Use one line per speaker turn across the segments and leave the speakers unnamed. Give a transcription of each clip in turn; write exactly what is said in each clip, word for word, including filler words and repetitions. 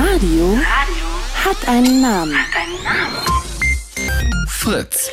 Radio hat einen Namen.
Fritz.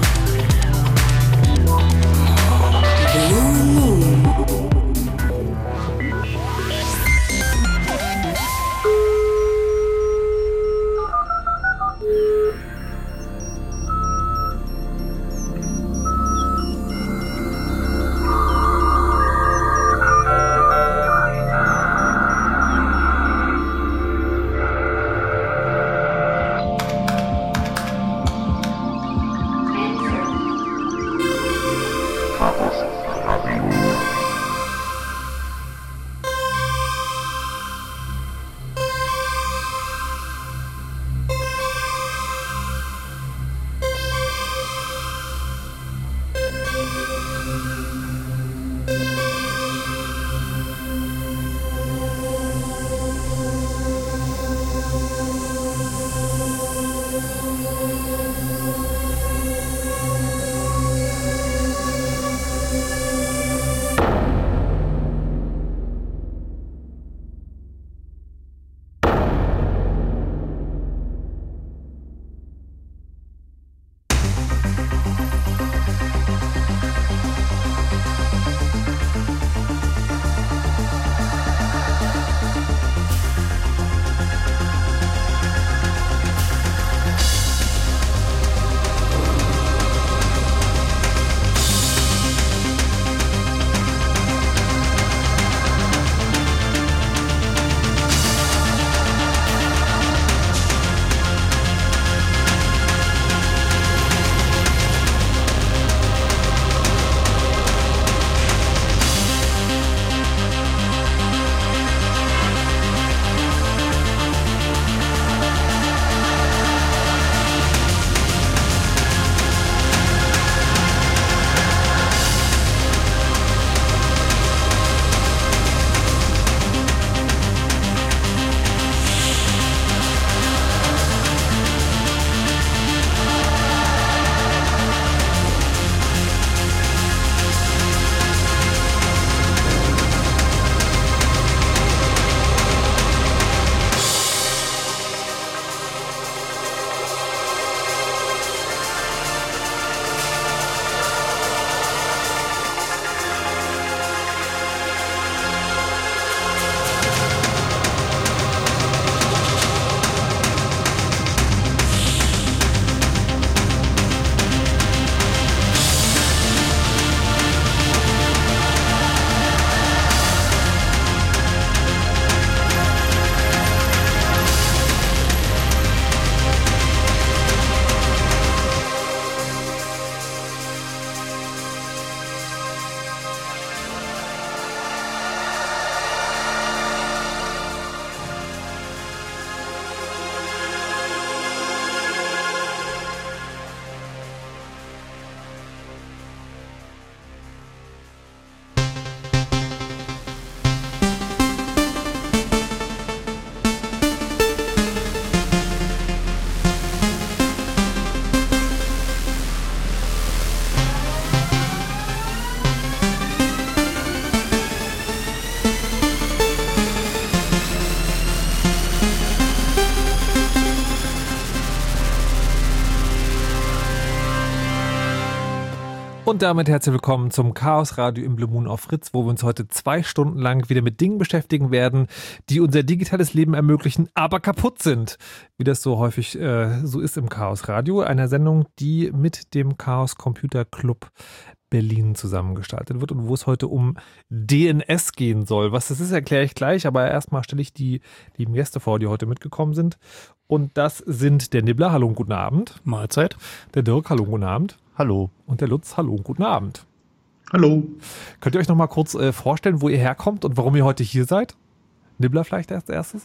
Und damit herzlich willkommen zum Chaos Radio im Blue Moon auf Fritz, wo wir uns heute zwei Stunden lang wieder mit Dingen beschäftigen werden, die unser digitales Leben ermöglichen, aber kaputt sind. Wie das so häufig äh, so ist im Chaos Radio, einer Sendung, die mit dem Chaos Computer Club Berlin zusammengestaltet wird und wo es heute um D N S gehen soll. Was das ist, erkläre ich gleich, aber erstmal stelle ich die lieben Gäste vor, die heute mitgekommen sind. Und das sind der Nibbler, hallo und guten Abend.
Mahlzeit.
Der Dirk, hallo und guten Abend.
Hallo.
Und der Lutz, hallo und guten Abend.
Hallo.
Könnt ihr euch noch mal kurz äh, vorstellen, wo ihr herkommt und warum ihr heute hier seid? Nibbler vielleicht als erstes?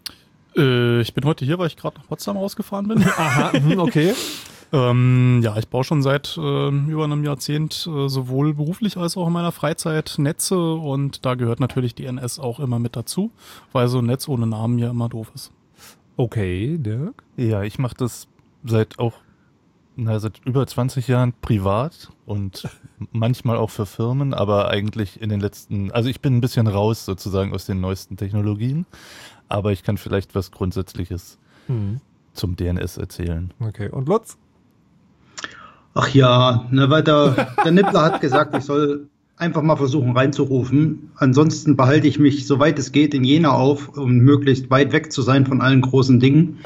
Äh, ich bin heute hier, weil ich gerade nach Potsdam rausgefahren bin.
Aha, okay.
ähm, ja, ich baue schon seit äh, über einem Jahrzehnt äh, sowohl beruflich als auch in meiner Freizeit Netze und da gehört natürlich D N S auch immer mit dazu, weil so ein Netz ohne Namen ja immer doof ist.
Okay, Dirk?
Ja, ich mache das seit auch
Na, seit über zwanzig Jahren privat und manchmal auch für Firmen, aber eigentlich in den letzten, also ich bin ein bisschen raus sozusagen aus den neuesten Technologien, aber ich kann vielleicht was Grundsätzliches hm. zum D N S erzählen.
Okay, und Lutz?
Ach ja, ne, weil der, der Nippler hat gesagt, ich soll einfach mal versuchen reinzurufen. Ansonsten behalte ich mich, soweit es geht, in Jena auf, um möglichst weit weg zu sein von allen großen Dingen.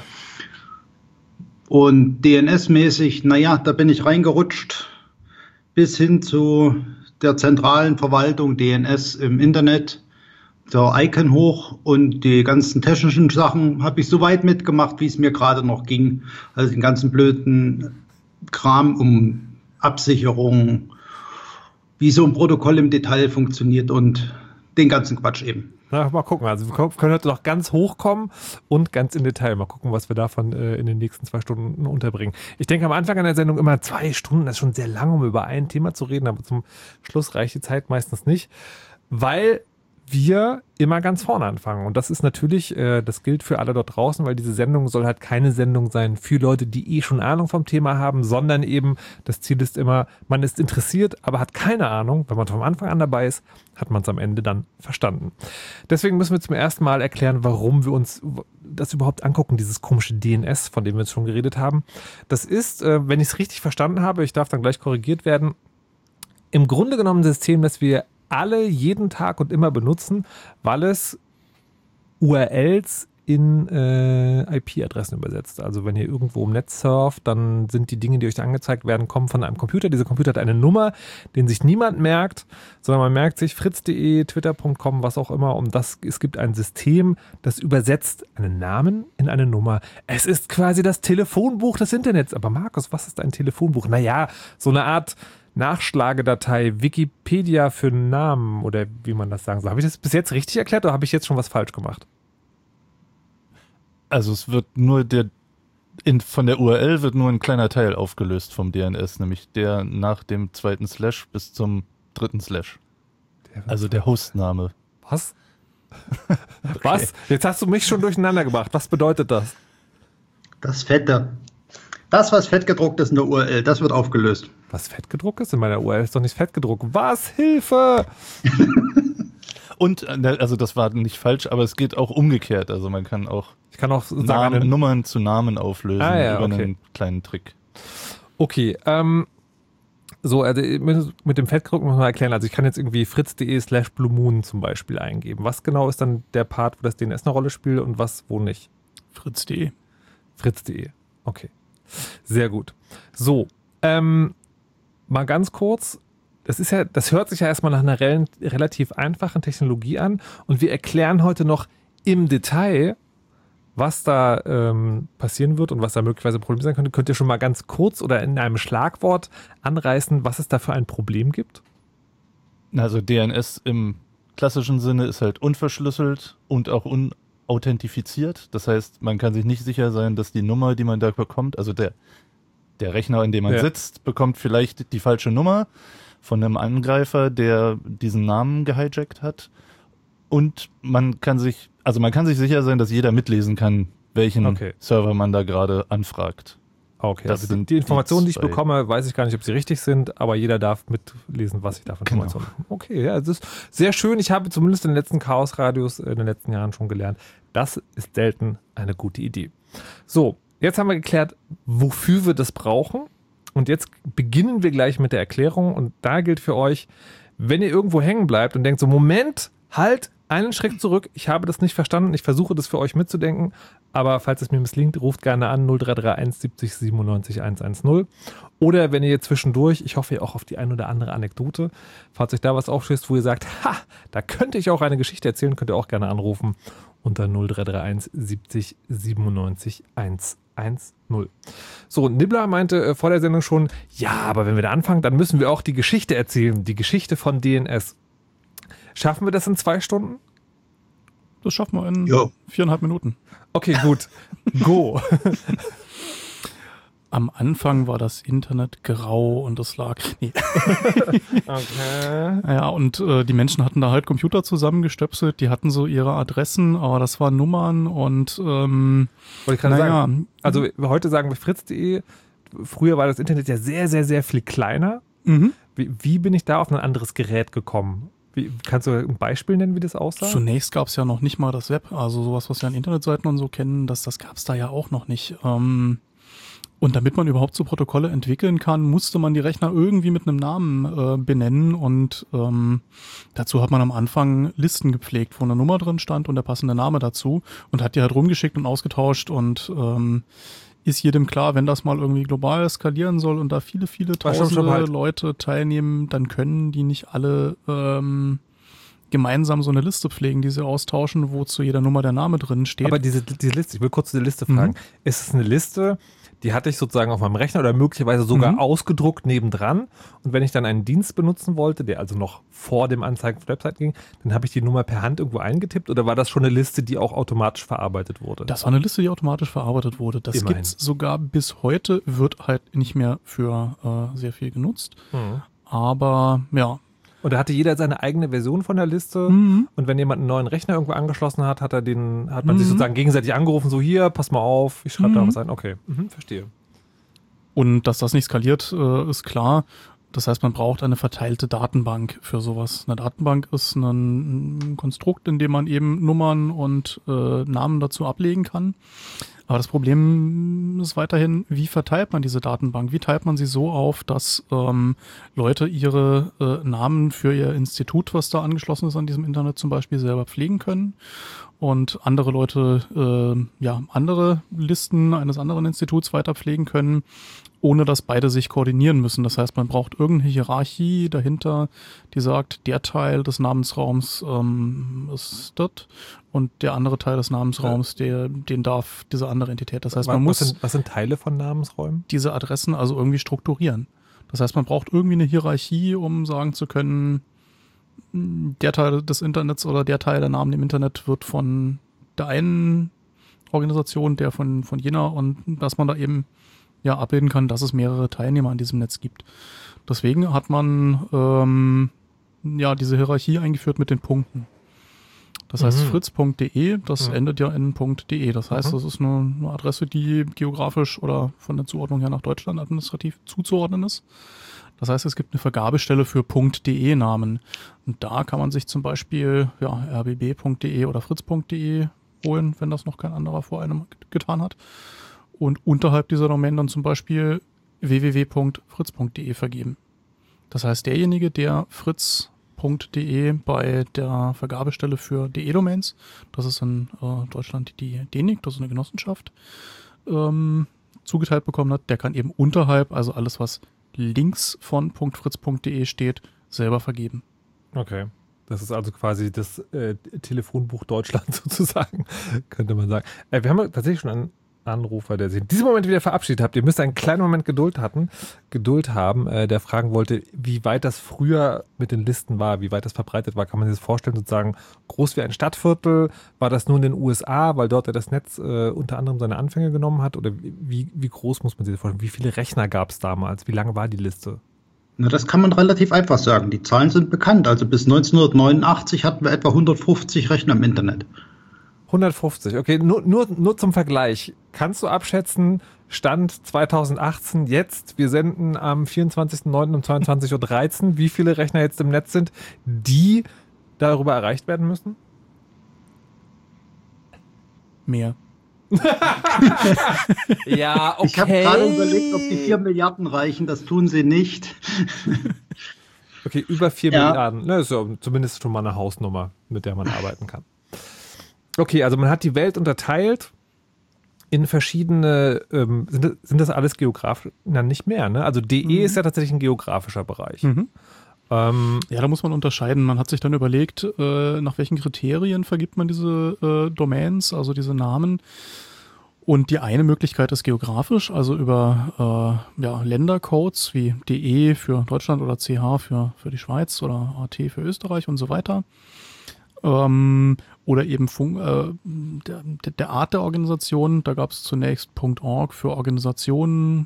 Und D N S-mäßig, naja, da bin ich reingerutscht bis hin zu der zentralen Verwaltung D N S im Internet, der Icon hoch und die ganzen technischen Sachen habe ich so weit mitgemacht, wie es mir gerade noch ging. Also den ganzen blöden Kram um Absicherung, wie so ein Protokoll im Detail funktioniert und den ganzen Quatsch eben.
Na, mal gucken. Also wir können heute noch ganz hoch kommen und ganz in Detail. Mal gucken, was wir davon äh, in den nächsten zwei Stunden unterbringen. Ich denke am Anfang an der Sendung immer zwei Stunden, das ist schon sehr lang, um über ein Thema zu reden, aber zum Schluss reicht die Zeit meistens nicht, weil wir immer ganz vorne anfangen. Und das ist natürlich, äh, das gilt für alle dort draußen, weil diese Sendung soll halt keine Sendung sein für Leute, die eh schon Ahnung vom Thema haben, sondern eben das Ziel ist immer, man ist interessiert, aber hat keine Ahnung. Wenn man vom Anfang an dabei ist, hat man es am Ende dann verstanden. Deswegen müssen wir zum ersten Mal erklären, warum wir uns das überhaupt angucken, dieses komische D N S, von dem wir jetzt schon geredet haben. Das ist, äh, wenn ich es richtig verstanden habe, ich darf dann gleich korrigiert werden, im Grunde genommen ein System, das wir alle jeden Tag und immer benutzen, weil es U R Ls in äh, I P-Adressen übersetzt. Also wenn ihr irgendwo im Netz surft, dann sind die Dinge, die euch da angezeigt werden, kommen von einem Computer. Dieser Computer hat eine Nummer, den sich niemand merkt, sondern man merkt sich fritz punkt de, twitter punkt com, was auch immer. Und das, es gibt ein System, das übersetzt einen Namen in eine Nummer. Es ist quasi das Telefonbuch des Internets. Aber Markus, was ist ein Telefonbuch? Naja, so eine Art Nachschlagedatei, Wikipedia für Namen oder wie man das sagen soll. Habe ich das bis jetzt richtig erklärt oder habe ich jetzt schon was falsch gemacht?
Also es wird nur der, in, von der U R L wird nur ein kleiner Teil aufgelöst vom D N S, nämlich der nach dem zweiten Slash bis zum dritten Slash. Der also der Hostname.
Was? Okay. Was? Jetzt hast du mich schon durcheinander gebracht. Was bedeutet das?
Das Fette. Das, was fettgedruckt ist in der U R L, das wird aufgelöst.
Was fettgedruckt ist? In meiner U R L ist doch nicht fettgedruckt. Was? Hilfe!
Und, also das war nicht falsch, aber es geht auch umgekehrt. Also man kann auch,
ich kann auch sagen,
Namen, Nummern zu Namen auflösen
ah, ja,
über
okay.
einen kleinen Trick.
Okay, ähm, so, also mit, mit dem Fettgedruckt muss man erklären, also ich kann jetzt irgendwie fritz punkt de slash blue moon zum Beispiel eingeben. Was genau ist dann der Part, wo das D N S eine Rolle spielt und was, wo nicht?
fritz punkt de.
fritz punkt de, okay. Sehr gut. So, ähm, mal ganz kurz, das ist ja, das hört sich ja erstmal nach einer rel- relativ einfachen Technologie an und wir erklären heute noch im Detail, was da ähm, passieren wird und was da möglicherweise ein Problem sein könnte. Könnt ihr schon mal ganz kurz oder in einem Schlagwort anreißen, was es da für ein Problem gibt?
Also D N S im klassischen Sinne ist halt unverschlüsselt und auch unauthentifiziert. Das heißt, man kann sich nicht sicher sein, dass die Nummer, die man da bekommt, also der, der Rechner, in dem man ja. sitzt, bekommt vielleicht die falsche Nummer von einem Angreifer, der diesen Namen gehijackt hat. Und man kann sich, also man kann sich sicher sein, dass jeder mitlesen kann, welchen okay. Server man da gerade anfragt.
Okay, das also die, die Informationen, die ich bekomme, weiß ich gar nicht, ob sie richtig sind, aber jeder darf mitlesen, was ich da für Informationen habe. Genau. Okay, ja, das ist sehr schön. Ich habe zumindest in den letzten Chaos-Radios in den letzten Jahren schon gelernt, das ist selten eine gute Idee. So, jetzt haben wir geklärt, wofür wir das brauchen. Und jetzt beginnen wir gleich mit der Erklärung. Und da gilt für euch, wenn ihr irgendwo hängen bleibt und denkt so, Moment, halt, einen Schritt zurück, ich habe das nicht verstanden, ich versuche das für euch mitzudenken, aber falls es mir misslingt, ruft gerne an null drei drei eins siebzig siebenundneunzig hundertzehn. Oder wenn ihr zwischendurch, ich hoffe ja auch auf die ein oder andere Anekdote, falls euch da was aufschießt, wo ihr sagt, ha, da könnte ich auch eine Geschichte erzählen, könnt ihr auch gerne anrufen unter null drei drei eins siebzig siebenundneunzig hundertzehn. So, Nibbler meinte äh, vor der Sendung schon, ja, aber wenn wir da anfangen, dann müssen wir auch die Geschichte erzählen, die Geschichte von D N S. Schaffen wir das in zwei Stunden?
Das schaffen wir in jo. viereinhalb Minuten.
Okay, gut. Go.
Am Anfang war das Internet grau und es lag... Nee.
Okay.
Ja, und äh, die Menschen hatten da halt Computer zusammengestöpselt, die hatten so ihre Adressen, aber das waren Nummern und... Ähm,
Wollte ich gerade sagen, also heute sagen wir fritz punkt de, früher war das Internet ja sehr, sehr, sehr viel kleiner.
Mhm.
Wie, wie bin ich da auf ein anderes Gerät gekommen? Wie, kannst du ein Beispiel nennen, wie das aussah?
Zunächst gab es ja noch nicht mal das Web, also sowas, was wir an Internetseiten und so kennen, das, das gab es da ja auch noch nicht. Ähm, und damit man überhaupt so Protokolle entwickeln kann, musste man die Rechner irgendwie mit einem Namen äh, benennen und ähm, dazu hat man am Anfang Listen gepflegt, wo eine Nummer drin stand und der passende Name dazu und hat die halt rumgeschickt und ausgetauscht und ähm, ist jedem klar, wenn das mal irgendwie global skalieren soll und da viele, viele tausende halt. Leute teilnehmen, dann können die nicht alle ähm, gemeinsam so eine Liste pflegen, die sie austauschen, wo zu jeder Nummer der Name drin steht.
Aber diese, diese Liste, ich will kurz diese Liste fragen, mhm. ist es eine Liste, die hatte ich sozusagen auf meinem Rechner oder möglicherweise sogar mhm. ausgedruckt nebendran und wenn ich dann einen Dienst benutzen wollte, der also noch vor dem Anzeigen von Website ging, dann habe ich die Nummer per Hand irgendwo eingetippt oder war das schon eine Liste, die auch automatisch verarbeitet wurde?
Das war eine Liste, die automatisch verarbeitet wurde. Das gibt es sogar bis heute, wird halt nicht mehr für äh, sehr viel genutzt. Mhm. Aber ja.
Und da hatte jeder seine eigene Version von der Liste. Mhm. Und wenn jemand einen neuen Rechner irgendwo angeschlossen hat, hat er den, hat man mhm. sich sozusagen gegenseitig angerufen, so hier, pass mal auf, ich schreibe mhm. da was ein. Okay, mhm, verstehe.
Und dass das nicht skaliert, äh, ist klar. Das heißt, man braucht eine verteilte Datenbank für sowas. Eine Datenbank ist ein, ein Konstrukt, in dem man eben Nummern und äh, Namen dazu ablegen kann. Aber das Problem ist weiterhin, wie verteilt man diese Datenbank? Wie teilt man sie so auf, dass ähm, Leute ihre äh, Namen für ihr Institut, was da angeschlossen ist an diesem Internet zum Beispiel, selber pflegen können und andere Leute äh, ja andere Listen eines anderen Instituts weiter pflegen können, ohne dass beide sich koordinieren müssen. Das heißt, man braucht irgendeine Hierarchie dahinter, die sagt, der Teil des Namensraums ähm, ist das und der andere Teil des Namensraums, der, den darf diese andere Entität. Das heißt, man
was
muss
sind, was sind Teile von Namensräumen?
Diese Adressen also irgendwie strukturieren. Das heißt, man braucht irgendwie eine Hierarchie, um sagen zu können, der Teil des Internets oder der Teil der Namen im Internet wird von der einen Organisation, der von, von jener und dass man da eben ja abbilden kann, dass es mehrere Teilnehmer an diesem Netz gibt. Deswegen hat man ähm, ja diese Hierarchie eingeführt mit den Punkten. Das heißt, mhm. fritz punkt de, das mhm. endet ja in .de. Das heißt, mhm. das ist eine, eine Adresse, die geografisch oder von der Zuordnung her nach Deutschland administrativ zuzuordnen ist. Das heißt, es gibt eine Vergabestelle für .de-Namen. Und da kann man sich zum Beispiel ja, r b b punkt de oder fritz punkt de holen, wenn das noch kein anderer vor einem getan hat. Und unterhalb dieser Domain dann zum Beispiel w w w punkt fritz punkt de vergeben. Das heißt, derjenige, der fritz punkt de bei der Vergabestelle für de-Domains, das ist in äh, Deutschland die D E N I C, das ist eine Genossenschaft, ähm, zugeteilt bekommen hat, der kann eben unterhalb, also alles, was links von .fritz punkt de steht, selber vergeben.
Okay. Das ist also quasi das äh, Telefonbuch Deutschland sozusagen, könnte man sagen. Äh, wir haben tatsächlich schon einen Anrufer, der sich in diesem Moment wieder verabschiedet hat. Ihr müsst einen kleinen Moment Geduld hatten, Geduld haben, äh, der fragen wollte, wie weit das früher mit den Listen war, wie weit das verbreitet war. Kann man sich das vorstellen, sozusagen groß wie ein Stadtviertel? War das nur in den U S A, weil dort ja das Netz äh, unter anderem seine Anfänge genommen hat? Oder wie, wie groß muss man sich das vorstellen? Wie viele Rechner gab es damals? Wie lange war die Liste?
Na, das kann man relativ einfach sagen. Die Zahlen sind bekannt. Also bis neunzehnhundertneunundachtzig hatten wir etwa hundertfünfzig Rechner im Internet.
hundertfünfzig, okay, nur, nur, nur zum Vergleich. Kannst du abschätzen, Stand zweitausendachtzehn, jetzt, wir senden am vierundzwanzigsten neunten um zweiundzwanzig Uhr dreizehn, wie viele Rechner jetzt im Netz sind, die darüber erreicht werden müssen?
Mehr.
Ja, okay.
Ich habe gerade überlegt, ob die vier Milliarden reichen, das tun sie nicht.
Okay, über vier ja. Milliarden, das ist ja zumindest schon mal eine Hausnummer, mit der man arbeiten kann. Okay, also man hat die Welt unterteilt in verschiedene, ähm, sind, das, sind das alles geografisch? Na, nicht mehr, ne? Also de mhm. ist ja tatsächlich ein geografischer Bereich.
Mhm. Ähm, ja, da muss man unterscheiden. Man hat sich dann überlegt, äh, nach welchen Kriterien vergibt man diese äh, Domains, also diese Namen. Und die eine Möglichkeit ist geografisch, also über äh, ja, Ländercodes wie de für Deutschland oder ch für, für die Schweiz oder at für Österreich und so weiter. Ähm, oder eben Fun- äh, der, der Art der Organisation. Da gab es zunächst .org für Organisationen,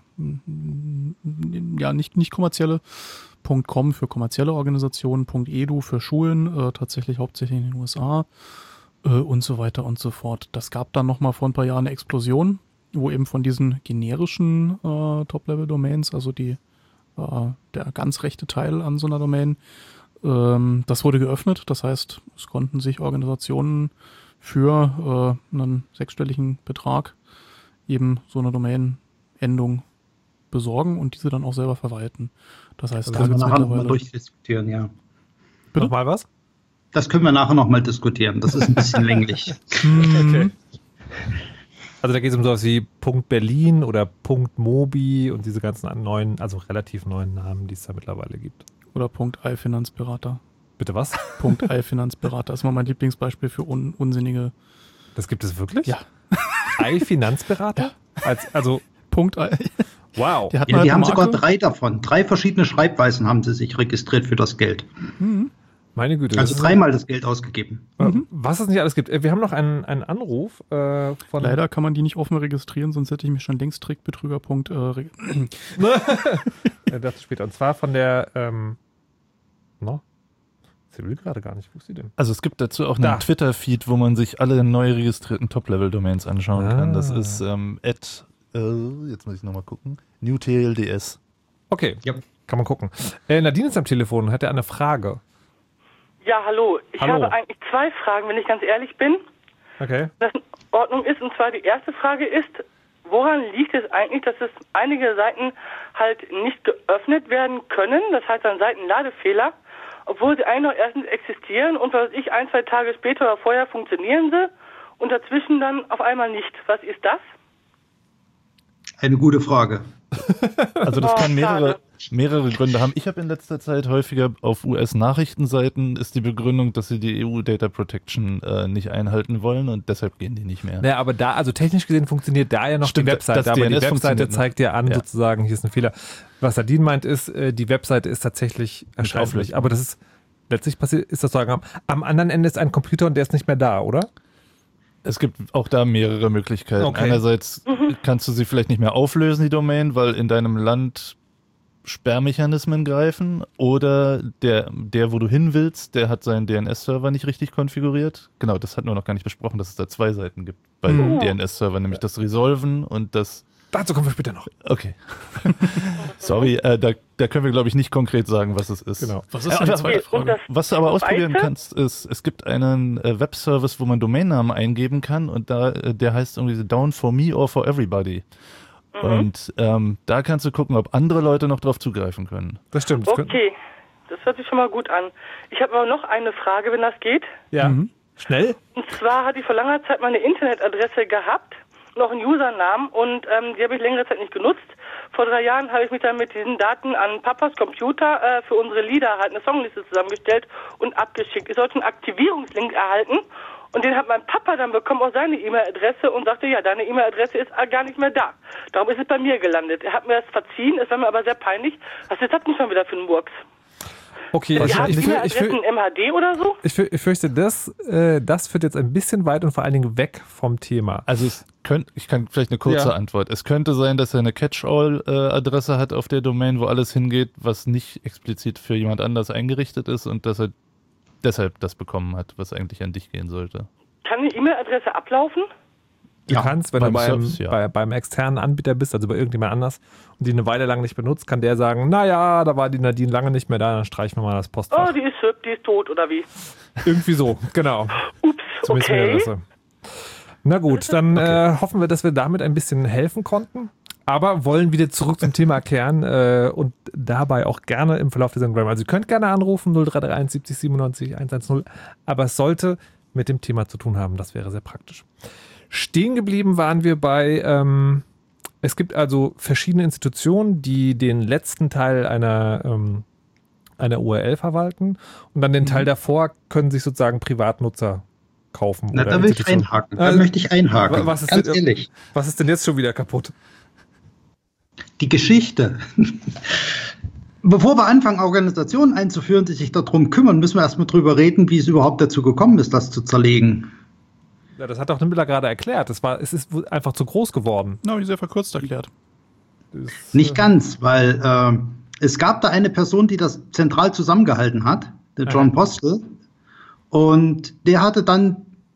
äh, ja nicht, nicht kommerzielle, .com für kommerzielle Organisationen, .edu für Schulen, äh, tatsächlich hauptsächlich in den U S A äh, und so weiter und so fort. Das gab dann nochmal vor ein paar Jahren eine Explosion. wo eben von diesen generischen äh, Top-Level-Domains, also die, äh, der ganz rechte Teil an so einer Domain, ähm, das wurde geöffnet. Das heißt, es konnten sich Organisationen für äh, einen sechsstelligen Betrag eben so eine Domain-Endung besorgen und diese dann auch selber verwalten. Das heißt,
Das
da
können wir
gibt's
nachher nochmal
mittlerweile-
durchdiskutieren, ja.
Bitte?
Nochmal was?
Das können wir nachher nochmal diskutieren. Das ist ein bisschen länglich.
Okay. Also da geht es um sowas wie Punkt Berlin oder Punkt Mobi und diese ganzen neuen, also relativ neuen Namen, die es da mittlerweile gibt.
Oder Punkt iFinanzberater.
Bitte was?
Punkt iFinanzberater ist immer mein Lieblingsbeispiel für un unsinnige.
Das gibt es wirklich?
Ja.
iFinanzberater? Als, also,
Punkt I.
wow.
Die, hatten
Ja,
halt
die
eine
haben sogar
Marke.
drei davon. Drei verschiedene Schreibweisen haben sie sich registriert für das Geld.
Meine Güte.
Also
das ist-
dreimal das Geld ausgegeben.
äh, Was es nicht alles gibt. Äh, Wir haben noch einen, einen Anruf äh, von...
Leider kann man die nicht offen registrieren, sonst hätte ich mich schon längst Trickbetrüger. Punkt, äh, re-
Äh, dazu später. Und zwar von der... Ähm, no? Sie will gerade gar nicht. Wo ist sie denn?
Also es gibt dazu auch
Da.
einen Twitter-Feed, wo man sich alle neu registrierten Top-Level-Domains anschauen
Ah.
kann. Das ist ähm, at, äh, jetzt muss ich nochmal gucken, newtlds.
Okay,
Ja.
kann man gucken. Äh, Nadine ist am Telefon, hat er eine Frage.
Ja, hallo. Ich
Hallo.
habe eigentlich zwei Fragen, wenn ich ganz ehrlich bin.
Okay.
Das in Ordnung ist. Und zwar die erste Frage ist, woran liegt es eigentlich, dass es einige Seiten halt nicht geöffnet werden können? Das heißt dann Seitenladefehler, obwohl sie eigentlich noch erstens existieren und was weiß ich, ein, zwei Tage später oder vorher funktionieren sie und dazwischen dann auf einmal nicht. Was ist das?
Eine gute Frage.
Also das
Oh,
kann mehrere,
schade.
mehrere Gründe haben. Ich habe in letzter Zeit häufiger auf U S-Nachrichtenseiten ist die Begründung, dass sie die E U-Data Protection äh, nicht einhalten wollen und deshalb gehen die nicht mehr.
Naja, aber da, also technisch gesehen funktioniert da ja noch
Stimmt,
die Webseite,
das
aber
D N S
die Webseite
funktioniert noch.
zeigt ja an,
Ja.
sozusagen, hier ist ein Fehler. Was Nadine meint ist, äh, die Webseite ist tatsächlich erschrecklich.
Auflösung.
Aber das ist, letztlich passiert, ist das so, am, am anderen Ende ist ein Computer und der ist nicht mehr da, oder?
Es gibt auch da mehrere Möglichkeiten.
Okay.
Einerseits kannst du sie vielleicht nicht mehr auflösen, die Domain, weil in deinem Land Sperrmechanismen greifen oder der, der, wo du hin willst, der hat seinen D N S-Server nicht richtig konfiguriert. Genau, das hatten wir noch gar nicht besprochen, dass es da zwei Seiten gibt bei
Mhm.
D N S-Server, nämlich das Resolven und das.
Dazu kommen wir später noch.
Okay. Sorry, äh, da, da können wir, glaube ich, nicht konkret sagen, was es ist.
Genau.
Was ist
Äh,
denn die
aber-
zweite
Und
Frage?
das
Was du aber ausprobieren
Zweite?
kannst, ist, es gibt einen äh, Webservice, wo man Domainnamen eingeben kann und da, äh, der heißt irgendwie Down for Me or for Everybody. Und ähm, da kannst du gucken, ob andere Leute noch drauf zugreifen können.
Das stimmt. Das könnte-
Okay, das hört sich schon mal gut an. Ich habe aber noch eine Frage, wenn das geht.
Ja.
Mhm.
Schnell?
Und zwar hatte ich vor langer Zeit meine Internetadresse gehabt, noch einen Usernamen und ähm, die habe ich längere Zeit nicht genutzt. Vor drei Jahren habe ich mich dann mit diesen Daten an Papas Computer äh, für unsere Lieder halt eine Songliste zusammengestellt und abgeschickt. Ich sollte einen Aktivierungslink erhalten und den hat mein Papa dann bekommen auf seine E-Mail-Adresse und sagte, ja, deine E-Mail-Adresse ist äh, gar nicht mehr da. Darum ist es bei mir gelandet. Er hat mir das verziehen, es war mir aber sehr peinlich. Was ist das denn schon wieder für ein Murks?
Okay,
Die
ich,
haben
ich, ich, ich,
E-Mail-Adressen im M H D oder so?
ich, fü- ich fürchte, das, äh, das führt jetzt ein bisschen weit und vor allen Dingen weg vom Thema.
Also es könnt, ich kann vielleicht eine kurze
Ja.
Antwort. Es könnte sein, dass er eine Catch-all-Adresse hat auf der Domain, wo alles hingeht, was nicht explizit für jemand anders eingerichtet ist und dass er deshalb das bekommen hat, was eigentlich an dich gehen sollte.
Kann die E-Mail-Adresse ablaufen?
Du
Ja,
kannst, wenn
beim
du beim,
Service, ja.
bei, beim externen Anbieter bist, also bei irgendjemand anders, und die eine Weile lang nicht benutzt, kann der sagen, naja, da war die Nadine lange nicht mehr da, dann streichen wir mal das
Oh,
Postfach.
die ist hübsch, die ist tot oder wie?
Irgendwie so, genau.
Ups,
Zumindest
okay.
Mailadresse. Na gut, dann äh, hoffen wir, dass wir damit ein bisschen helfen konnten. Aber wollen wieder zurück zum Thema kehren äh, und dabei auch gerne im Verlauf der Sendung bleiben. Also ihr könnt gerne anrufen, null drei drei eins siebzig siebenundneunzig hundertzehn, aber es sollte mit dem Thema zu tun haben. Das wäre sehr praktisch. Stehen geblieben waren wir bei, ähm, es gibt also verschiedene Institutionen, die den letzten Teil einer, ähm, einer U R L verwalten und dann den Teil davor können sich sozusagen Privatnutzer kaufen.
Na,
oder
da will ich
Institutionen.
einhaken. Da
Also,
möchte ich einhaken.
wa- was ist
Ganz
denn-
ehrlich.
Was ist denn jetzt schon wieder kaputt?
Die Geschichte. Bevor wir anfangen, Organisationen einzuführen, die sich darum kümmern, müssen wir erstmal drüber reden, wie es überhaupt dazu gekommen ist, das zu zerlegen.
Ja, das hat auch Nimbler gerade erklärt. Das war, es ist wohl einfach zu groß geworden.
Na, habe ich sehr verkürzt erklärt.
Das,
Nicht
äh,
ganz, weil äh, es gab da eine Person, die das zentral zusammengehalten hat, der John
Aha.
Postel. Und der hatte dann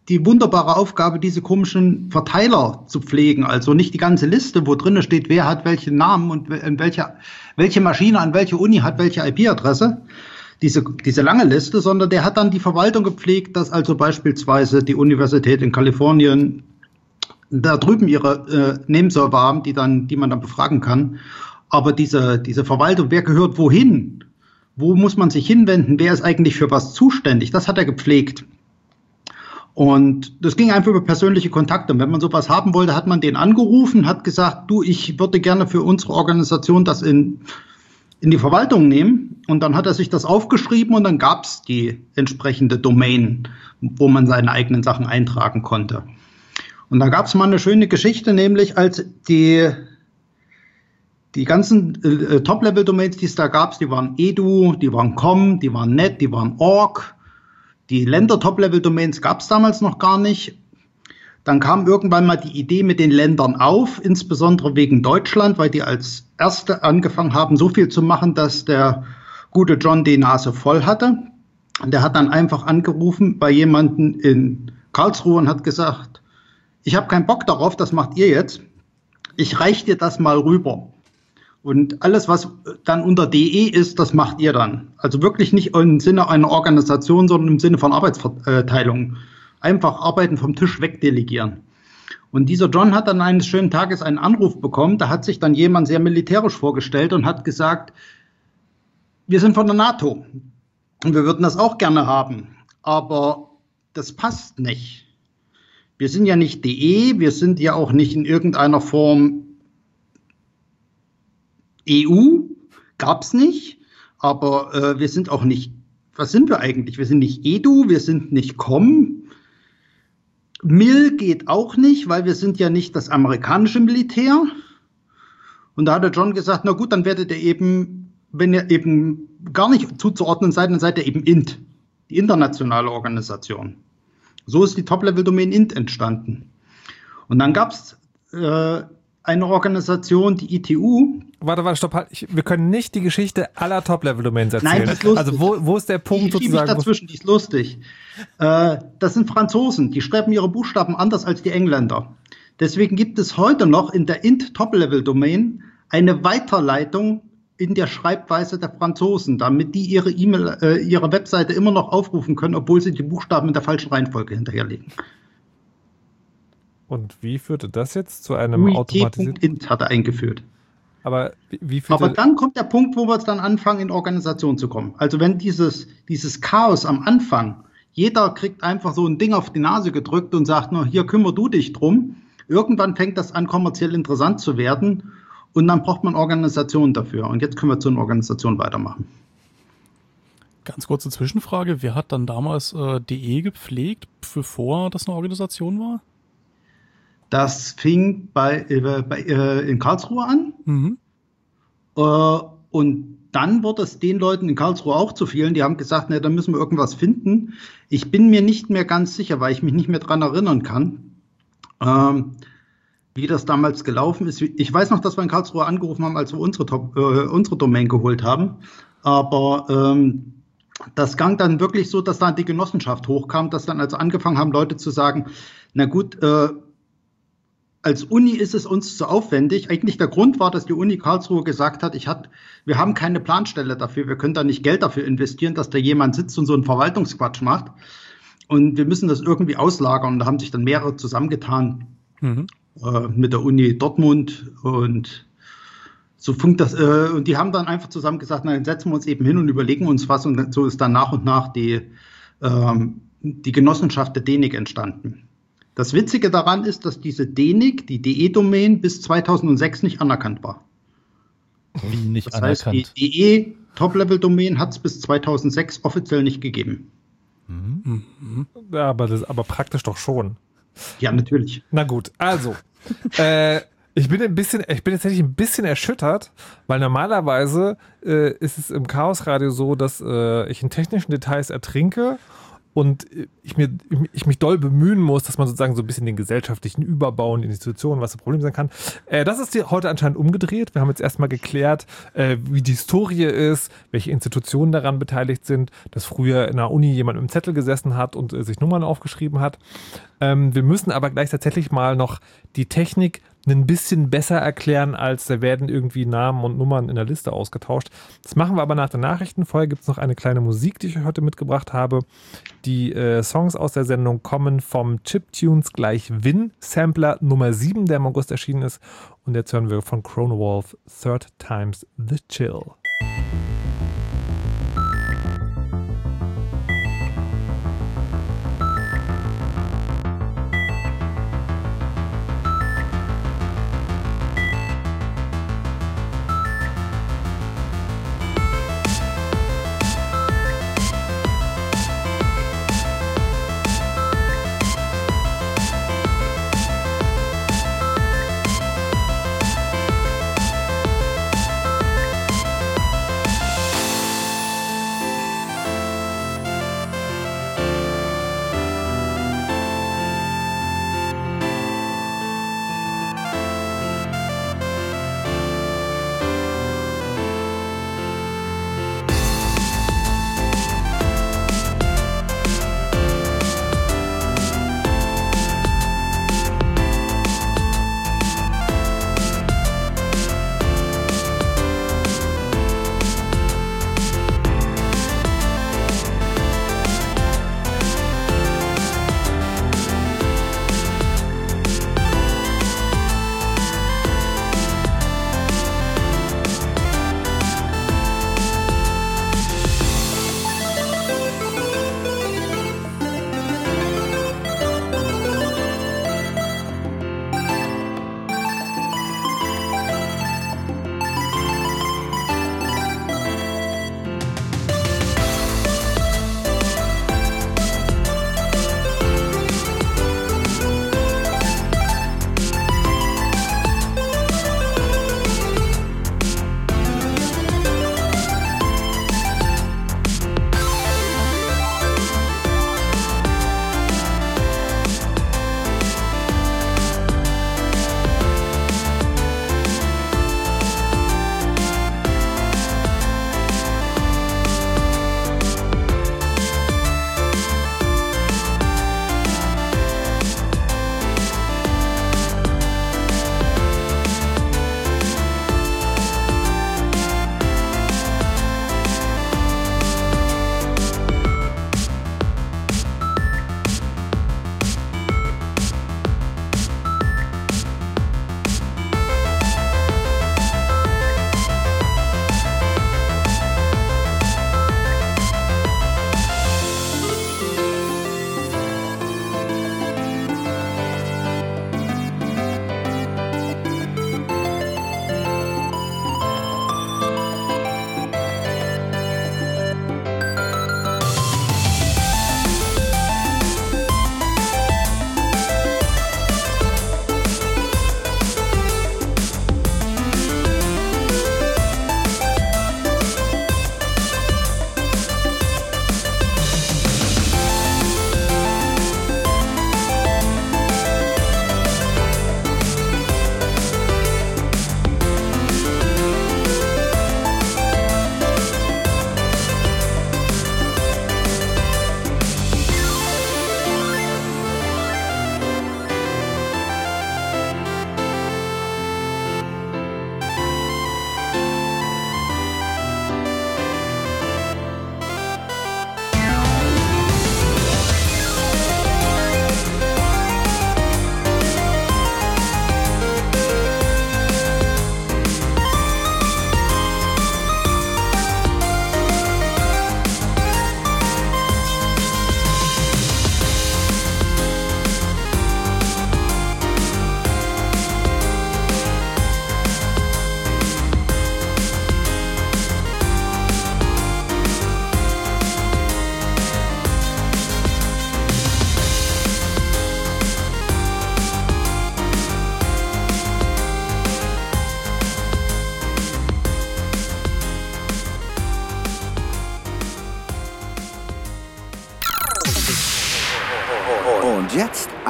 die wunderbare Aufgabe, diese komischen Verteiler zu pflegen. Also nicht die ganze Liste, wo drin steht, wer hat welchen Namen und welche, welche Maschine an welche Uni hat welche I P-Adresse. Diese, diese lange Liste, sondern der hat dann die Verwaltung gepflegt, dass also beispielsweise die Universität in Kalifornien da drüben ihre äh, Nameserver haben, die dann, die man dann befragen kann. Aber diese, diese Verwaltung, wer gehört wohin? Wo muss man sich hinwenden? Wer ist eigentlich für was zuständig? Das hat er gepflegt. Und das ging einfach über persönliche Kontakte. Und wenn man sowas haben wollte, hat man den angerufen, hat gesagt, du, ich würde gerne für unsere Organisation das in, in die Verwaltung nehmen. Und dann hat er sich das aufgeschrieben und dann gab es die entsprechende Domain, wo man seine eigenen Sachen eintragen konnte. Und da gab es mal eine schöne Geschichte, nämlich als die, die ganzen äh, Top-Level-Domains, die es da gab, die waren edu, die waren com, die waren net, die waren org. Die Länder-Top-Level-Domains gab es damals noch gar nicht. Dann kam irgendwann mal die Idee mit den Ländern auf, insbesondere wegen Deutschland, weil die als Erste angefangen haben, so viel zu machen, dass der gute John die Nase voll hatte. Und der hat dann einfach angerufen bei jemandem in Karlsruhe und hat gesagt, ich habe keinen Bock darauf, das macht ihr jetzt. Ich reiche dir das mal rüber. Und alles, was dann unter D E ist, das macht ihr dann. Also wirklich nicht im Sinne einer Organisation, sondern im Sinne von Arbeitsverteilung. Einfach Arbeiten vom Tisch wegdelegieren. Und dieser John hat dann eines schönen Tages einen Anruf bekommen. Da hat sich dann jemand sehr militärisch vorgestellt und hat gesagt, wir sind von der NATO und wir würden das auch gerne haben. Aber das passt nicht. Wir sind ja nicht D E, wir sind ja auch nicht in irgendeiner Form E U, gab's nicht, aber äh, wir sind auch nicht, was sind wir eigentlich? Wir sind nicht edu, wir sind nicht com, mil geht auch nicht, weil wir sind ja nicht das amerikanische Militär. Und da hat der John gesagt, na gut, dann werdet ihr eben, wenn ihr eben gar nicht zuzuordnen seid, dann seid ihr eben I N T, die internationale Organisation. So ist die Top-Level-Domain I N T entstanden. Und dann gab's äh, eine Organisation, die I T U.
Warte, warte, stopp, halt. Ich, wir können nicht die Geschichte aller Top-Level-Domains erzählen.
Nein, das ist lustig.
Also wo, wo ist der Punkt
die
sozusagen?
Ich dazwischen, die ist lustig. Äh, das sind Franzosen, die schreiben ihre Buchstaben anders als die Engländer. Deswegen gibt es heute noch in der I N T Top-Level-Domain eine Weiterleitung in der Schreibweise der Franzosen, damit die ihre E-Mail, äh, ihre Webseite immer noch aufrufen können, obwohl sie die Buchstaben in der falschen Reihenfolge hinterherlegen.
Und wie führte das jetzt zu einem automatisierten?
int hat er eingeführt.
Aber wie, wie führte
Aber dann kommt der Punkt, wo wir jetzt dann anfangen, in Organisation zu kommen. Also wenn dieses, dieses Chaos am Anfang, jeder kriegt einfach so ein Ding auf die Nase gedrückt und sagt nur, hier kümmer du dich drum. Irgendwann fängt das an, kommerziell interessant zu werden. Und dann braucht man Organisationen dafür. Und jetzt können wir zu einer Organisation weitermachen.
Ganz kurze Zwischenfrage. Wer hat dann damals äh, D E gepflegt, bevor das eine Organisation war?
Das fing bei, äh, bei äh, in Karlsruhe an.
Mhm.
Äh, und dann wurde es den Leuten in Karlsruhe auch zu vielen. Die haben gesagt, na, da müssen wir irgendwas finden. Ich bin mir nicht mehr ganz sicher, weil ich mich nicht mehr dran erinnern kann, ähm, wie das damals gelaufen ist. Ich weiß noch, dass wir in Karlsruhe angerufen haben, als wir unsere, Top, äh, unsere Domain geholt haben. Aber ähm, das ging dann wirklich so, dass dann die Genossenschaft hochkam, dass dann also angefangen haben, Leute zu sagen, na gut, äh, als Uni ist es uns zu aufwendig. Eigentlich der Grund war, dass die Uni Karlsruhe gesagt hat, ich hat, wir haben keine Planstelle dafür, wir können da nicht Geld dafür investieren, dass da jemand sitzt und so einen Verwaltungsquatsch macht. Und wir müssen das irgendwie auslagern. Und da haben sich dann mehrere zusammengetan mhm. äh, mit der Uni Dortmund und so funkt das. Äh, und die haben dann einfach zusammen gesagt, na, dann setzen wir uns eben hin und überlegen uns was. Und so ist dann nach und nach die, ähm, die Genossenschaft der D E N I C entstanden. Das Witzige daran ist, dass diese D E N I C, die D E-Domain, bis zweitausendsechs nicht anerkannt war.
Wie nicht
das
anerkannt?
Heißt, die D E-Top-Level-Domain hat es bis zweitausendsechs offiziell nicht gegeben.
Mhm. Ja, aber, das, aber praktisch doch schon.
Ja, natürlich.
Na gut, also, äh, ich bin ein bisschen, ich bin tatsächlich ein bisschen erschüttert, weil normalerweise äh, ist es im Chaosradio so, dass äh, ich in technischen Details ertrinke und ich, mir, ich mich doll bemühen muss, dass man sozusagen so ein bisschen den gesellschaftlichen Überbau und die Institutionen, was das Problem sein kann. Äh, das ist heute anscheinend umgedreht. Wir haben jetzt erstmal geklärt, äh, wie die Historie ist, welche Institutionen daran beteiligt sind, dass früher in der Uni jemand mit einem Zettel gesessen hat und äh, sich Nummern aufgeschrieben hat. Ähm, wir müssen aber gleich tatsächlich mal noch die Technik ein bisschen besser erklären, als da werden irgendwie Namen und Nummern in der Liste ausgetauscht. Das machen wir aber nach den Nachrichten. Vorher gibt es noch eine kleine Musik, die ich euch heute mitgebracht habe. Die äh, Songs aus der Sendung kommen vom Chiptunes gleich Win Sampler Nummer sieben, der im August erschienen ist. Und jetzt hören wir von Chronowolf Third Times the Chill.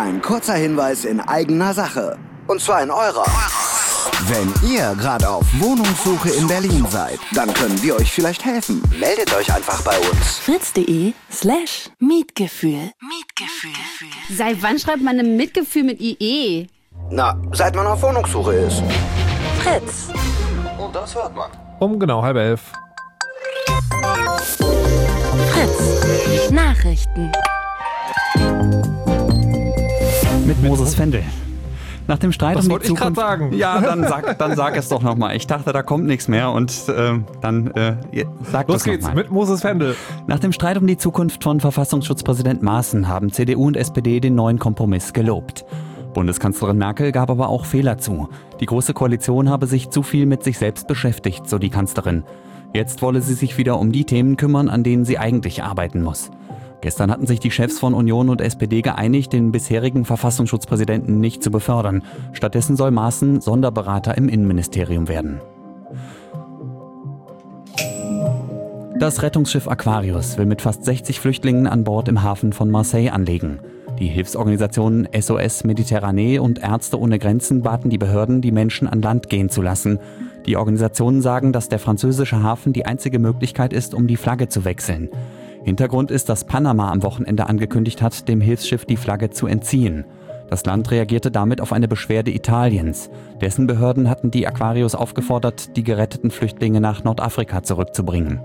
Ein kurzer Hinweis in eigener Sache. Und zwar in eurer. Wenn ihr gerade auf Wohnungssuche in Berlin seid, dann können wir euch vielleicht helfen. Meldet euch einfach bei uns.
fritz.de slash Mietgefühl. Mietgefühl.
Seit wann schreibt man ein Mitgefühl mit I E?
Na, seit man auf Wohnungssuche ist.
Fritz.
Und das hört man.
Um genau halb elf.
Fritz. Nachrichten.
Mit Moses Fendel. Nach dem Streit
Das
um die
wollte ich gerade
Zukunft.
sagen.
Ja, dann sag, dann sag es doch nochmal. Ich dachte, da kommt nichts mehr und äh, dann äh, sag
Los
das
geht's
nochmal.
mit Moses Fendel.
Nach dem Streit um die Zukunft von Verfassungsschutzpräsident Maaßen haben C D U und S P D den neuen Kompromiss gelobt. Bundeskanzlerin Merkel gab aber auch Fehler zu. Die Große Koalition habe sich zu viel mit sich selbst beschäftigt, so die Kanzlerin. Jetzt wolle sie sich wieder um die Themen kümmern, an denen sie eigentlich arbeiten muss. Gestern hatten sich die Chefs von Union und S P D geeinigt, den bisherigen Verfassungsschutzpräsidenten nicht zu befördern. Stattdessen soll Maaßen Sonderberater im Innenministerium werden. Das Rettungsschiff Aquarius will mit fast sechzig Flüchtlingen an Bord im Hafen von Marseille anlegen. Die Hilfsorganisationen S O S Mediterranee und Ärzte ohne Grenzen baten die Behörden, die Menschen an Land gehen zu lassen. Die Organisationen sagen, dass der französische Hafen die einzige Möglichkeit ist, um die Flagge zu wechseln. Hintergrund ist, dass Panama am Wochenende angekündigt hat, dem Hilfsschiff die Flagge zu entziehen. Das Land reagierte damit auf eine Beschwerde Italiens. Dessen Behörden hatten die Aquarius aufgefordert, die geretteten Flüchtlinge nach Nordafrika zurückzubringen.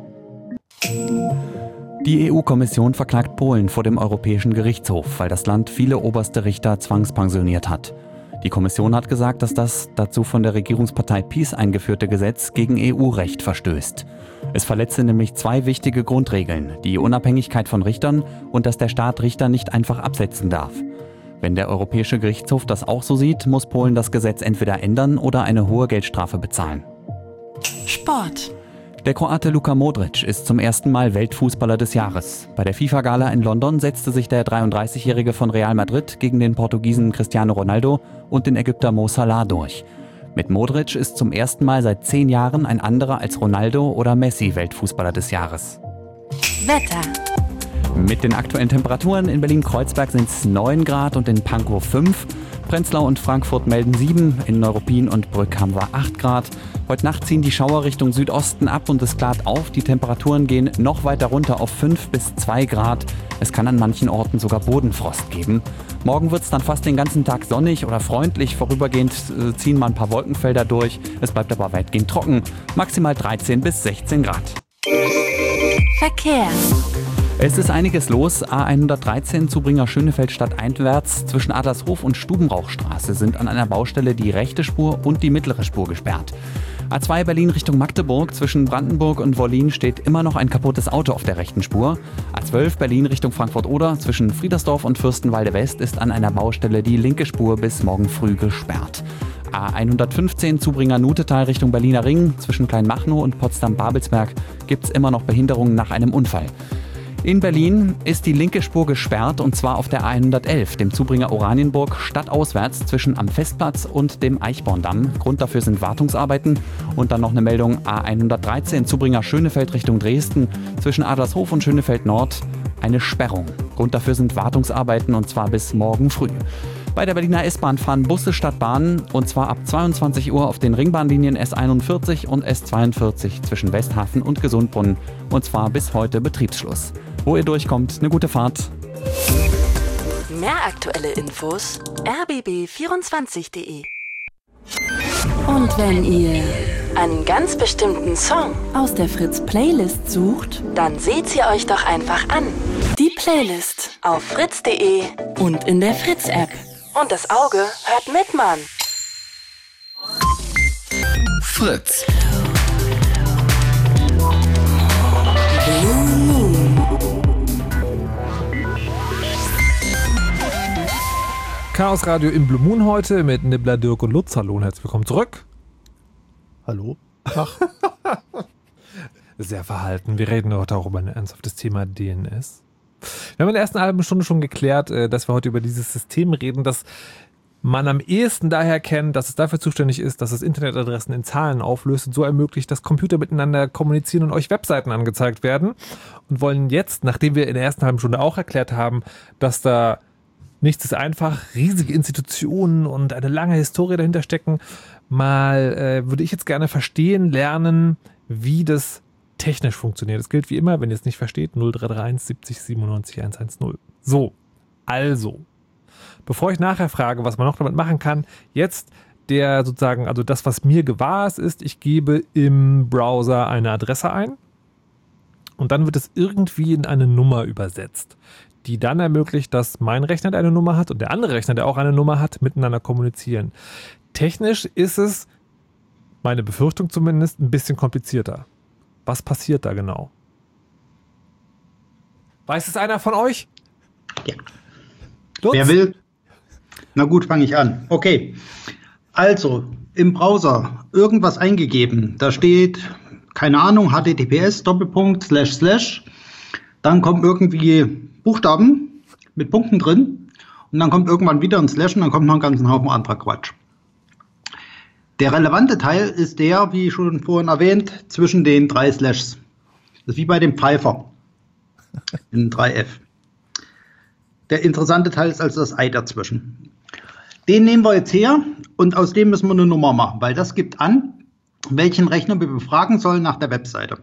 Die E U-Kommission verklagt Polen vor dem Europäischen Gerichtshof, weil das Land viele oberste Richter zwangspensioniert hat. Die Kommission hat gesagt, dass das dazu von der Regierungspartei PiS eingeführte Gesetz gegen E U-Recht verstößt. Es verletze nämlich zwei wichtige Grundregeln, die Unabhängigkeit von Richtern und dass der Staat Richter nicht einfach absetzen darf. Wenn der Europäische Gerichtshof das auch so sieht, muss Polen das Gesetz entweder ändern oder eine hohe Geldstrafe bezahlen.
Sport.
Der Kroate Luka Modric ist zum ersten Mal Weltfußballer des Jahres. Bei der FIFA-Gala in London setzte sich der dreiunddreißigjährige von Real Madrid gegen den Portugiesen Cristiano Ronaldo und den Ägypter Mo Salah durch. Mit Modric ist zum ersten Mal seit zehn Jahren ein anderer als Ronaldo oder Messi Weltfußballer des Jahres.
Wetter.
Mit den aktuellen Temperaturen in Berlin-Kreuzberg sind es neun Grad und in Pankow fünf. Prenzlau und Frankfurt melden sieben, in Neuruppin und Brück haben wir acht Grad. Heute Nacht ziehen die Schauer Richtung Südosten ab und es klart auf. Die Temperaturen gehen noch weiter runter auf fünf bis zwei Grad. Es kann an manchen Orten sogar Bodenfrost geben. Morgen wird es dann fast den ganzen Tag sonnig oder freundlich. Vorübergehend äh, ziehen mal ein paar Wolkenfelder durch. Es bleibt aber weitgehend trocken. Maximal dreizehn bis sechzehn Grad.
Verkehr.
Es ist einiges los. A hundertdreizehn Zubringer Schönefeld stadteinwärts zwischen Adlershof und Stubenrauchstraße sind an einer Baustelle die rechte Spur und die mittlere Spur gesperrt. A zwei Berlin Richtung Magdeburg zwischen Brandenburg und Wollin steht immer noch ein kaputtes Auto auf der rechten Spur. A zwölf Berlin Richtung Frankfurt-Oder zwischen Friedersdorf und Fürstenwalde West ist an einer Baustelle die linke Spur bis morgen früh gesperrt. A hundertfünfzehn Zubringer Nutetal Richtung Berliner Ring zwischen Kleinmachnow und Potsdam-Babelsberg gibt es immer noch Behinderungen nach einem Unfall. In Berlin ist die linke Spur gesperrt und zwar auf der A hundertelf, dem Zubringer Oranienburg, stadtauswärts zwischen am Festplatz und dem Eichborndamm. Grund dafür sind Wartungsarbeiten. Und dann noch eine Meldung A hundertdreizehn, Zubringer Schönefeld Richtung Dresden, zwischen Adlershof und Schönefeld Nord eine Sperrung. Grund dafür sind Wartungsarbeiten und zwar bis morgen früh. Bei der Berliner S-Bahn fahren Busse statt Bahnen und zwar ab zweiundzwanzig Uhr auf den Ringbahnlinien S einundvierzig und S zweiundvierzig zwischen Westhafen und Gesundbrunnen und zwar bis heute Betriebsschluss. Wo ihr durchkommt, eine gute Fahrt.
Mehr aktuelle Infos r b b vierundzwanzig punkt de. Und wenn ihr einen ganz bestimmten Song aus der Fritz-Playlist sucht, dann seht sie euch doch einfach an. Die Playlist auf fritz punkt de und in der Fritz-App. Und das Auge hört mit, Mann.
Fritz.
Chaos Radio im Blue Moon heute mit Nibbler, Dirk und Lutz. Hallo und herzlich willkommen zurück.
Hallo. Tag.
Sehr verhalten. Wir reden heute auch über ein ernsthaftes Thema D N S. Wir haben in der ersten halben Stunde schon geklärt, dass wir heute über dieses System reden, das man am ehesten daher kennt, dass es dafür zuständig ist, dass es Internetadressen in Zahlen auflöst und so ermöglicht, dass Computer miteinander kommunizieren und euch Webseiten angezeigt werden. Und wollen jetzt, nachdem wir in der ersten halben Stunde auch erklärt haben, dass da nichts ist einfach, riesige Institutionen und eine lange Historie dahinter stecken. Mal äh, würde ich jetzt gerne verstehen, lernen, wie das technisch funktioniert. Das gilt wie immer, wenn ihr es nicht versteht, null drei drei eins siebzig siebenundneunzig hundertzehn. So, also, bevor ich nachher frage, was man noch damit machen kann, jetzt der sozusagen, also das, was mir gewahr ist, ist, ich gebe im Browser eine Adresse ein und dann wird es irgendwie in eine Nummer übersetzt, die dann ermöglicht, dass mein Rechner eine Nummer hat und der andere Rechner, der auch eine Nummer hat, miteinander kommunizieren. Technisch ist es, meine Befürchtung zumindest, ein bisschen komplizierter. Was passiert da genau? Weiß es einer von euch?
Ja.
Lutz?
Wer will? Na gut, fange ich an. Okay. Also, im Browser irgendwas eingegeben. Da steht, keine Ahnung, H T T P S, Doppelpunkt, Slash, Slash. Dann kommen irgendwie Buchstaben mit Punkten drin. Und dann kommt irgendwann wieder ein Slash und dann kommt noch ein ganzen Haufen anderer Quatsch. Der relevante Teil ist der, wie schon vorhin erwähnt, zwischen den drei Slashs. Das ist wie bei dem Pfeifer in drei F. Der interessante Teil ist also das I dazwischen. Den nehmen wir jetzt her und aus dem müssen wir eine Nummer machen, weil das gibt an, welchen Rechner wir befragen sollen nach der Webseite.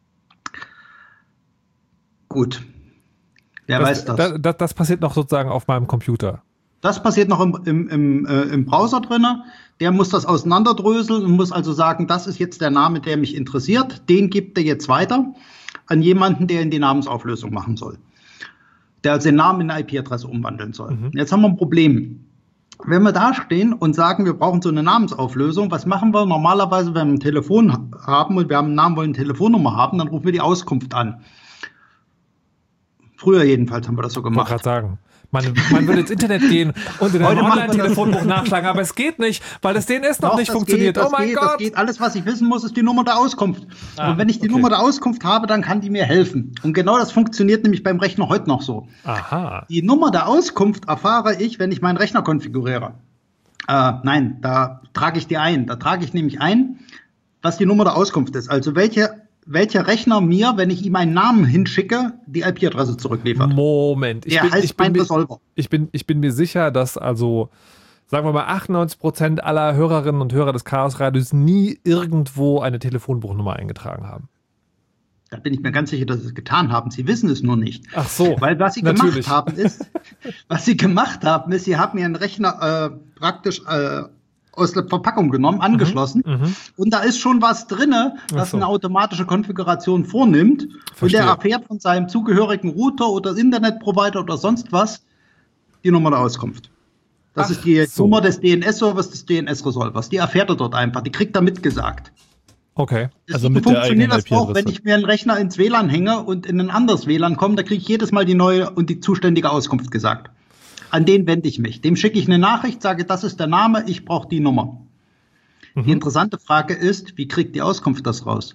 Gut. Wer
das,
weiß das?
Das, das? Das passiert noch sozusagen auf meinem Computer.
Das passiert noch im, im, im, äh, im Browser drin. Der muss das auseinanderdröseln und muss also sagen, das ist jetzt der Name, der mich interessiert. Den gibt er jetzt weiter an jemanden, der ihn die Namensauflösung machen soll. Der also den Namen in eine I P-Adresse umwandeln soll. Mhm. Jetzt haben wir ein Problem. Wenn wir da stehen und sagen, wir brauchen so eine Namensauflösung, was machen wir normalerweise, wenn wir ein Telefon haben und wir haben einen Namen, wollen eine Telefonnummer haben, dann rufen wir die Auskunft an. Früher jedenfalls haben wir das so gemacht.
Ich wollte gerade sagen. Man, man würde ins Internet gehen und in ein Online-Telefonbuch nachschlagen, aber es geht nicht, weil das D N S noch Doch, nicht funktioniert.
Geht,
oh mein
geht,
Gott!
Das geht. Alles, was ich wissen muss, ist die Nummer der Auskunft. Ah, und wenn ich die okay. Nummer der Auskunft habe, dann kann die mir helfen. Und genau das funktioniert nämlich beim Rechner heute noch so.
Aha.
Die Nummer der Auskunft erfahre ich, wenn ich meinen Rechner konfiguriere. Äh, nein, da trage ich die ein. Da trage ich nämlich ein, was die Nummer der Auskunft ist. Also welche welcher Rechner mir, wenn ich ihm einen Namen hinschicke, die I P-Adresse zurückliefert.
Moment.
Ich Der bin, heißt
ich bin,
mein Resolver.
Ich bin, ich bin mir sicher, dass also, sagen wir mal, achtundneunzig Prozent aller Hörerinnen und Hörer des Chaos-Radios nie irgendwo eine Telefonbuchnummer eingetragen haben.
Da bin ich mir ganz sicher, dass sie es getan haben. Sie wissen es nur nicht.
Ach so.
Weil was sie
natürlich.
gemacht haben ist, was sie gemacht haben ist, sie haben ihren Rechner äh, praktisch äh, aus der Verpackung genommen, angeschlossen. Mhm, mh. Und da ist schon was drinne, das so. eine automatische Konfiguration vornimmt. Verstehe. Und der erfährt von seinem zugehörigen Router oder Internetprovider oder sonst was die Nummer der Auskunft. Das Ach, ist die so. Nummer des D N S-Servers, des D N S-Resolvers. Die erfährt er dort einfach. Die kriegt er mitgesagt.
Okay.
Also mit
funktioniert
der eigenen
das auch, wenn ich mir einen Rechner ins W L A N hänge und in ein anderes W L A N komme, da kriege ich jedes Mal die neue und die zuständige Auskunft gesagt. An den wende ich mich. Dem schicke ich eine Nachricht, sage, das ist der Name, ich brauche die Nummer. Mhm. Die interessante Frage ist, wie kriegt die Auskunft das raus?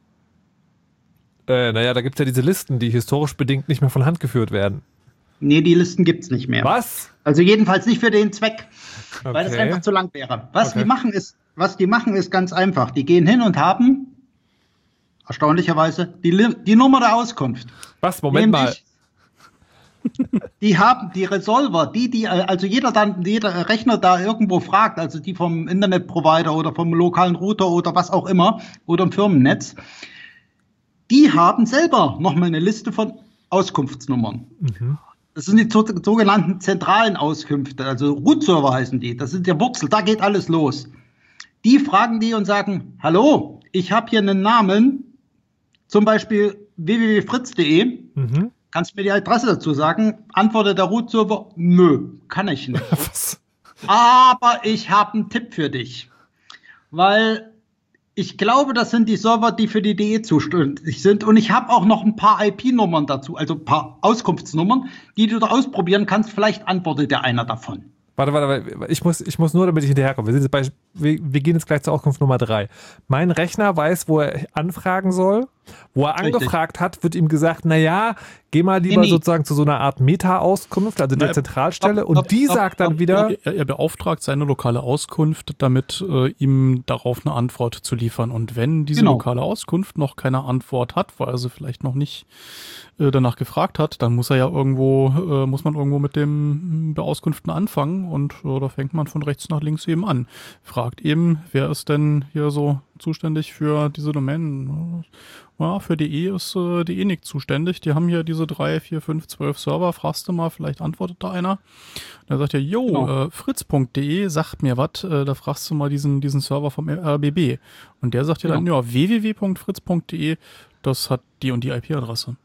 Äh, naja, da gibt es ja diese Listen, die historisch bedingt nicht mehr von Hand geführt werden.
Nee, die Listen gibt es nicht mehr.
Was?
Also jedenfalls nicht für den Zweck, okay. weil das einfach zu lang wäre. Was okay. die machen ist, was die machen ist ganz einfach. Die gehen hin und haben, erstaunlicherweise, die, die Nummer der Auskunft.
Was? Moment Nämlich, mal.
Die haben die Resolver, die, die, also jeder dann, jeder Rechner da irgendwo fragt, also die vom Internetprovider oder vom lokalen Router oder was auch immer oder im Firmennetz, die haben selber nochmal eine Liste von Auskunftsnummern. Mhm. Das sind die sogenannten zentralen Auskünfte, also Root-Server heißen die, das sind der Wurzel, da geht alles los. Die fragen die und sagen, hallo, ich habe hier einen Namen, zum Beispiel w w w punkt fritz punkt de, mhm. Kannst du mir die Adresse dazu sagen? Antwortet der Root-Server, nö, kann ich nicht. Was? Aber ich habe einen Tipp für dich. Weil ich glaube, das sind die Server, die für die D E zuständig sind. Und ich habe auch noch ein paar I P-Nummern dazu, also ein paar Auskunftsnummern, die du da ausprobieren kannst. Vielleicht antwortet der einer davon.
Warte, warte, warte. Ich muss, ich muss nur, damit ich hinterherkomme. Wir sind jetzt bei wir, wir gehen jetzt gleich zur Auskunft Nummer drei. Mein Rechner weiß, wo er anfragen soll. Wo er Richtig. angefragt hat, wird ihm gesagt, naja, geh mal lieber nee, nee. sozusagen zu so einer Art Meta-Auskunft, also der Na, Zentralstelle. Ab, ab, und die ab, sagt ab, dann wieder...
Er, er beauftragt seine lokale Auskunft, damit äh, ihm darauf eine Antwort zu liefern. Und wenn diese genau. lokale Auskunft noch keine Antwort hat, weil er sie vielleicht noch nicht äh, danach gefragt hat, dann muss er ja irgendwo, äh, muss man irgendwo mit dem Beauskunften anfangen. Und äh, da fängt man von rechts nach links eben an. Fragt eben, wer ist denn hier so zuständig für diese Domänen? Ja, für D E ist äh, D E nicht zuständig. Die haben hier diese drei, vier, fünf, zwölf Server. Fragst du mal, vielleicht antwortet da einer. Dann sagt er, jo, genau. äh, fritz punkt de sagt mir was. Äh, da fragst du mal diesen, diesen Server vom R B B. Und der sagt dir genau. dann, ja, w w w punkt fritz punkt de, das hat die und die I P-Adresse.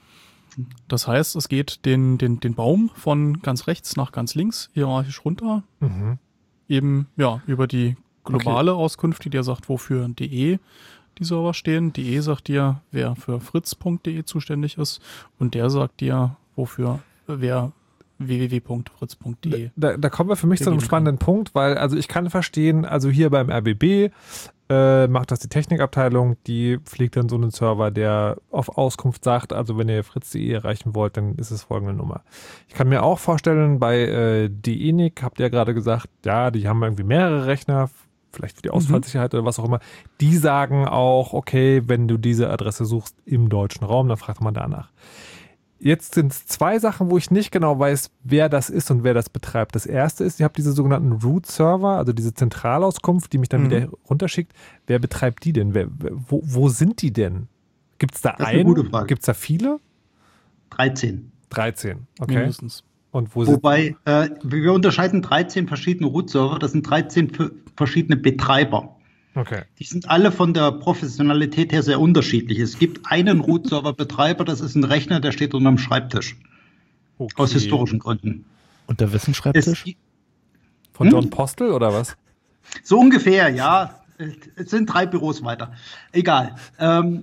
Das heißt, es geht den, den, den Baum von ganz rechts nach ganz links hierarchisch runter. Mhm. Eben, ja, über die globale okay. Auskunft, die dir sagt, wofür D E die Server stehen. D E sagt dir, wer für fritz punkt de zuständig ist, und der sagt dir, wofür wer w w w punkt fritz punkt de.
Da, da kommen wir für mich zu einem spannenden kann. Punkt, weil also ich kann verstehen, also hier beim R B B äh, macht das die Technikabteilung, die pflegt dann so einen Server, der auf Auskunft sagt, also wenn ihr fritz punkt de erreichen wollt, dann ist es folgende Nummer. Ich kann mir auch vorstellen, bei äh, D E N I C habt ihr ja gerade gesagt, ja, die haben irgendwie mehrere Rechner, vielleicht für die Ausfallsicherheit mhm. oder was auch immer, die sagen auch, okay, wenn du diese Adresse suchst im deutschen Raum, dann fragt man danach. Jetzt sind es zwei Sachen, wo ich nicht genau weiß, wer das ist und wer das betreibt. Das erste ist, ihr habt diese sogenannten Root-Server, also diese Zentralauskunft, die mich dann mhm. wieder runterschickt. Wer betreibt die denn? Wer, wo, wo sind die denn? Gibt es da einen? Gibt es da viele?
dreizehn.
dreizehn, okay.
Mindestens.
Und wo
Wobei, äh, wir unterscheiden dreizehn verschiedene Root-Server, das sind dreizehn f- verschiedene Betreiber.
Okay.
Die sind alle von der Professionalität her sehr unterschiedlich. Es gibt einen Root-Server-Betreiber, das ist ein Rechner, der steht unter einem Schreibtisch. Okay. Aus historischen Gründen.
Unter wessen Schreibtisch?
Es, von hm? John Postel oder was?
So ungefähr, ja. Es sind drei Büros weiter. Egal. Ähm,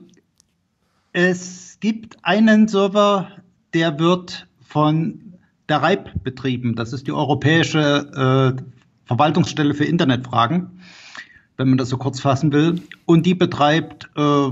es gibt einen Server, der wird von der R I P betrieben. Das ist die Europäische äh, Verwaltungsstelle für Internetfragen, wenn man das so kurz fassen will. Und die betreibt äh,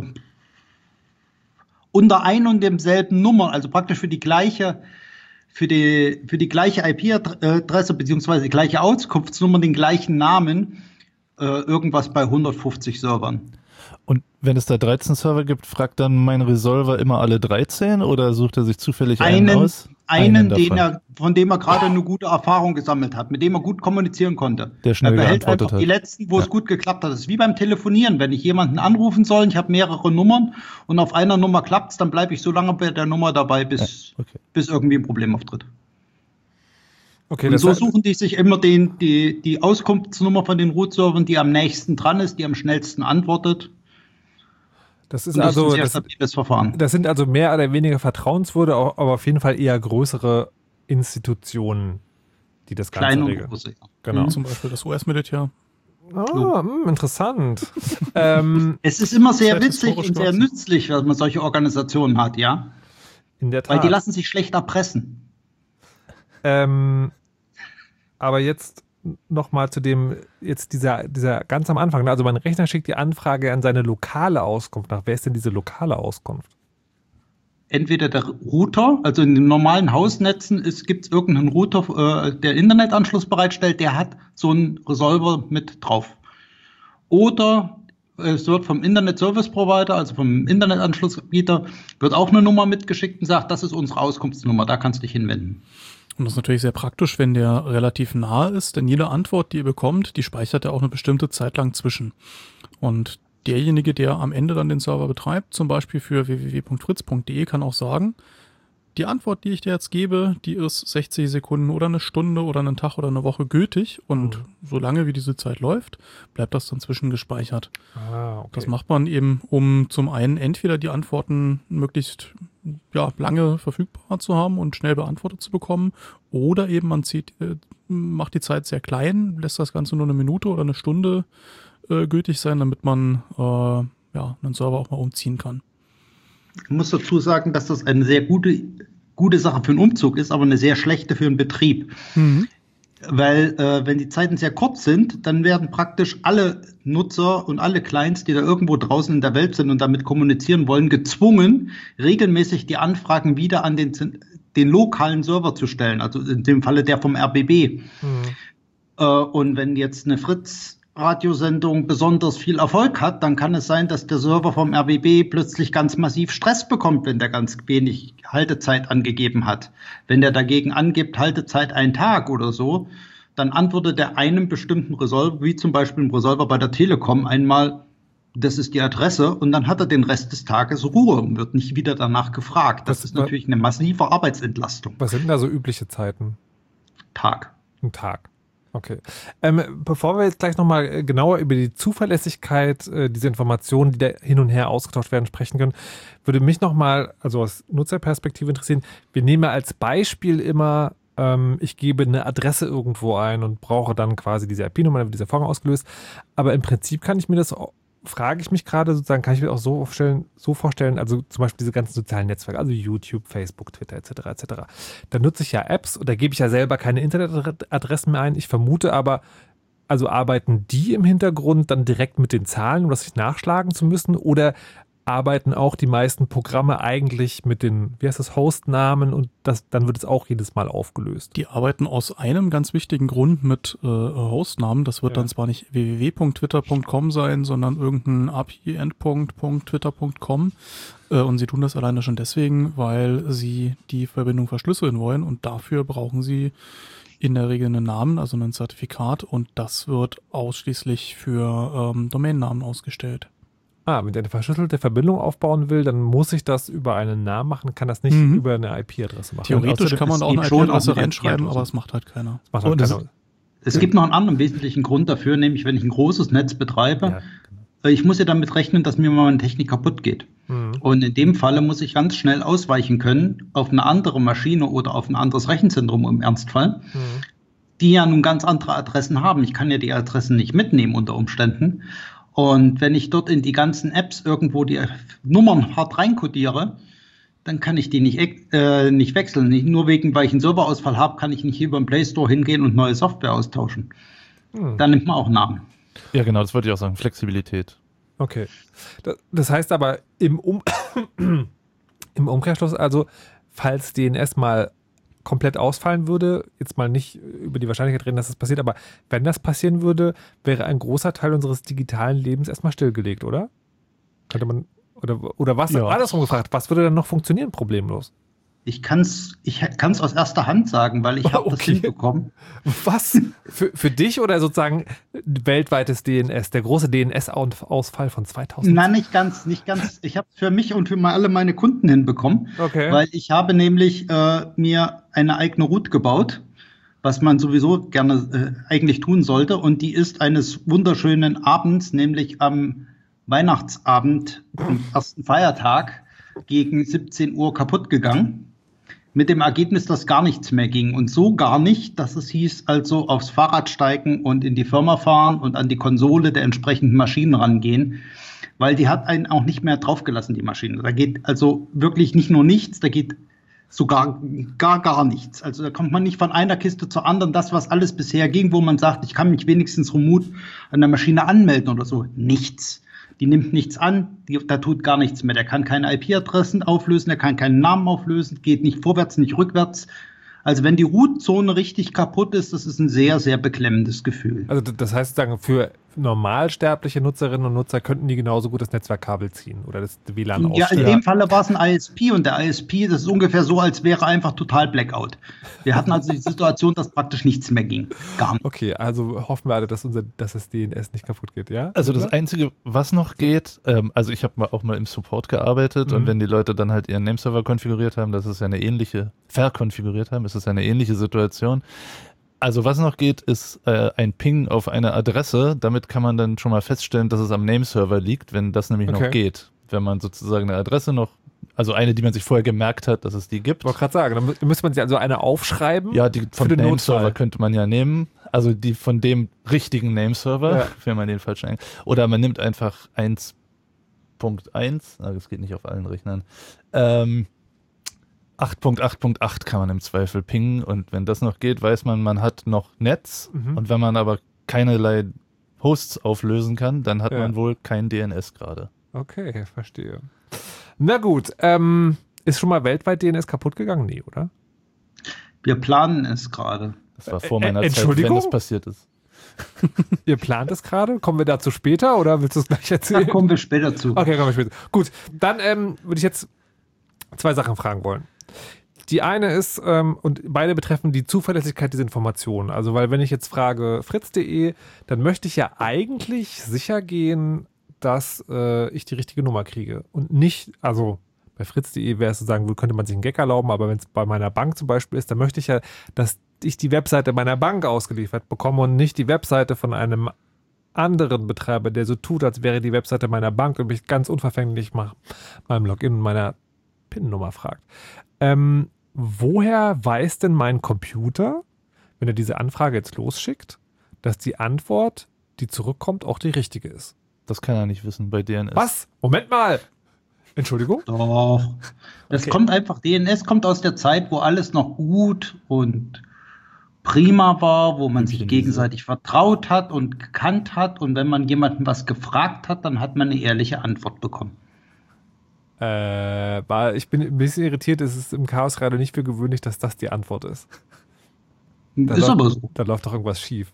unter ein und demselben Nummer, also praktisch für die gleiche, für die, für die gleiche I P-Adresse beziehungsweise die gleiche Auskunftsnummer, den gleichen Namen, äh, irgendwas bei hundertfünfzig Servern.
Und wenn es da dreizehn Server gibt, fragt dann mein Resolver immer alle dreizehn oder sucht er sich zufällig einen, einen aus?
Einen, einen den er, von dem er gerade eine gute Erfahrung gesammelt hat, mit dem er gut kommunizieren konnte.
Der schnell
er behält
geantwortet
einfach
hat.
Die letzten, wo ja. es gut geklappt hat. Das ist wie beim Telefonieren. Wenn ich jemanden anrufen soll, ich habe mehrere Nummern und auf einer Nummer klappt es, dann bleibe ich so lange bei der Nummer dabei, bis, ja, okay. bis irgendwie ein Problem auftritt. Okay, und so suchen die sich immer den, die, die Auskunftsnummer von den Root-Servern, die am nächsten dran ist, die am schnellsten antwortet.
Das ist, das also, ist ein sehr
stabiles Verfahren.
Das sind also mehr oder weniger vertrauenswürdige, aber auf jeden Fall eher größere Institutionen, die das Ganze
Kleine
regeln.
Große, ja.
Genau.
Mhm. Zum Beispiel das U S-Militär.
Ah, mh, interessant. ähm,
es ist immer sehr witzig und sehr nützlich, dass man solche Organisationen hat, ja?
In der Tat.
Weil die lassen sich schlecht erpressen.
Ähm, aber jetzt nochmal zu dem, jetzt dieser, dieser ganz am Anfang, also mein Rechner schickt die Anfrage an seine lokale Auskunft nach. Wer ist denn diese lokale Auskunft?
Entweder der Router, also in den normalen Hausnetzen gibt es irgendeinen Router, äh, der Internetanschluss bereitstellt, der hat so einen Resolver mit drauf. Oder es wird vom Internet Service Provider, also vom Internetanschlussbieter, wird auch eine Nummer mitgeschickt und sagt, das ist unsere Auskunftsnummer, da kannst du dich hinwenden.
Und das ist natürlich sehr praktisch, wenn der relativ nahe ist, denn jede Antwort, die ihr bekommt, die speichert er auch eine bestimmte Zeit lang zwischen. Und derjenige, der am Ende dann den Server betreibt, zum Beispiel für w w w punkt fritz punkt de, kann auch sagen, die Antwort, die ich dir jetzt gebe, die ist sechzig Sekunden oder eine Stunde oder einen Tag oder eine Woche gültig und mhm. solange wie diese Zeit läuft, bleibt das dann zwischengespeichert.
Ah, okay.
Das macht man eben, um zum einen entweder die Antworten möglichst ja, lange verfügbar zu haben und schnell beantwortet zu bekommen, oder eben man zieht, äh, macht die Zeit sehr klein, lässt das Ganze nur eine Minute oder eine Stunde äh, gültig sein, damit man äh, ja, einen Server auch mal umziehen kann.
Ich muss dazu sagen, dass das eine sehr gute, gute Sache für einen Umzug ist, aber eine sehr schlechte für einen Betrieb. Mhm. weil äh, wenn die Zeiten sehr kurz sind, dann werden praktisch alle Nutzer und alle Clients, die da irgendwo draußen in der Welt sind und damit kommunizieren wollen, gezwungen, regelmäßig die Anfragen wieder an den, den lokalen Server zu stellen, also in dem Falle der vom R B B. Mhm. Äh, und wenn jetzt eine Fritz-Radiosendung besonders viel Erfolg hat, dann kann es sein, dass der Server vom R B B plötzlich ganz massiv Stress bekommt, wenn der ganz wenig Haltezeit angegeben hat. Wenn der dagegen angibt, Haltezeit ein Tag oder so, dann antwortet er einem bestimmten Resolver, wie zum Beispiel ein Resolver bei der Telekom, einmal, das ist die Adresse, und dann hat er den Rest des Tages Ruhe und wird nicht wieder danach gefragt. Das was, ist natürlich eine massive Arbeitsentlastung.
Was sind denn da so übliche Zeiten?
Tag.
Ein Tag. Okay. Ähm, bevor wir jetzt gleich nochmal genauer über die Zuverlässigkeit äh, dieser Informationen, die da hin und her ausgetauscht werden, sprechen können, würde mich nochmal, also aus Nutzerperspektive interessieren, wir nehmen ja als Beispiel immer, ähm, ich gebe eine Adresse irgendwo ein und brauche dann quasi diese I P-Nummer, dann wird dieser Vorgang ausgelöst. Aber im Prinzip kann ich mir das, frage ich mich gerade sozusagen, kann ich mir auch so vorstellen, so vorstellen, also zum Beispiel diese ganzen sozialen Netzwerke, also YouTube, Facebook, Twitter et cetera et cetera. Da nutze ich ja Apps und da gebe ich ja selber keine Internetadressen mehr ein. Ich vermute aber, also arbeiten die im Hintergrund dann direkt mit den Zahlen, um das sich nachschlagen zu müssen, oder arbeiten auch die meisten Programme eigentlich mit den, wie heißt das, Hostnamen, und das, dann wird es auch jedes Mal aufgelöst?
Die arbeiten aus einem ganz wichtigen Grund mit äh, Hostnamen. Das wird ja dann zwar nicht w w w punkt twitter punkt com sein, sondern irgendein A P I-Endpunkt punkt twitter punkt com. Äh, und sie tun das alleine schon deswegen, weil sie die Verbindung verschlüsseln wollen, und dafür brauchen sie in der Regel einen Namen, also ein Zertifikat, und das wird ausschließlich für ähm, Domainnamen ausgestellt.
Ah, wenn ich eine verschlüsselte Verbindung aufbauen will, dann muss ich das über einen Namen machen, kann das nicht mhm. über eine I P-Adresse machen.
Theoretisch also, kann man auch eine I P-Adresse reinschreiben, aber das macht halt keiner.
Das macht halt
das,
keiner.
Es gibt noch einen anderen wesentlichen Grund dafür, nämlich wenn ich ein großes Netz betreibe, ja, genau. ich muss ja damit rechnen, dass mir mal meine Technik kaputt geht. Mhm. Und in dem Falle muss ich ganz schnell ausweichen können auf eine andere Maschine oder auf ein anderes Rechenzentrum im Ernstfall, mhm. die ja nun ganz andere Adressen haben. Ich kann ja die Adressen nicht mitnehmen unter Umständen. Und wenn ich dort in die ganzen Apps irgendwo die Nummern hart reinkodiere, dann kann ich die nicht, äh, nicht wechseln. Nicht nur wegen, weil ich einen Serverausfall habe, kann ich nicht hier über den Play Store hingehen und neue Software austauschen. Hm. Dann nimmt man auch Namen.
Ja, genau, das wollte ich auch sagen. Flexibilität.
Okay. Das heißt aber im, um im Umkehrschluss, also falls D N S mal komplett ausfallen würde, jetzt mal nicht über die Wahrscheinlichkeit reden, dass das passiert, aber wenn das passieren würde, wäre ein großer Teil unseres digitalen Lebens erstmal stillgelegt, oder? Könnte man, oder, oder was, ja. andersrum gefragt, was würde dann noch funktionieren, problemlos?
Ich kann es ich kann's aus erster Hand sagen, weil ich habe okay. das hinbekommen.
Was? Für, für dich oder sozusagen weltweites D N S, der große D N S-Ausfall von zweitausend?
Nein, nicht ganz, nicht ganz. Ich habe es für mich und für alle meine Kunden hinbekommen, okay. weil ich habe nämlich äh, mir eine eigene Route gebaut, was man sowieso gerne äh, eigentlich tun sollte, und die ist eines wunderschönen Abends, nämlich am Weihnachtsabend, am ersten Feiertag, gegen siebzehn Uhr kaputt gegangen. Mit dem Ergebnis, dass gar nichts mehr ging. Und so gar nicht, dass es hieß, also aufs Fahrrad steigen und in die Firma fahren und an die Konsole der entsprechenden Maschinen rangehen. Weil die hat einen auch nicht mehr draufgelassen, die Maschine. Da geht also wirklich nicht nur nichts, da geht sogar gar, gar nichts. Also da kommt man nicht von einer Kiste zur anderen. Das, was alles bisher ging, wo man sagt, ich kann mich wenigstens remote an der Maschine anmelden oder so. Nichts. Die nimmt nichts an, die, da tut gar nichts mehr. Der kann keine I P-Adressen auflösen, der kann keinen Namen auflösen, geht nicht vorwärts, nicht rückwärts. Also wenn die Root-Zone richtig kaputt ist, das ist ein sehr, sehr beklemmendes Gefühl.
Also das heißt, sagen, für normalsterbliche Nutzerinnen und Nutzer könnten die genauso gut das Netzwerkkabel ziehen oder das W L A N ausstellen.
Ja, in dem Falle war es ein I S P, und der I S P, das ist ungefähr so, als wäre einfach total Blackout. Wir hatten also die Situation, dass praktisch nichts mehr ging. Gar nicht.
Okay, also hoffen wir alle, dass, unser, dass das D N S nicht kaputt geht, ja?
Also das Einzige, was noch geht, ähm, also ich habe auch mal im Support gearbeitet, mhm. und wenn die Leute dann halt ihren Nameserver konfiguriert haben, das ist ja eine ähnliche, verkonfiguriert haben, ist das ja eine ähnliche Situation. Also was noch geht, ist äh, ein Ping auf eine Adresse. Damit kann man dann schon mal feststellen, dass es am Nameserver liegt, wenn das nämlich okay. noch geht. Wenn man sozusagen eine Adresse noch, also eine, die man sich vorher gemerkt hat, dass es die gibt.
Ich wollte gerade sagen, dann müsste man sich also eine aufschreiben.
Ja, die vom Nameserver könnte man ja nehmen. Also die von dem richtigen Nameserver, ja. wenn man den falschen ein. Oder man nimmt einfach eins Punkt eins, also das geht nicht auf allen Rechnern, ähm, acht Punkt acht Punkt acht kann man im Zweifel pingen und wenn das noch geht, weiß man, man hat noch Netz
Mhm.
und wenn man aber keinerlei Hosts auflösen kann, dann hat
Ja.
man wohl kein D N S gerade.
Okay, verstehe. Na gut, ähm, ist schon mal weltweit D N S kaputt gegangen? Nee, oder?
Wir planen es gerade.
Das war vor
Ä-
meiner Zeit,
Entschuldigung?
wenn das passiert ist.
Ihr plant es gerade? Kommen wir dazu später oder willst du es gleich
Da
erzählen?
kommen wir später zu.
Okay, kommen wir später. Gut, dann ähm, würde ich jetzt zwei Sachen fragen wollen. Die eine ist, ähm, und beide betreffen die Zuverlässigkeit dieser Informationen. Also, weil wenn ich jetzt frage fritz punkt de, dann möchte ich ja eigentlich sicher gehen, dass äh, ich die richtige Nummer kriege. Und nicht, also bei fritz punkt de wäre es sozusagen, könnte man sich einen Gag erlauben, aber wenn es bei meiner Bank zum Beispiel ist, dann möchte ich ja, dass ich die Webseite meiner Bank ausgeliefert bekomme und nicht die Webseite von einem anderen Betreiber, der so tut, als wäre die Webseite meiner Bank und mich ganz unverfänglich nach meinem Login und meiner P I N-Nummer fragt. Ähm, woher weiß denn mein Computer, wenn er diese Anfrage jetzt losschickt, dass die Antwort, die zurückkommt, auch die richtige ist?
Das kann er nicht wissen bei D N S.
Was? Moment mal! Entschuldigung?
Doch. Das
Okay.
kommt einfach, D N S kommt aus der Zeit, wo alles noch gut und prima war, wo man
Hübchen
sich
diese.
gegenseitig vertraut hat und gekannt hat. Und wenn man jemanden was gefragt hat, dann hat man eine ehrliche Antwort bekommen.
Äh, war, ich bin ein bisschen irritiert, es ist im Chaos gerade nicht für gewöhnlich, dass das die Antwort ist. Da
ist
läuft,
aber so.
Da läuft doch irgendwas schief.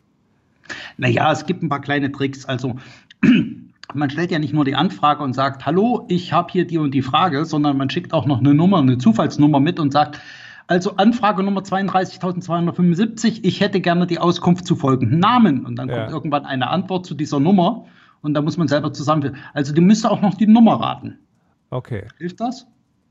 Naja, es gibt ein paar kleine Tricks. Also man stellt ja nicht nur die Anfrage und sagt, hallo, ich habe hier die und die Frage, sondern man schickt auch noch eine Nummer, eine Zufallsnummer mit und sagt, also Anfrage Nummer zweiunddreißigtausendzweihundertfünfundsiebzig, ich hätte gerne die Auskunft zu folgenden Namen. Und dann
Ja.
kommt irgendwann eine Antwort zu dieser Nummer und da muss man selber zusammen. Also die müsste auch noch die Nummer raten.
Okay.
Hilft das?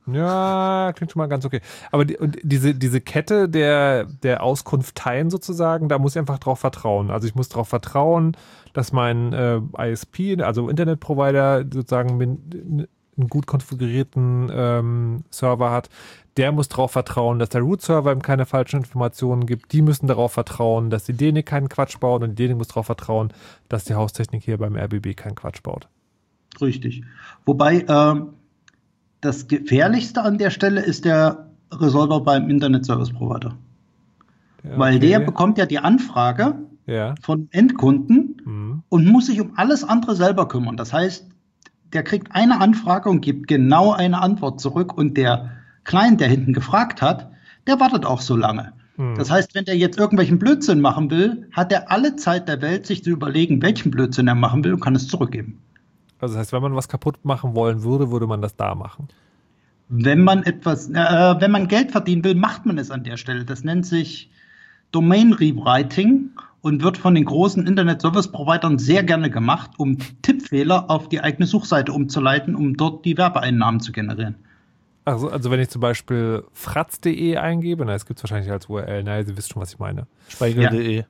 Ja, klingt schon mal ganz okay. Aber die, und diese, diese Kette der, der Auskunfteien sozusagen, da muss ich einfach drauf vertrauen. Also ich muss darauf vertrauen, dass mein äh, I S P, also Internetprovider, sozusagen min, einen gut konfigurierten ähm, Server hat. Der muss darauf vertrauen, dass der Root-Server ihm keine falschen Informationen gibt. Die müssen darauf vertrauen, dass die D N I keinen Quatsch baut und die D N I muss darauf vertrauen, dass die Haustechnik hier beim R B B keinen Quatsch baut.
Richtig. Wobei ähm, das Gefährlichste an der Stelle ist der Resolver beim Internet Service Provider.
Ja,
Weil
okay.
der bekommt ja die Anfrage
Ja.
von Endkunden
Mhm.
und muss sich um alles andere selber kümmern. Das heißt, der kriegt eine Anfrage und gibt genau eine Antwort zurück und der Client, der hinten gefragt hat, der wartet auch so lange.
Mhm.
Das heißt, wenn der jetzt irgendwelchen Blödsinn machen will, hat er alle Zeit der Welt, sich zu überlegen, welchen Blödsinn er machen will und kann es zurückgeben.
Also das heißt, wenn man was kaputt machen wollen würde, würde man das da machen.
Wenn man etwas, äh, wenn man Geld verdienen will, macht man es an der Stelle. Das nennt sich Domain Rewriting und wird von den großen Internet-Service-Providern sehr gerne gemacht, um Tippfehler auf die eigene Suchseite umzuleiten, um dort die Werbeeinnahmen zu generieren.
Also, also wenn ich zum Beispiel fratz punkt de eingebe, na, das gibt es wahrscheinlich als U R L, naja, Sie wissen schon, was ich meine.
Speigel punkt de.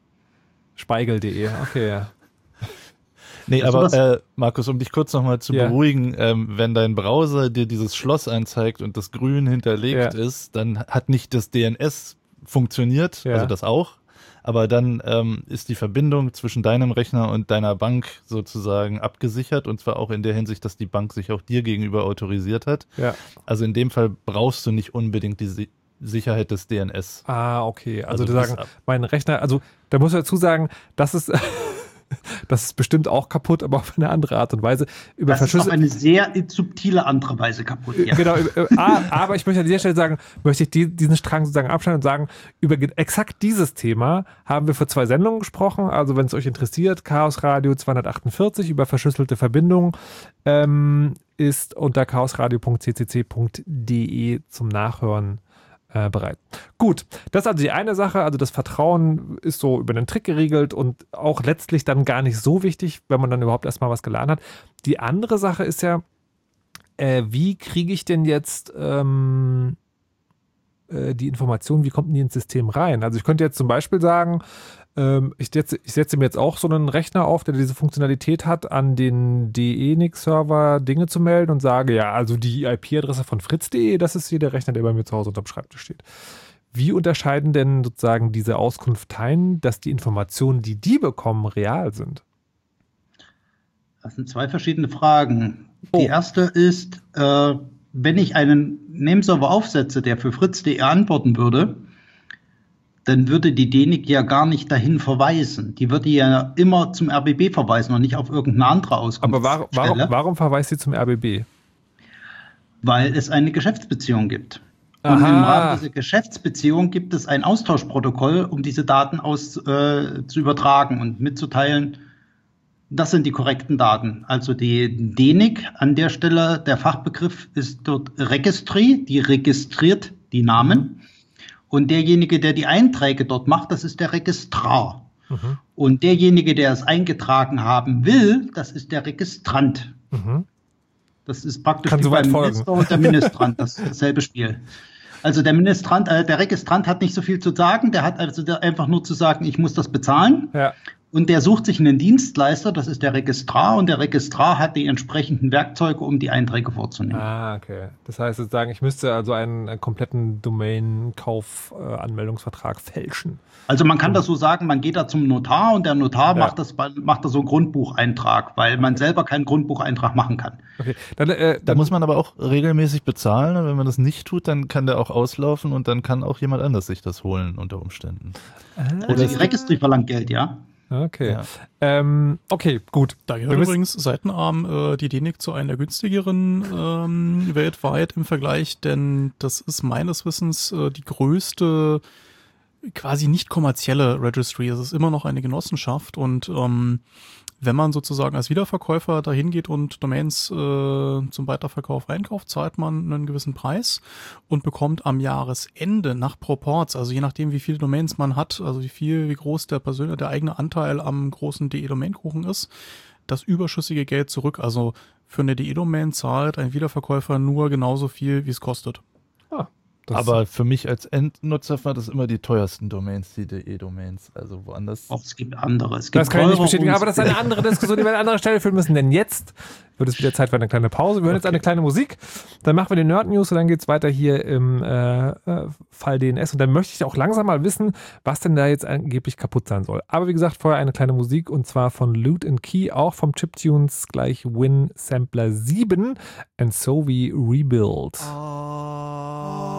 Speigel punkt de, okay, ja.
Nee,
Also
aber
was-
äh, Markus, um dich kurz nochmal zu
Ja.
beruhigen, ähm, wenn dein Browser dir dieses Schloss anzeigt und das grün hinterlegt
Ja.
ist, dann hat nicht das D N S funktioniert,
Ja.
also das auch, aber dann ähm, ist die Verbindung zwischen deinem Rechner und deiner Bank sozusagen abgesichert und zwar auch in der Hinsicht, dass die Bank sich auch dir gegenüber autorisiert hat.
Ja.
Also in dem Fall brauchst du nicht unbedingt die Si- Sicherheit des D N S.
Ah, okay. Also,
Also
du
das
sagen,
ab-
mein Rechner, also da muss ich dazu sagen, das ist, das ist bestimmt auch kaputt, aber auf eine andere Art und Weise. Über
Das ist auf
Verschlüssel-
eine sehr subtile andere Weise kaputt. Ja.
Genau, äh, ah, aber ich möchte an dieser Stelle sagen, möchte ich die, diesen Strang sozusagen abschneiden und sagen, über ge- exakt dieses Thema haben wir vor zwei Sendungen gesprochen. Also wenn es euch interessiert, Chaos Radio zweihundertachtundvierzig über verschlüsselte Verbindungen ähm, ist unter chaosradio punkt c c c punkt de zum Nachhören äh, bereit. Gut, das ist also die eine Sache, also das Vertrauen ist so über den Trick geregelt und auch letztlich dann gar nicht so wichtig, wenn man dann überhaupt erstmal was gelernt hat. Die andere Sache ist ja, äh, wie kriege ich denn jetzt ähm, äh, die Informationen, wie kommt denn die ins System rein? Also ich könnte jetzt zum Beispiel sagen, ähm, ich, setze, ich setze mir jetzt auch so einen Rechner auf, der diese Funktionalität hat, an den D E N I C-Server Dinge zu melden und sage, ja, also die I P-Adresse von fritz punkt de, das ist hier der Rechner, der bei mir zu Hause unterm Schreibtisch steht. Wie unterscheiden denn sozusagen diese Auskunfteien, dass die Informationen, die die bekommen, real sind?
Das sind zwei verschiedene Fragen.
Oh.
Die erste ist, äh, wenn ich einen Nameserver aufsetze, der für fritz punkt de antworten würde, dann würde die D N I C ja gar nicht dahin verweisen. Die würde ja immer zum R B B verweisen und nicht auf irgendeine andere Auskunftsstelle.
Aber warum, warum, warum verweist sie zum R B B?
Weil es eine Geschäftsbeziehung gibt.
Aha.
Und im Rahmen dieser Geschäftsbeziehung gibt es ein Austauschprotokoll, um diese Daten aus, äh, zu übertragen und mitzuteilen, das sind die korrekten Daten. Also die D N I C, an der Stelle, der Fachbegriff ist dort Registry, die registriert die Namen. Und derjenige, der die Einträge dort macht, das ist der Registrar. Mhm. Und derjenige, der es eingetragen haben will, das ist der Registrant. Mhm. Das ist praktisch wie beim Minister und der Ministrant, das ist dasselbe Spiel. Also der Ministrant, äh, der Registrant hat nicht so viel zu sagen, der hat also einfach nur zu sagen, ich muss das bezahlen. Ja. Und der sucht sich einen Dienstleister, das ist der Registrar, und der Registrar hat die entsprechenden Werkzeuge, um die Einträge vorzunehmen.
Ah, okay. Das heißt sozusagen, ich müsste also einen, einen kompletten Domain-Kauf-Anmeldungsvertrag fälschen.
Also man kann das so sagen, man geht da zum Notar und der Notar ja. macht, das, macht da so einen Grundbucheintrag, weil man selber keinen Grundbucheintrag machen kann.
Okay. Dann, äh, da muss man aber auch regelmäßig bezahlen, und wenn man das nicht tut, dann kann der auch auslaufen und dann kann auch jemand anders sich das holen unter Umständen.
Ah. Also die Registry verlangt Geld, ja.
Okay. Ja. Ähm, okay, gut.
Da gehört übrigens Seitenarm äh, die D N I C zu einer der günstigeren ähm, weltweit im Vergleich, denn das ist meines Wissens äh, die größte quasi nicht kommerzielle Registry. Es ist immer noch eine Genossenschaft, und ähm, wenn man sozusagen als Wiederverkäufer dahin geht und Domains äh, zum Weiterverkauf einkauft, zahlt man einen gewissen Preis und bekommt am Jahresende nach Proports, also je nachdem, wie viele Domains man hat, also wie viel, wie groß der persönliche, der eigene Anteil am großen D E-Domain-Kuchen ist, das überschüssige Geld zurück. Also für eine D E-Domain zahlt ein Wiederverkäufer nur genauso viel, wie es kostet.
Ah. Aber für mich als Endnutzer war das immer die teuersten Domains, die D E-Domains. Also woanders.
Auch es gibt andere. Es gibt
das kann ich nicht bestätigen, aber das ist eine andere Diskussion, die wir an anderer Stelle führen müssen. Denn jetzt wird es wieder Zeit für eine kleine Pause. Wir hören okay. jetzt eine kleine Musik. Dann machen wir die Nerd-News und dann geht es weiter hier im äh, Fall D N S. Und dann möchte ich auch langsam mal wissen, was denn da jetzt angeblich kaputt sein soll. Aber wie gesagt, vorher eine kleine Musik, und zwar von Loot and Key, auch vom Chiptunes gleich Win Sampler sieben. And so we rebuild. Oh.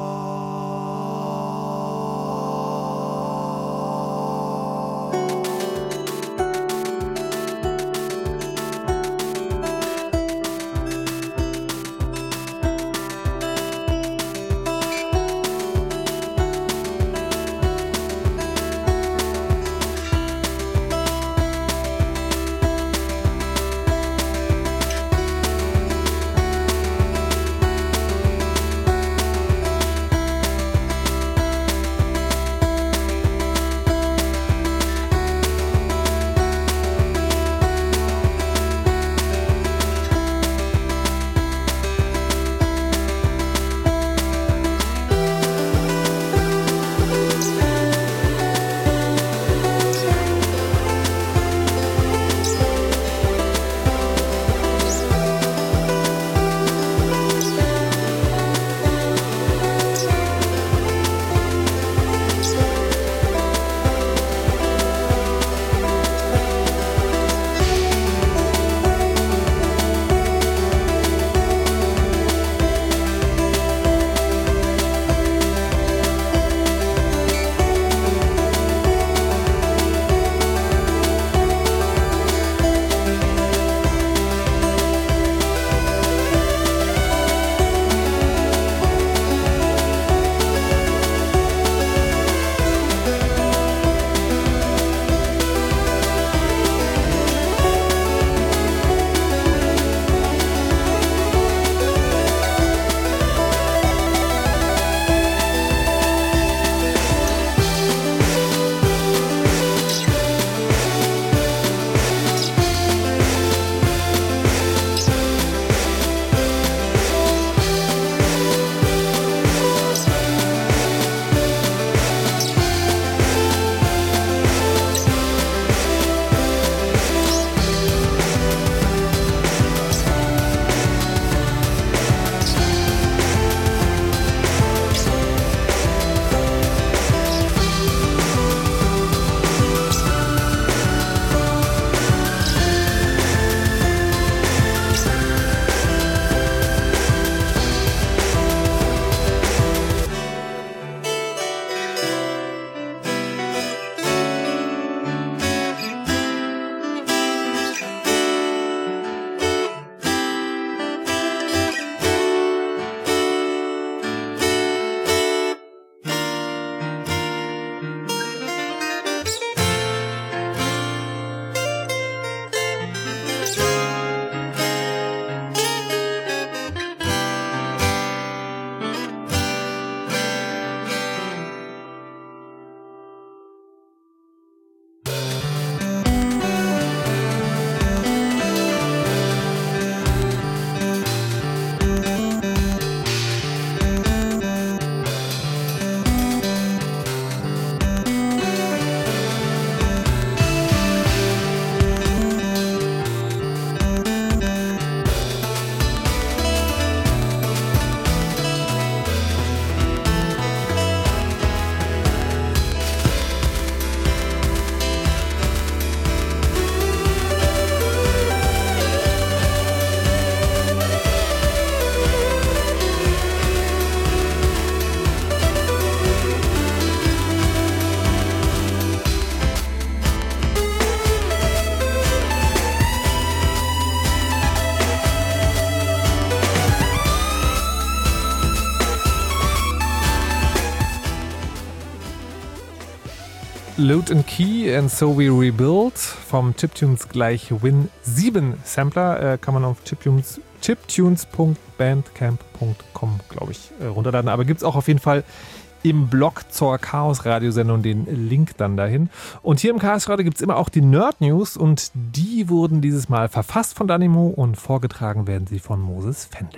Loot and Key and So We Rebuild vom Chiptunes gleich Win sieben Sampler. Äh, kann man auf Chiptunes, chiptunes punkt bandcamp punkt com, glaube ich, äh, runterladen. Aber gibt es auch auf jeden Fall im Blog zur Chaos-Radio-Sendung den Link dann dahin. Und hier im Chaos-Radio gibt es immer auch die Nerd-News und die wurden dieses Mal verfasst von Danimo und vorgetragen werden sie von Moses Fendel.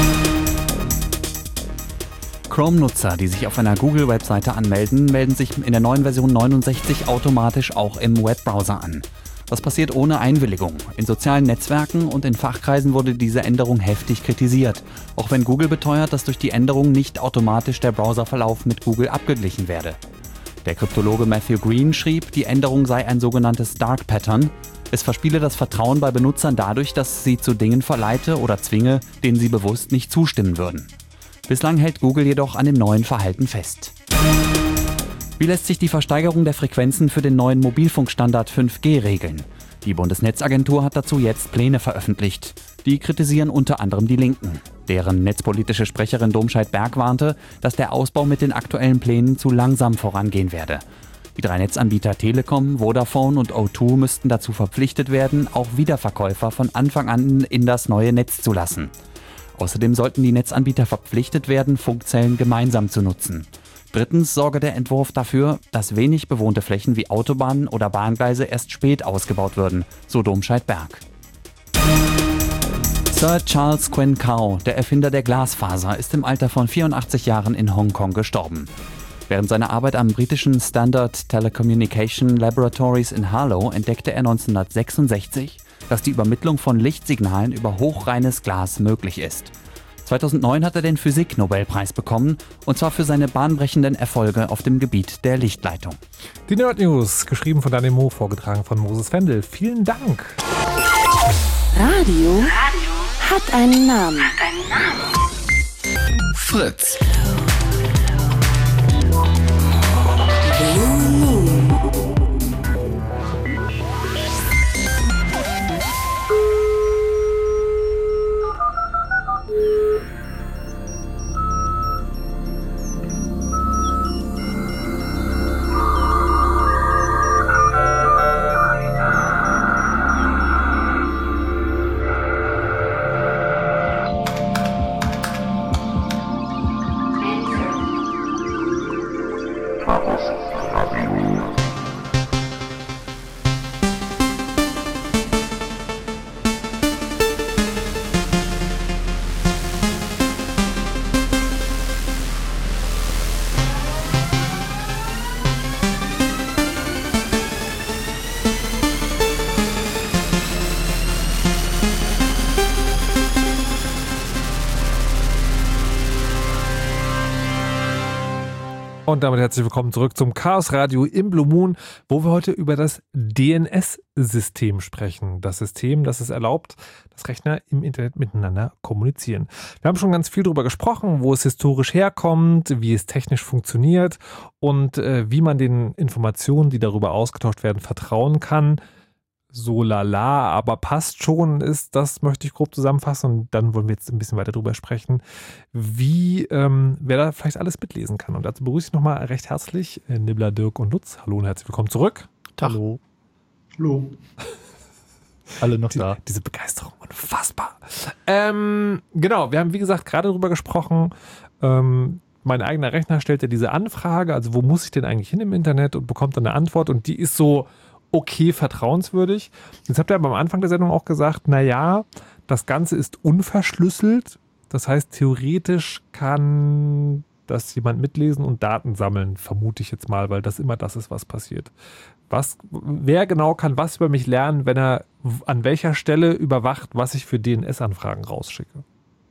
Chrome-Nutzer, die sich auf einer Google-Webseite anmelden, melden sich in der neuen Version neunundsechzig automatisch auch im Webbrowser an. Das passiert ohne Einwilligung. In sozialen Netzwerken und in Fachkreisen wurde diese Änderung heftig kritisiert, auch wenn Google beteuert, dass durch die Änderung nicht automatisch der Browserverlauf mit Google abgeglichen werde. Der Kryptologe Matthew Green schrieb, die Änderung sei ein sogenanntes Dark Pattern. Es verspiele das Vertrauen bei Benutzern dadurch, dass sie zu Dingen verleite oder zwinge, denen sie bewusst nicht zustimmen würden. Bislang hält Google jedoch an dem neuen Verhalten fest. Wie lässt sich die Versteigerung der Frequenzen für den neuen Mobilfunkstandard fünf G regeln? Die Bundesnetzagentur hat dazu jetzt Pläne veröffentlicht. Die kritisieren unter anderem die Linken. Deren netzpolitische Sprecherin Domscheit-Berg warnte, dass der Ausbau mit den aktuellen Plänen zu langsam vorangehen werde. Die drei Netzanbieter Telekom, Vodafone und O zwei müssten dazu verpflichtet werden, auch Wiederverkäufer von Anfang an in das neue Netz zu lassen. Außerdem sollten die Netzanbieter verpflichtet werden, Funkzellen gemeinsam zu nutzen. Drittens sorge der Entwurf dafür, dass wenig bewohnte Flächen wie Autobahnen oder Bahngleise erst spät ausgebaut würden, so Domscheit-Berg. Sir Charles Quinn Kao, der Erfinder der Glasfaser, ist im Alter von vierundachtzig Jahren in Hongkong gestorben. Während seiner Arbeit am britischen Standard Telecommunication Laboratories in Harlow entdeckte er neunzehnhundertsechsundsechzig, dass die Übermittlung von Lichtsignalen über hochreines Glas möglich ist. zweitausendneun hat er den Physik-Nobelpreis bekommen, und zwar für seine bahnbrechenden Erfolge auf dem Gebiet der Lichtleitung.
Die Nerd News, geschrieben von Danimo, vorgetragen von Moses Fendel. Vielen Dank.
Radio, Radio hat einen Namen. Hat einen Namen.
Fritz.
Und damit herzlich willkommen zurück zum Chaos Radio im Blue Moon, wo wir heute über das D N S-System sprechen. Das System, das es erlaubt, dass Rechner im Internet miteinander kommunizieren. Wir haben schon ganz viel darüber gesprochen, wo es historisch herkommt, wie es technisch funktioniert und äh, wie man den Informationen, die darüber ausgetauscht werden, vertrauen kann. So lala, aber passt schon ist, das möchte ich grob zusammenfassen und dann wollen wir jetzt ein bisschen weiter drüber sprechen, wie, ähm, wer da vielleicht alles mitlesen kann. Und dazu begrüße ich nochmal recht herzlich äh, Nibbler, Dirk und Lutz. Hallo und herzlich willkommen zurück.
Tag.
Hallo.
Hallo.
Alle noch
Die,
da.
diese Begeisterung, unfassbar. Ähm, genau, wir haben wie gesagt gerade drüber gesprochen, ähm, mein eigener Rechner stellt ja diese Anfrage, also wo muss ich denn eigentlich hin im Internet, und bekommt dann eine Antwort und die ist so okay vertrauenswürdig. Jetzt habt ihr aber am Anfang der Sendung auch gesagt, naja, das Ganze ist unverschlüsselt. Das heißt, theoretisch kann das jemand mitlesen und Daten sammeln, vermute ich jetzt mal, weil das immer das ist, was passiert. Was, wer genau kann was über mich lernen, wenn er an welcher Stelle überwacht, was ich für D N S-Anfragen rausschicke?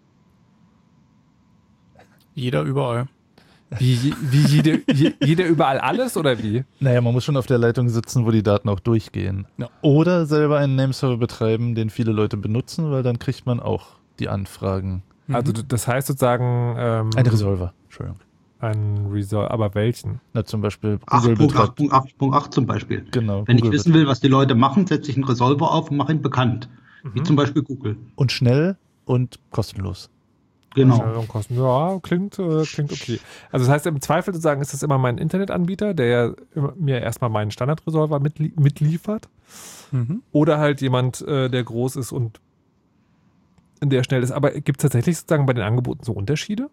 Jeder überall.
Wie, wie jede, je, jeder überall alles oder wie?
Naja, man muss schon auf der Leitung sitzen, wo die Daten auch durchgehen.
Ja.
Oder selber einen Nameserver betreiben, den viele Leute benutzen, weil dann kriegt man auch die Anfragen.
Also das heißt sozusagen... Ähm,
ein Resolver, Entschuldigung.
Ein Resolver, aber welchen?
Na, zum Beispiel
acht Punkt acht Punkt acht Punkt acht zum Beispiel.
Genau.
Wenn
Google
ich wissen will, was die Leute machen, setze ich einen Resolver auf und mache ihn bekannt. Mhm. Wie zum Beispiel Google.
Und schnell und kostenlos.
Genau.
Ja, klingt, äh, klingt okay. Also das heißt, im Zweifel sozusagen ist das immer mein Internetanbieter, der ja immer, mir erstmal meinen Standardresolver mitlie- mitliefert.
Mhm.
Oder halt jemand, äh, der groß ist und der schnell ist. Aber gibt es tatsächlich sozusagen bei den Angeboten so Unterschiede?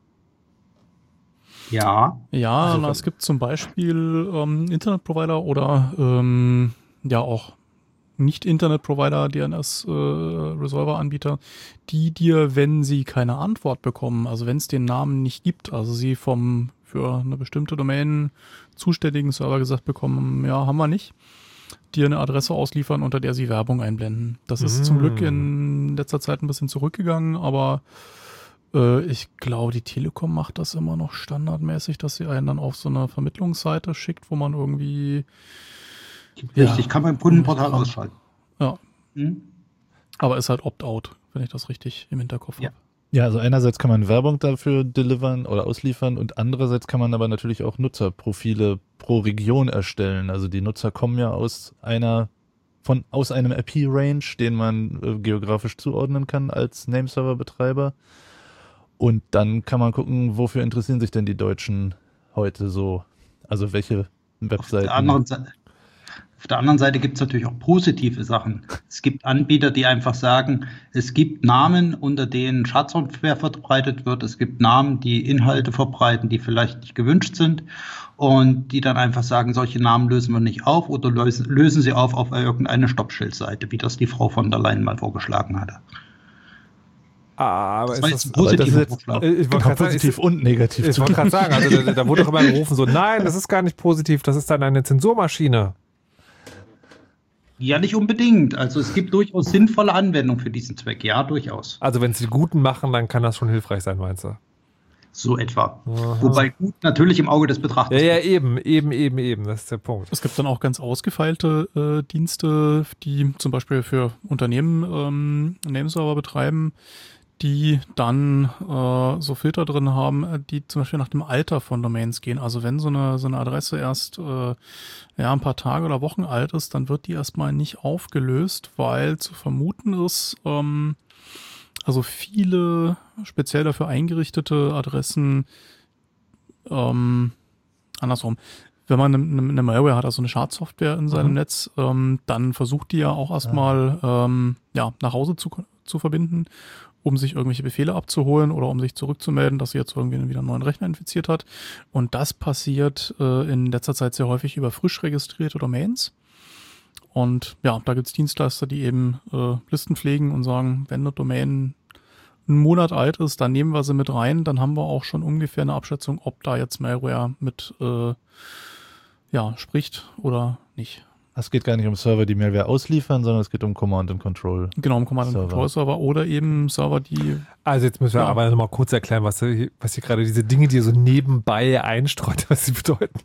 Ja.
Ja,
Also,
na, es gibt zum Beispiel ähm, Internetprovider oder ähm, ja auch Nicht-Internet-Provider, D N S-Resolver-Anbieter, die dir, wenn sie keine Antwort bekommen, also wenn es den Namen nicht gibt, also sie vom für eine bestimmte Domain zuständigen Server gesagt bekommen, ja, haben wir nicht, dir eine Adresse ausliefern, unter der sie Werbung einblenden. Das ist
Mm.
zum Glück in letzter Zeit ein bisschen zurückgegangen, aber äh, ich glaube, die Telekom macht das immer noch standardmäßig, dass sie einen dann auf so eine Vermittlungsseite schickt, wo man irgendwie
Richtig,
ja.
kann man im Kundenportal ausschalten.
Ja.
Hm?
Aber ist halt Opt-out, wenn ich das richtig im Hinterkopf
Ja.
habe.
Ja, also einerseits kann man Werbung dafür delivern oder ausliefern und andererseits kann man aber natürlich auch Nutzerprofile pro Region erstellen. Also die Nutzer kommen ja aus einer von aus einem I P-Range, den man äh, geografisch zuordnen kann als Nameserver-Betreiber. Und dann kann man gucken, wofür interessieren sich denn die Deutschen heute so? Also welche Webseiten.
Auf der anderen Seite, auf der anderen Seite gibt es natürlich auch positive Sachen. Es gibt Anbieter, die einfach sagen, es gibt Namen, unter denen Schadsoftware verbreitet wird. Es gibt Namen, die Inhalte verbreiten, die vielleicht nicht gewünscht sind. Und die dann einfach sagen, solche Namen lösen wir nicht auf oder lösen, lösen sie auf auf irgendeine Stoppschildseite, wie das die Frau von der Leyen mal vorgeschlagen hatte.
Ah, aber
Das
ist
war
das,
jetzt ein positiver
aber das
Vorschlag.
ist jetzt, ich wollte
Genau,
gerade sagen,
positiv
ist,
und negativ.
ich wollte gerade sagen, also da, da wurde doch immer gerufen so, nein, das ist gar nicht positiv, das ist dann eine Zensurmaschine.
Ja, nicht unbedingt. Also es gibt durchaus sinnvolle Anwendungen für diesen Zweck. Ja, durchaus.
Also wenn es die Guten machen, dann kann das schon hilfreich sein, meinst du?
So etwa.
Aha.
Wobei gut natürlich im Auge des Betrachters.
Ja, ja, eben, eben, eben, eben, das ist der Punkt.
Es gibt dann auch ganz ausgefeilte äh, Dienste, die zum Beispiel für Unternehmen ähm, Nameserver betreiben, die dann äh, so Filter drin haben, die zum Beispiel nach dem Alter von Domains gehen. Also wenn so eine, so eine Adresse erst äh, ja, ein paar Tage oder Wochen alt ist, dann wird die erstmal nicht aufgelöst, weil zu vermuten ist, ähm, also viele speziell dafür eingerichtete Adressen, ähm, andersrum, wenn man eine, eine Malware hat, also eine Schadsoftware in seinem
Mhm.
Netz, ähm, dann versucht die ja auch erstmal ähm, ja, nach Hause zu, zu verbinden, um sich irgendwelche Befehle abzuholen oder um sich zurückzumelden, dass sie jetzt irgendwie wieder einen neuen Rechner infiziert hat. Und das passiert äh, in letzter Zeit sehr häufig über frisch registrierte Domains. Und ja, da gibt es Dienstleister, die eben äh, Listen pflegen und sagen, wenn eine Domain einen Monat alt ist, dann nehmen wir sie mit rein, dann haben wir auch schon ungefähr eine Abschätzung, ob da jetzt Malware mit äh, ja, spricht oder nicht.
Es geht gar nicht um Server, die Malware ausliefern, sondern es geht um Command and Control.
Genau, um Command and
Server.
Control Server oder eben Server, die
Also jetzt müssen wir
Ja.
aber nochmal kurz erklären, was hier, was hier gerade diese Dinge, die ihr so nebenbei einstreut, was sie bedeuten.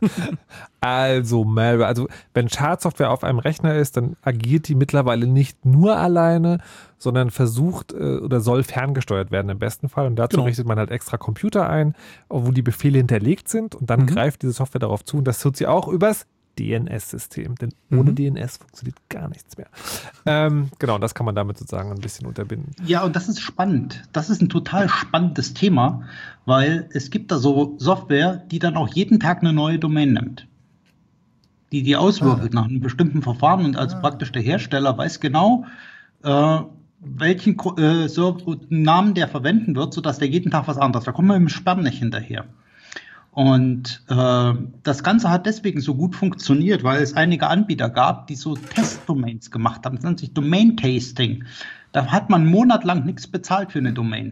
Also Malware, also wenn Schadsoftware auf einem Rechner ist, dann agiert die mittlerweile nicht nur alleine, sondern versucht äh, oder soll ferngesteuert werden im besten Fall. Und dazu
Genau.
richtet man halt extra Computer ein, wo die Befehle hinterlegt sind und dann
Mhm.
greift diese Software darauf zu und das tut sie auch übers D N S-System, denn ohne
Mhm.
D N S funktioniert gar nichts mehr. Ähm, genau, das kann man damit sozusagen ein bisschen unterbinden.
Ja, und das ist spannend. Das ist ein total spannendes Thema, weil es gibt da so Software, die dann auch jeden Tag eine neue Domain nimmt. Die die auswürfelt nach einem bestimmten Verfahren und als praktisch der Hersteller weiß genau, äh, welchen Ko- äh, Server- Namen der verwenden wird, sodass der jeden Tag was anderes. Da kommt man mit dem Sperren nicht hinterher. Und äh, das Ganze hat deswegen so gut funktioniert, weil es einige Anbieter gab, die so Testdomains gemacht haben. Das nennt sich Domain-Tasting. Da hat man monatelang nichts bezahlt für eine Domain.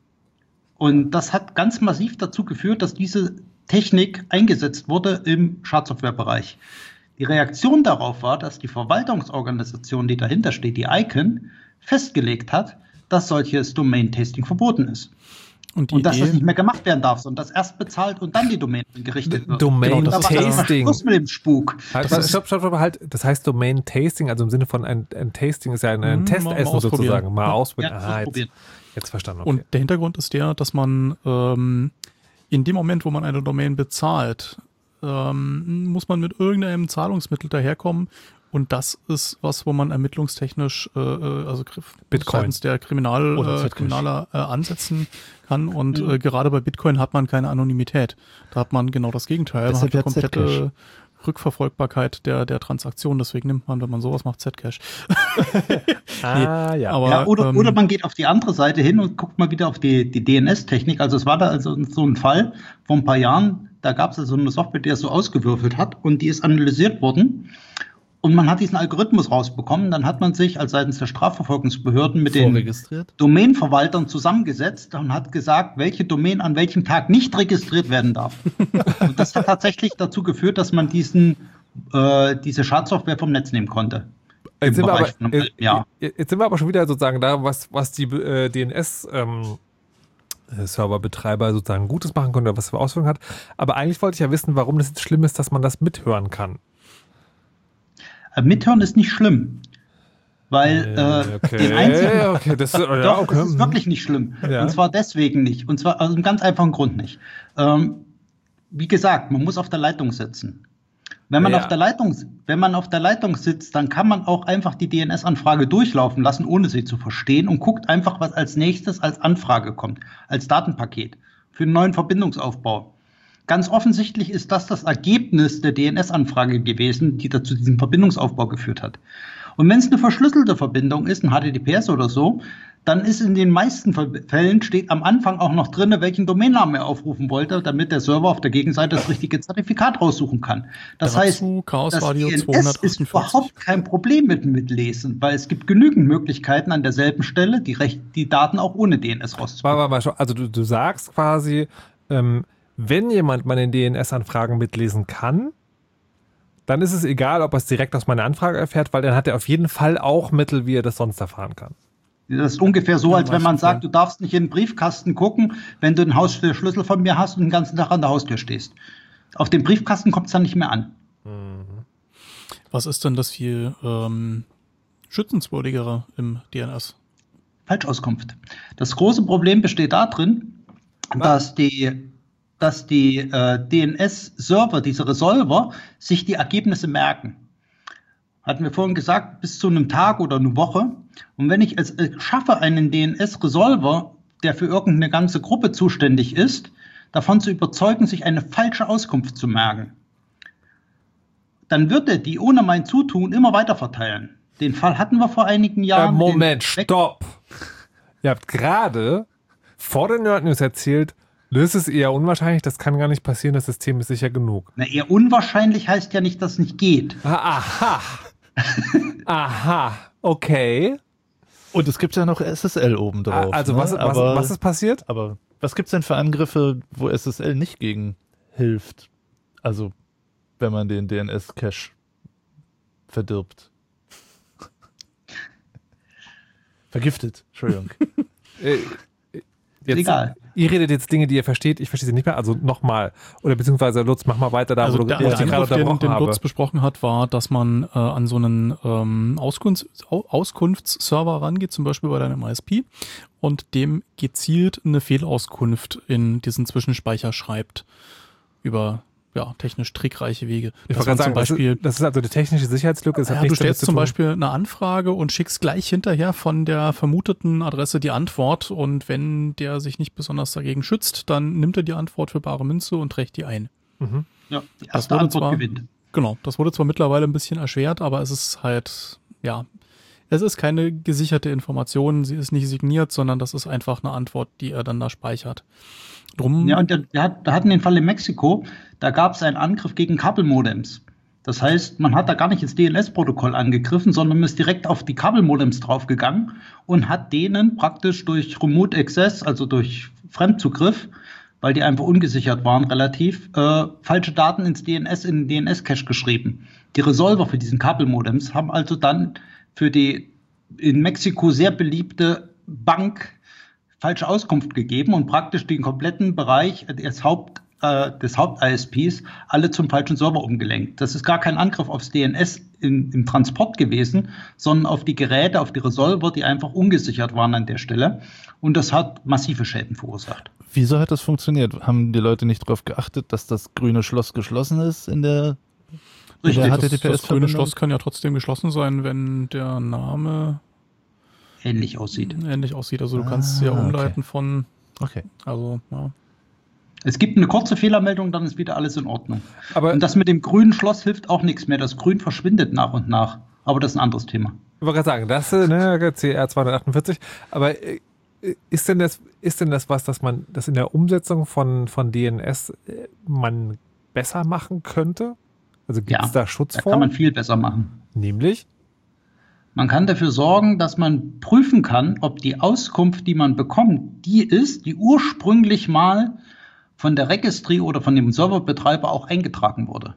Und das hat ganz massiv dazu geführt, dass diese Technik eingesetzt wurde im Schadsoftwarebereich. Die Reaktion darauf war, dass die Verwaltungsorganisation, die dahinter steht, die ICANN, festgelegt hat, dass solches Domain-Tasting verboten ist.
und die
Und dass das
Idee,
nicht mehr gemacht werden darf, sondern dass erst bezahlt und dann die Domain gerichtet wird.
Domain
Genau,
Da war erstmal
Tasting.
Schluss mit dem Spuk.
Halt,
Das
was,
ist-
stopp, stopp, stopp, halt. Das heißt Domain Tasting, also im Sinne von ein, ein Tasting ist ja ein, ein
Hm,
Testessen
mal ausprobieren.
sozusagen. Mal
Ja.
ausprobieren.
Ja,
ah, jetzt,
ausprobieren.
jetzt verstanden. Okay.
Und der Hintergrund ist der, dass man ähm, in dem Moment, wo man eine Domain bezahlt, ähm, muss man mit irgendeinem Zahlungsmittel daherkommen, Und das ist was, wo man ermittlungstechnisch, äh, also
Bitcoin.
seitens der Kriminal, äh, Kriminaler äh, ansetzen kann. Und mhm. äh, gerade bei Bitcoin hat man keine Anonymität. Da hat man genau das Gegenteil. Man hat eine komplette Zcash. Rückverfolgbarkeit der, der Transaktion. Deswegen nimmt man, wenn man sowas macht, Zcash.
ah,
nee,
ja.
Aber,
ja oder,
ähm,
oder man geht auf die andere Seite hin und guckt mal wieder auf die, die D N S-Technik. Also es war da also so ein Fall vor ein paar Jahren, da gab es also eine Software, die das so ausgewürfelt hat und die ist analysiert worden. Und man hat diesen Algorithmus rausbekommen. Dann hat man sich als seitens der Strafverfolgungsbehörden mit den Domainverwaltern zusammengesetzt und hat gesagt, welche Domain an welchem Tag nicht registriert werden darf. Und das hat tatsächlich dazu geführt, dass man diesen, äh, diese Schadsoftware vom Netz nehmen konnte.
Jetzt sind, aber, äh, ja. jetzt sind wir aber schon wieder sozusagen da, was, was die äh, D N S ähm, Serverbetreiber sozusagen Gutes machen können oder was für Auswirkungen hat. Aber eigentlich wollte ich ja wissen, warum das jetzt schlimm ist, dass man das mithören kann.
Mithören ist nicht schlimm, weil äh,
okay.
den einzigen,
okay, das, ja,
doch,
okay.
das ist wirklich nicht schlimm.
Ja.
Und zwar deswegen nicht. Und zwar aus einem ganz einfachen Grund nicht. Ähm, wie gesagt, man muss auf der Leitung sitzen. Wenn man, ja. auf der Leitung, wenn man auf der Leitung sitzt, dann kann man auch einfach die D N S-Anfrage durchlaufen lassen, ohne sie zu verstehen und guckt einfach, was als nächstes als Anfrage kommt, als Datenpaket für einen neuen Verbindungsaufbau. Ganz offensichtlich ist das das Ergebnis der D N S-Anfrage gewesen, die dazu diesem Verbindungsaufbau geführt hat. Und wenn es eine verschlüsselte Verbindung ist, ein H T T P S oder so, dann ist in den meisten Fällen steht am Anfang auch noch drin, welchen Domainnamen er aufrufen wollte, damit der Server auf der Gegenseite das richtige Zertifikat raussuchen kann. Das
Dazu
heißt,
Chaos
das
Radio
D N S ist überhaupt kein Problem mit dem Mitlesen, weil es gibt genügend Möglichkeiten an derselben Stelle, die, Recht, die Daten auch ohne D N S rauszubekommen.
Also du, du sagst quasi, ähm, wenn jemand meine D N S-Anfragen mitlesen kann, dann ist es egal, ob er es direkt aus meiner Anfrage erfährt, weil dann hat er auf jeden Fall auch Mittel, wie er das sonst erfahren kann.
Das ist ungefähr so, als wenn man sagt, du darfst nicht in den Briefkasten gucken, wenn du einen Haustürschlüssel von mir hast und den ganzen Tag an der Haustür stehst. Auf den Briefkasten kommt es dann nicht mehr an.
Was ist denn das viel ähm, schützenswürdigere im D N S?
Falschauskunft. Das große Problem besteht darin, dass die dass die äh, D N S-Server, diese Resolver, sich die Ergebnisse merken. Hatten wir vorhin gesagt, bis zu einem Tag oder eine Woche. Und wenn ich es äh, schaffe, einen D N S-Resolver, der für irgendeine ganze Gruppe zuständig ist, davon zu überzeugen, sich eine falsche Auskunft zu merken, dann wird er die ohne mein Zutun immer weiter verteilen. Den Fall hatten wir vor einigen Jahren.
Äh, Moment, stopp! Ihr habt gerade vor den Nerd News erzählt, das ist eher unwahrscheinlich, das kann gar nicht passieren, das System ist sicher genug.
Na, eher unwahrscheinlich heißt ja nicht, dass es nicht geht.
Aha. Aha, okay.
Und es gibt ja noch S S L oben drauf.
Also was,
ne?
was,
aber,
was ist passiert?
Aber was gibt es denn für Angriffe, wo S S L nicht gegen hilft? Also wenn man den D N S-Cache verdirbt. Vergiftet, Entschuldigung.
äh, Jetzt,
Egal.
Ihr redet jetzt Dinge, die ihr versteht, ich verstehe sie nicht mehr, also nochmal. Oder beziehungsweise Lutz, mach mal weiter da,
also
wo du
der,
wo
der
ich dich gerade
Angriff, den,
unterbrochen
den
habe.
Lutz besprochen hat, war, dass man äh, an so einen ähm, Auskunfts Auskunftsserver rangeht, zum Beispiel bei deinem I S P, und dem gezielt eine Fehlauskunft in diesen Zwischenspeicher schreibt über ja, technisch trickreiche Wege.
Ich wollte gerade sagen, Beispiel, das ist also die technische Sicherheitslücke. Das
ja,
hat
du stellst zum
tun.
Beispiel eine Anfrage und schickst gleich hinterher von der vermuteten Adresse die Antwort, und wenn der sich nicht besonders dagegen schützt, dann nimmt er die Antwort für bare Münze und trägt die ein.
Mhm.
Ja, die erste Antwort zwar, gewinnt.
Genau, das wurde zwar mittlerweile ein bisschen erschwert, aber es ist halt, ja, es ist keine gesicherte Information, sie ist nicht signiert, sondern das ist einfach eine Antwort, die er dann da speichert. Drum
ja, und der, der hat, wir hatten den Fall in Mexiko, da gab es einen Angriff gegen Kabelmodems. Das heißt, man hat da gar nicht ins D N S-Protokoll angegriffen, sondern ist direkt auf die Kabelmodems draufgegangen und hat denen praktisch durch Remote Access, also durch Fremdzugriff, weil die einfach ungesichert waren relativ, äh, falsche Daten ins D N S, in den D N S-Cache geschrieben. Die Resolver für diesen Kabelmodems haben also dann für die in Mexiko sehr beliebte Bank falsche Auskunft gegeben und praktisch den kompletten Bereich des Haupt, äh, des Haupt-I S Ps alle zum falschen Server umgelenkt. Das ist gar kein Angriff aufs D N S in, im Transport gewesen, sondern auf die Geräte, auf die Resolver, die einfach ungesichert waren an der Stelle. Und das hat massive Schäden verursacht.
Wieso hat das funktioniert? Haben die Leute nicht darauf geachtet, dass das grüne Schloss geschlossen ist in der
Richtig, das, das grüne Schloss kann ja trotzdem geschlossen sein, wenn der Name
ähnlich aussieht.
Ähnlich aussieht. Also du ah, kannst es ja umleiten okay. von.
Okay.
Also, ja.
Es gibt eine kurze Fehlermeldung, dann ist wieder alles in Ordnung.
Aber
und das mit dem grünen Schloss hilft auch nichts mehr. Das Grün verschwindet nach und nach. Aber das ist ein anderes Thema.
Ich wollte gerade sagen, das ist ne, C R zweihundertachtundvierzig. Aber ist denn das, ist denn das was, dass man das in der Umsetzung von, von D N S man besser machen könnte? Also gibt es
ja,
da Schutz
da
vor?
Kann man viel besser machen.
Nämlich?
Man kann dafür sorgen, dass man prüfen kann, ob die Auskunft, die man bekommt, die ist, die ursprünglich mal von der Registry oder von dem Serverbetreiber auch eingetragen wurde.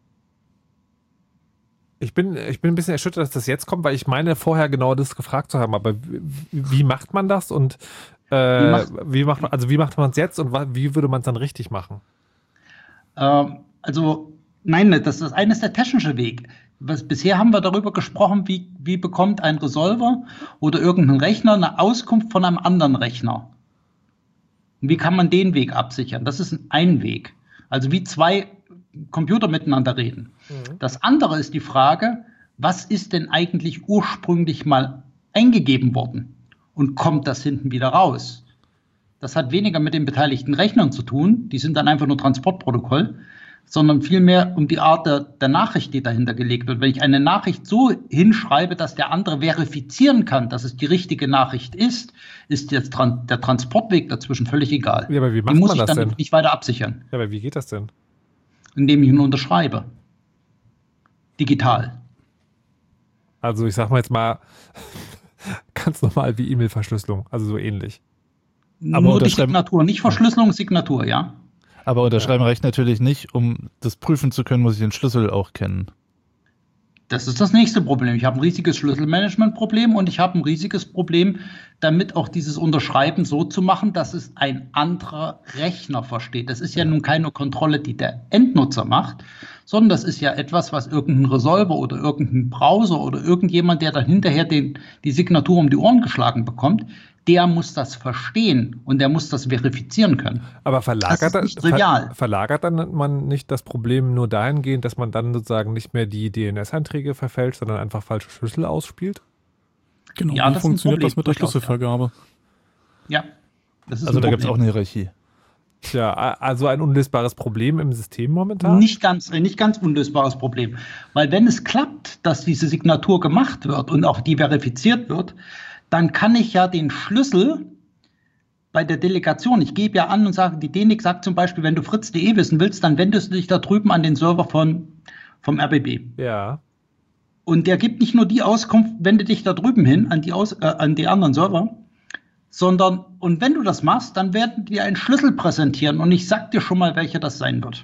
Ich bin, ich bin ein bisschen erschüttert, dass das jetzt kommt, weil ich meine, vorher genau das gefragt zu haben. Aber wie, wie macht man das und äh, wie, macht, wie macht man, also wie macht man es jetzt und wie würde man es dann richtig machen?
Ähm, also nein, das ist eines der technische Weg. Was, bisher haben wir darüber gesprochen, wie, wie bekommt ein Resolver oder irgendein Rechner eine Auskunft von einem anderen Rechner. Und wie kann man den Weg absichern? Das ist ein Weg. Also wie zwei Computer miteinander reden. Mhm. Das andere ist die Frage, was ist denn eigentlich ursprünglich mal eingegeben worden? Und kommt das hinten wieder raus? Das hat weniger mit den beteiligten Rechnern zu tun, die sind dann einfach nur Transportprotokoll, sondern vielmehr um die Art der, der Nachricht, die dahinter gelegt wird. Wenn ich eine Nachricht so hinschreibe, dass der andere verifizieren kann, dass es die richtige Nachricht ist, ist jetzt Tran- der Transportweg dazwischen völlig egal.
Ja, aber wie macht
Den muss
man
ich
das
dann
denn?
nicht weiter absichern.
Ja, aber wie geht das denn?
Indem ich ihn unterschreibe. Digital.
Also ich sag mal jetzt mal ganz normal wie E-Mail-Verschlüsselung, also so ähnlich.
Aber nur die Signatur, nicht Verschlüsselung, Signatur, ja.
Aber unterschreiben reicht natürlich nicht, um das prüfen zu können, muss ich den Schlüssel auch kennen.
Das ist das nächste Problem. Ich habe ein riesiges Schlüsselmanagement-Problem und ich habe ein riesiges Problem, damit auch dieses Unterschreiben so zu machen, dass es ein anderer Rechner versteht. Das ist ja nun keine Kontrolle, die der Endnutzer macht, sondern das ist ja etwas, was irgendein Resolver oder irgendein Browser oder irgendjemand, der dann hinterher den, die Signatur um die Ohren geschlagen bekommt, der muss das verstehen und der muss das verifizieren können.
Aber verlagert,
das ist nicht trivial.
Ver, verlagert dann man nicht das Problem nur dahingehend, dass man dann sozusagen nicht mehr die D N S-Einträge verfälscht, sondern einfach falsche Schlüssel ausspielt?
Genau, ja, wie das funktioniert das mit der Schlüsselvergabe?
Ja, das ist
also da gibt es auch eine Hierarchie.
Tja, also ein unlösbares Problem im System momentan?
Nicht ganz, nicht ganz unlösbares Problem. Weil wenn es klappt, dass diese Signatur gemacht wird und auch die verifiziert wird, dann kann ich ja den Schlüssel bei der Delegation, ich gebe ja an und sage, die D N I C sagt zum Beispiel, wenn du fritz punkt de wissen willst, dann wendest du dich da drüben an den Server von, vom R B B.
Ja.
Und der gibt nicht nur die Auskunft, wende dich da drüben hin, an die, Aus, äh, an die anderen Server, sondern, und wenn du das machst, dann werden die dir einen Schlüssel präsentieren und ich sag dir schon mal, welcher das sein wird.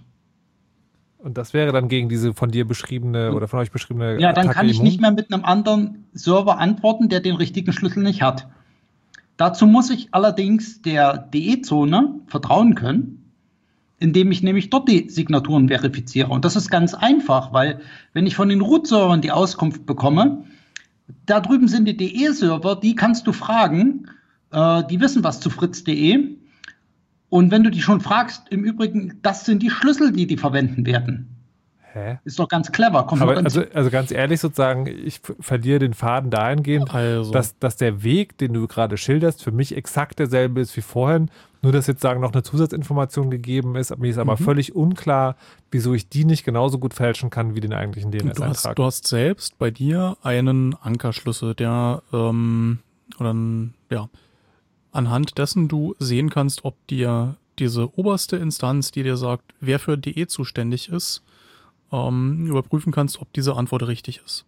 Und das wäre dann gegen diese von dir beschriebene oder von euch beschriebene
Ja, dann
Attacke
kann ich
immun?
nicht mehr mit einem anderen Server antworten, der den richtigen Schlüssel nicht hat. Dazu muss ich allerdings der D E-Zone vertrauen können, indem ich nämlich dort die Signaturen verifiziere. Und das ist ganz einfach, weil wenn ich von den Root-Servern die Auskunft bekomme, da drüben sind die D E-Server, die kannst du fragen, äh, die wissen was zu fritz punkt de. Und wenn du die schon fragst, im Übrigen, das sind die Schlüssel, die die verwenden werden.
Hä?
Ist doch ganz clever. Kommt
Aber also, also ganz ehrlich sozusagen, ich f- verliere den Faden dahingehend,
also.
dass, dass der Weg, den du gerade schilderst, für mich exakt derselbe ist wie vorhin. Nur, dass jetzt sagen noch eine Zusatzinformation gegeben ist. Mir ist aber mhm. völlig unklar, wieso ich die nicht genauso gut fälschen kann wie den eigentlichen D N S-Eintrag.
Du hast, du hast selbst bei dir einen Ankerschlüssel, der ähm, oder ein, ja, anhand dessen du sehen kannst, ob dir diese oberste Instanz, die dir sagt, wer für D E zuständig ist, ähm, überprüfen kannst, ob diese Antwort richtig ist.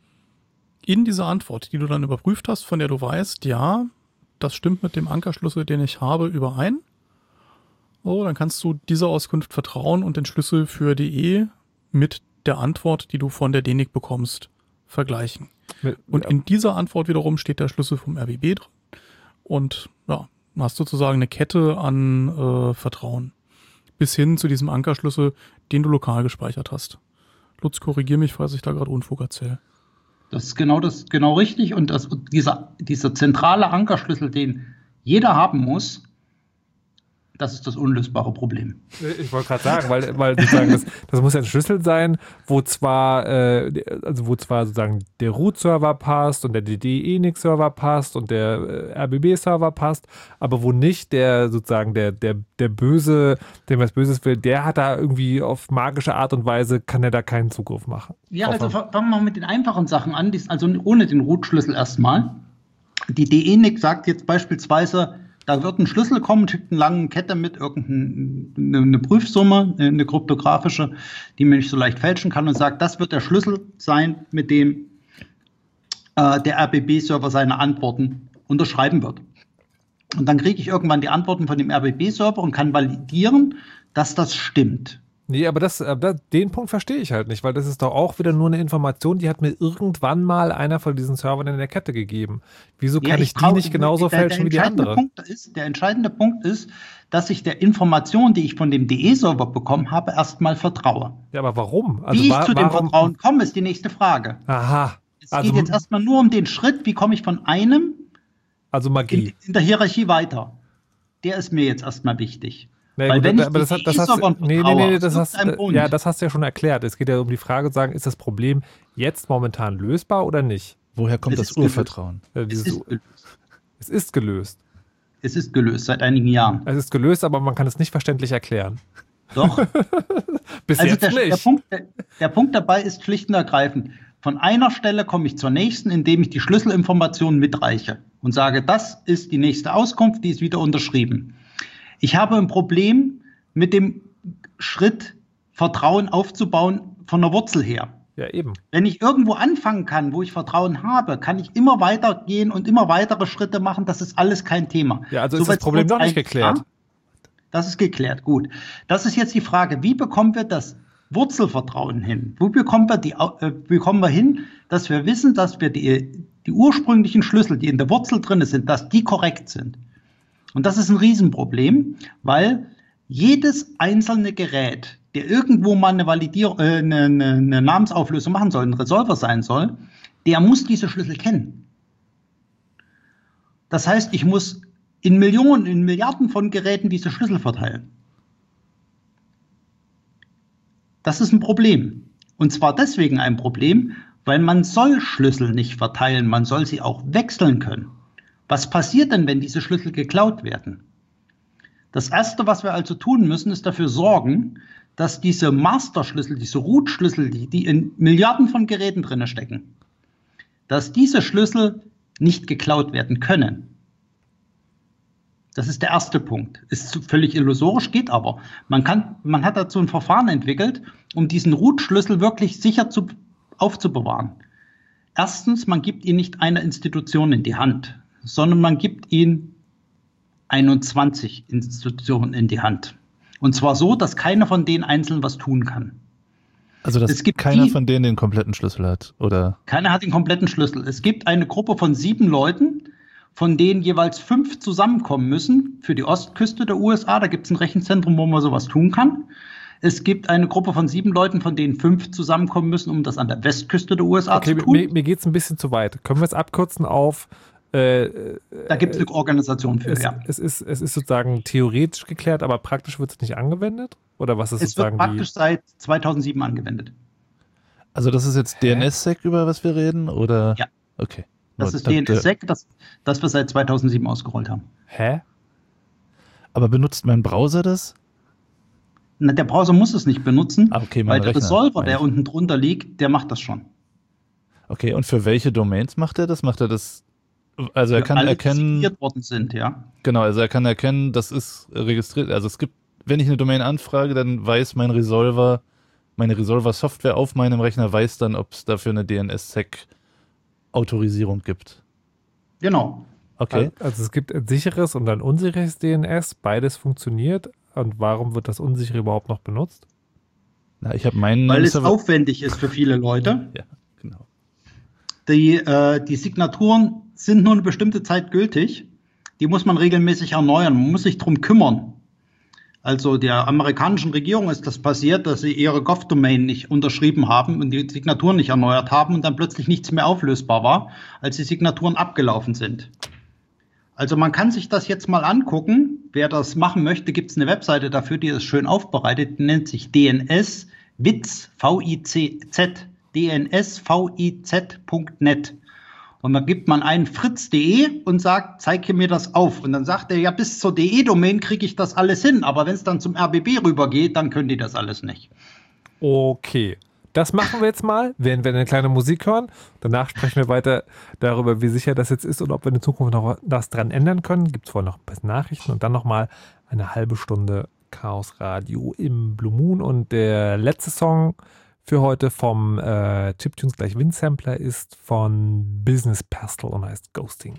In dieser Antwort, die du dann überprüft hast, von der du weißt, ja, das stimmt mit dem Ankerschlüssel, den ich habe, überein. Oh, dann kannst du dieser Auskunft vertrauen und den Schlüssel für D E mit der Antwort, die du von der D N I C bekommst, vergleichen. Mit, und in dieser Antwort wiederum steht der Schlüssel vom R B B drin. Und ja, hast sozusagen eine Kette an äh, Vertrauen. Bis hin zu diesem Ankerschlüssel, den du lokal gespeichert hast. Lutz, korrigier mich, falls ich da gerade Unfug erzähle.
Das ist genau das, genau richtig. Und das, dieser, dieser zentrale Ankerschlüssel, den jeder haben muss, Das ist das unlösbare Problem.
Ich wollte gerade sagen, weil, weil sozusagen das, das muss ja ein Schlüssel sein, wo zwar, äh, also wo zwar sozusagen der Root-Server passt und der D D E N I C-Server passt und der äh, R B B-Server passt, aber wo nicht der sozusagen der, der, der Böse, dem was Böses will, der hat da irgendwie auf magische Art und Weise, kann er da keinen Zugriff machen.
Ja, also fangen wir mal mit den einfachen Sachen an, also ohne den Root-Schlüssel erstmal. Die D E N I C sagt jetzt beispielsweise, da wird ein Schlüssel kommen, schickt eine lange Kette mit irgendeine eine Prüfsumme, eine kryptografische, die man nicht so leicht fälschen kann und sagt, das wird der Schlüssel sein, mit dem äh, der R B B-Server seine Antworten unterschreiben wird. Und dann kriege ich irgendwann die Antworten von dem R B B-Server und kann validieren, dass das stimmt.
Nee, aber das, aber den Punkt verstehe ich halt nicht, weil das ist doch auch wieder nur eine Information, die hat mir irgendwann mal einer von diesen Servern in der Kette gegeben. Wieso kann ja, ich, ich die nicht genauso der, fälschen der wie die andere?
Punkt ist, der entscheidende Punkt ist, dass ich der Information, die ich von dem D E-Server bekommen habe, erstmal vertraue.
Ja, aber warum? Also
wie ich
war,
zu dem
warum?
Vertrauen komme, ist die nächste Frage.
Aha.
Es also, geht jetzt erstmal nur um den Schritt, wie komme ich von einem
also Magie.
In, in der Hierarchie weiter. Der ist mir jetzt erstmal wichtig.
Nee, Weil gut, wenn ich aber das, das hast, nee, nee, nee, das hast, ja, das hast du ja schon erklärt. Es geht ja um die Frage zu sagen, ist das Problem jetzt momentan lösbar oder nicht?
Woher kommt
es
das Urvertrauen?
Ja,
es, ist
es ist gelöst.
Es ist gelöst, seit einigen Jahren.
Es ist gelöst, aber man kann es nicht verständlich erklären.
Doch.
Bis
also
jetzt
der,
nicht.
Der Punkt, der, der Punkt dabei ist schlicht und ergreifend, von einer Stelle komme ich zur nächsten, indem ich die Schlüsselinformationen mitreiche und sage, das ist die nächste Auskunft, die ist wieder unterschrieben. Ich habe ein Problem mit dem Schritt, Vertrauen aufzubauen von der Wurzel her.
Ja, eben.
Wenn ich irgendwo anfangen kann, wo ich Vertrauen habe, kann ich immer weitergehen und immer weitere Schritte machen. Das ist alles kein Thema.
Ja, also so ist das Problem noch nicht geklärt.
Ja? Das ist geklärt, gut. Das ist jetzt die Frage, wie bekommen wir das Wurzelvertrauen hin? Wo bekommen wir, die, äh, bekommen wir hin, dass wir wissen, dass wir die, die ursprünglichen Schlüssel, die in der Wurzel drin sind, dass die korrekt sind? Und das ist ein Riesenproblem, weil jedes einzelne Gerät, der irgendwo mal eine, Validierung, äh, eine, eine, eine Namensauflösung machen soll, ein Resolver sein soll, der muss diese Schlüssel kennen. Das heißt, ich muss in Millionen, in Milliarden von Geräten diese Schlüssel verteilen. Das ist ein Problem. Und zwar deswegen ein Problem, weil man soll Schlüssel nicht verteilen, man soll sie auch wechseln können. Was passiert denn, wenn diese Schlüssel geklaut werden? Das Erste, was wir also tun müssen, ist dafür sorgen, dass diese Master-Schlüssel, diese Root-Schlüssel, die, die in Milliarden von Geräten drin stecken, dass diese Schlüssel nicht geklaut werden können. Das ist der erste Punkt. Ist völlig illusorisch, geht aber. Man kann, man hat dazu ein Verfahren entwickelt, um diesen Root-Schlüssel wirklich sicher zu, aufzubewahren. Erstens, man gibt ihn nicht einer Institution in die Hand, sondern man gibt ihn einundzwanzig Institutionen in die Hand. Und zwar so, dass keiner von denen einzeln was tun kann.
Also dass
es gibt
keiner
die,
von denen den kompletten Schlüssel hat, oder?
Keiner hat den kompletten Schlüssel. Es gibt eine Gruppe von sieben Leuten, von denen jeweils fünf zusammenkommen müssen für die Ostküste der U S A. Da gibt es ein Rechenzentrum, wo man sowas tun kann. Es gibt eine Gruppe von sieben Leuten, von denen fünf zusammenkommen müssen, um das an der Westküste der U S A
okay,
zu tun.
Mir, mir geht es ein bisschen zu weit. Können wir es abkürzen auf Äh,
da gibt es eine Organisation für,
es,
ja.
Es ist, es ist sozusagen theoretisch geklärt, aber praktisch wird es nicht angewendet? Oder was ist
es
sozusagen
wird praktisch die seit zweitausendsieben angewendet.
Also das ist jetzt D N S S E C, über was wir reden? Oder?
Ja.
Okay.
Das ist D N S S E C, das, das wir seit zweitausendsieben ausgerollt haben.
Hä?
Aber benutzt mein Browser das?
Na, der Browser muss es nicht benutzen,
ah, okay,
weil der
Rechner,
Resolver, der unten drunter liegt, der macht das schon.
Okay, und für welche Domains macht er das? Macht er das Also er
für
kann
alle,
erkennen,
die signiert worden sind, ja.
Genau, also er kann erkennen, das ist registriert. Also es gibt, wenn ich eine Domain anfrage, dann weiß mein Resolver, meine Resolver-Software auf meinem Rechner weiß dann, ob es dafür eine D N S S E C-Autorisierung gibt.
Genau.
Okay.
Also es gibt ein sicheres und ein unsicheres D N S, beides funktioniert. Und warum wird das unsichere überhaupt noch benutzt?
Na, ich habe meinen.
Weil es aufwendig ist für viele Leute.
Ja, genau.
Die, äh, die Signaturen sind nur eine bestimmte Zeit gültig. Die muss man regelmäßig erneuern. Man muss sich darum kümmern. Also der amerikanischen Regierung ist das passiert, dass sie ihre Gov-Domain nicht unterschrieben haben und die Signaturen nicht erneuert haben und dann plötzlich nichts mehr auflösbar war, als die Signaturen abgelaufen sind. Also man kann sich das jetzt mal angucken. wer das machen möchte, gibt es eine Webseite dafür, die ist schön aufbereitet, die nennt sich D N S Viz, V I C Z, D N S V I Z Punkt net. Und dann gibt man ein fritz punkt de und sagt, zeige mir das auf. Und dann sagt er, ja, bis zur D E-Domain kriege ich das alles hin. Aber wenn es dann zum R B B rübergeht, dann können die das alles nicht.
Okay, das machen wir jetzt mal, während wir eine kleine Musik hören. Danach sprechen wir weiter darüber, wie sicher das jetzt ist und ob wir in der Zukunft noch was dran ändern können. Gibt es vorher noch ein bisschen Nachrichten und dann nochmal eine halbe Stunde Chaos Radio im Blue Moon. Und der letzte Song für heute vom äh, Chiptunes gleich Windsampler ist von Business Pastel und heißt Ghosting.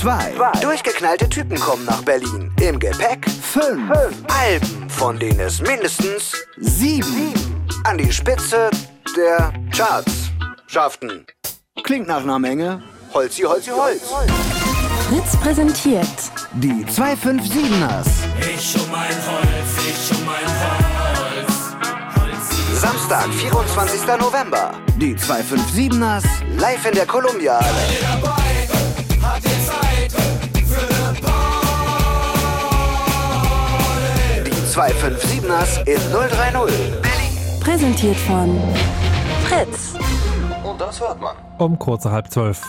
Zwei. Durchgeknallte Typen kommen nach Berlin. Im Gepäck fünf. Alben, von denen es mindestens sieben an die Spitze der Charts schafften. Klingt nach einer Menge. Holzi, Holzi, Holz.
Fritz präsentiert
die zweihundertsiebenundfünfzigers.
Ich um mein Holz, ich um mein Holz. Holzi.
Samstag, vierundzwanzigster November. Die zweihundertsiebenundfünfzigers live in der Columbia Halle.
Hat ihr Zeit für eine Party?
Die zweihundertsiebenundfünfzigers in null drei null Berlin.
Präsentiert von Fritz.
Und das hört man.
Um kurze halb zwölf.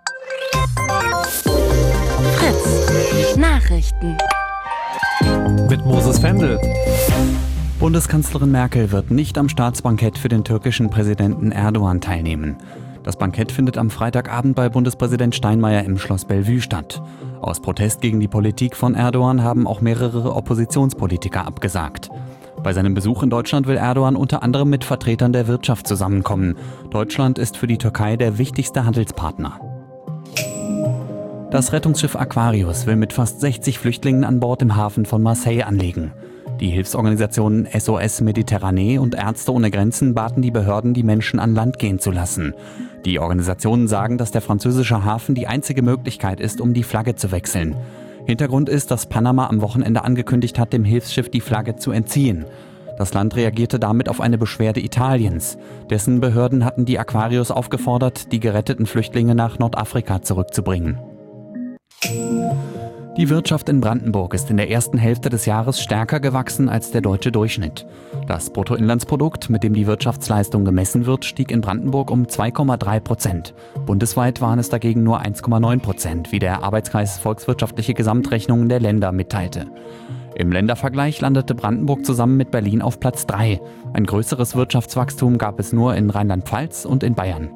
Fritz. Nachrichten.
Mit Moses Fendel.
Bundeskanzlerin Merkel wird nicht am Staatsbankett für den türkischen Präsidenten Erdogan teilnehmen. Das Bankett findet am Freitagabend bei Bundespräsident Steinmeier im Schloss Bellevue statt. Aus Protest gegen die Politik von Erdogan haben auch mehrere Oppositionspolitiker abgesagt. Bei seinem Besuch in Deutschland will Erdogan unter anderem mit Vertretern der Wirtschaft zusammenkommen. Deutschland ist für die Türkei der wichtigste Handelspartner. Das Rettungsschiff Aquarius will mit fast sechzig Flüchtlingen an Bord im Hafen von Marseille anlegen. Die Hilfsorganisationen S O S Mediterranee und Ärzte ohne Grenzen baten die Behörden, die Menschen an Land gehen zu lassen. Die Organisationen sagen, dass der französische Hafen die einzige Möglichkeit ist, um die Flagge zu wechseln. Hintergrund ist, dass Panama am Wochenende angekündigt hat, dem Hilfsschiff die Flagge zu entziehen. Das Land reagierte damit auf eine Beschwerde Italiens. Dessen Behörden hatten die Aquarius aufgefordert, die geretteten Flüchtlinge nach Nordafrika zurückzubringen. Die Wirtschaft in Brandenburg ist in der ersten Hälfte des Jahres stärker gewachsen als der deutsche Durchschnitt. Das Bruttoinlandsprodukt, mit dem die Wirtschaftsleistung gemessen wird, stieg in Brandenburg um zwei Komma drei Prozent. Bundesweit waren es dagegen nur eins Komma neun Prozent, wie der Arbeitskreis Volkswirtschaftliche Gesamtrechnungen der Länder mitteilte. Im Ländervergleich landete Brandenburg zusammen mit Berlin auf Platz drei. Ein größeres Wirtschaftswachstum gab es nur in Rheinland-Pfalz und in Bayern.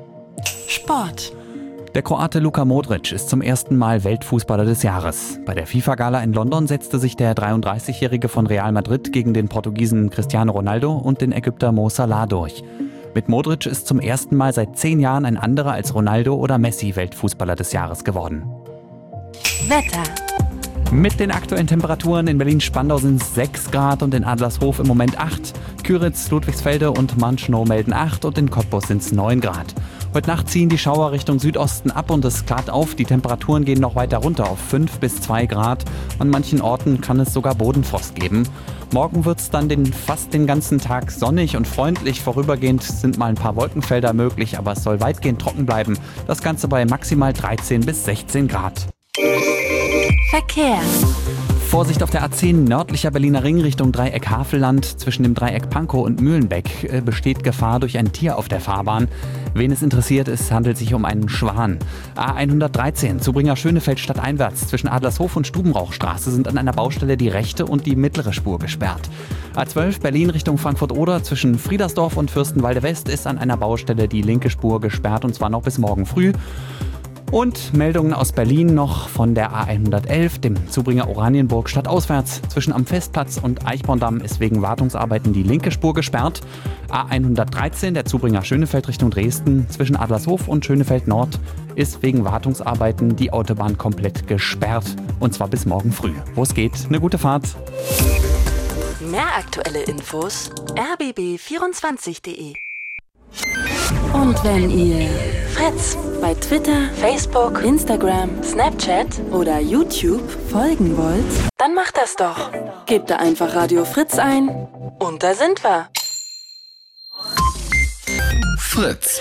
Sport.
Der Kroate Luka Modric ist zum ersten Mal Weltfußballer des Jahres. Bei der FIFA-Gala in London setzte sich der dreiunddreißigjährige von Real Madrid gegen den Portugiesen Cristiano Ronaldo und den Ägypter Mo Salah durch. Mit Modric ist zum ersten Mal seit zehn Jahren ein anderer als Ronaldo oder Messi Weltfußballer des Jahres geworden.
Wetter.
Mit den aktuellen Temperaturen in Berlin-Spandau sind es sechs Grad und in Adlershof im Moment acht. Küritz, Ludwigsfelde und Manschnow melden acht und in Cottbus sind es neun Grad. Heute Nacht ziehen die Schauer Richtung Südosten ab und es klart auf. Die Temperaturen gehen noch weiter runter auf fünf bis zwei Grad. An manchen Orten kann es sogar Bodenfrost geben. Morgen wird es dann den, fast den ganzen Tag sonnig und freundlich. Vorübergehend sind mal ein paar Wolkenfelder möglich, aber es soll weitgehend trocken bleiben. Das Ganze bei maximal dreizehn bis sechzehn Grad.
Verkehr.
Vorsicht auf der A zehn nördlicher Berliner Ring Richtung Dreieck Havelland. Zwischen dem Dreieck Pankow und Mühlenbeck besteht Gefahr durch ein Tier auf der Fahrbahn. Wen es interessiert, es handelt sich um einen Schwan. A hundertdreizehn Zubringer Schönefeld stadteinwärts zwischen Adlershof und Stubenrauchstraße sind an einer Baustelle die rechte und die mittlere Spur gesperrt. A zwölf Berlin Richtung Frankfurt-Oder zwischen Friedersdorf und Fürstenwalde West ist an einer Baustelle die linke Spur gesperrt und zwar noch bis morgen früh. Und Meldungen aus Berlin noch von der A hundertelf, dem Zubringer Oranienburg stadtauswärts. Zwischen am Festplatz und Eichborndamm ist wegen Wartungsarbeiten die linke Spur gesperrt. A hundertdreizehn, der Zubringer Schönefeld Richtung Dresden. Zwischen Adlershof und Schönefeld Nord ist wegen Wartungsarbeiten die Autobahn komplett gesperrt. Und zwar bis morgen früh. Wo es geht, eine gute Fahrt.
Mehr aktuelle Infos r b b vierundzwanzig punkt de. Und wenn ihr Fritz bei Twitter, Facebook, Instagram, Snapchat oder YouTube folgen wollt, dann macht das doch. Gebt da einfach Radio Fritz ein und da sind wir.
Fritz.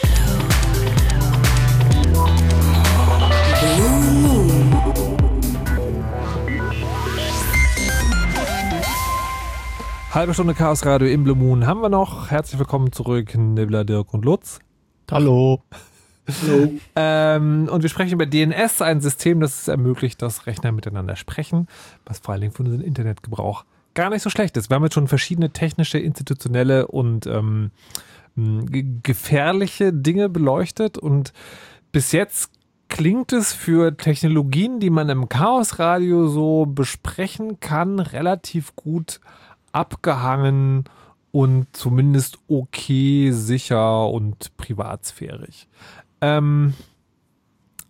Halbe Stunde Chaos Radio im Blue Moon haben wir noch. Herzlich willkommen zurück, Nibbler, Dirk und Lutz.
Hallo.
Hallo. Ähm, und wir sprechen über D N S, ein System, das es ermöglicht, dass Rechner miteinander sprechen, was vor allen Dingen für unseren Internetgebrauch gar nicht so schlecht ist. Wir haben jetzt schon verschiedene technische, institutionelle und ähm, g- gefährliche Dinge beleuchtet und bis jetzt klingt es für Technologien, die man im Chaos Radio so besprechen kann, relativ gut abgehangen und zumindest okay, sicher und privatsphärig. Ähm,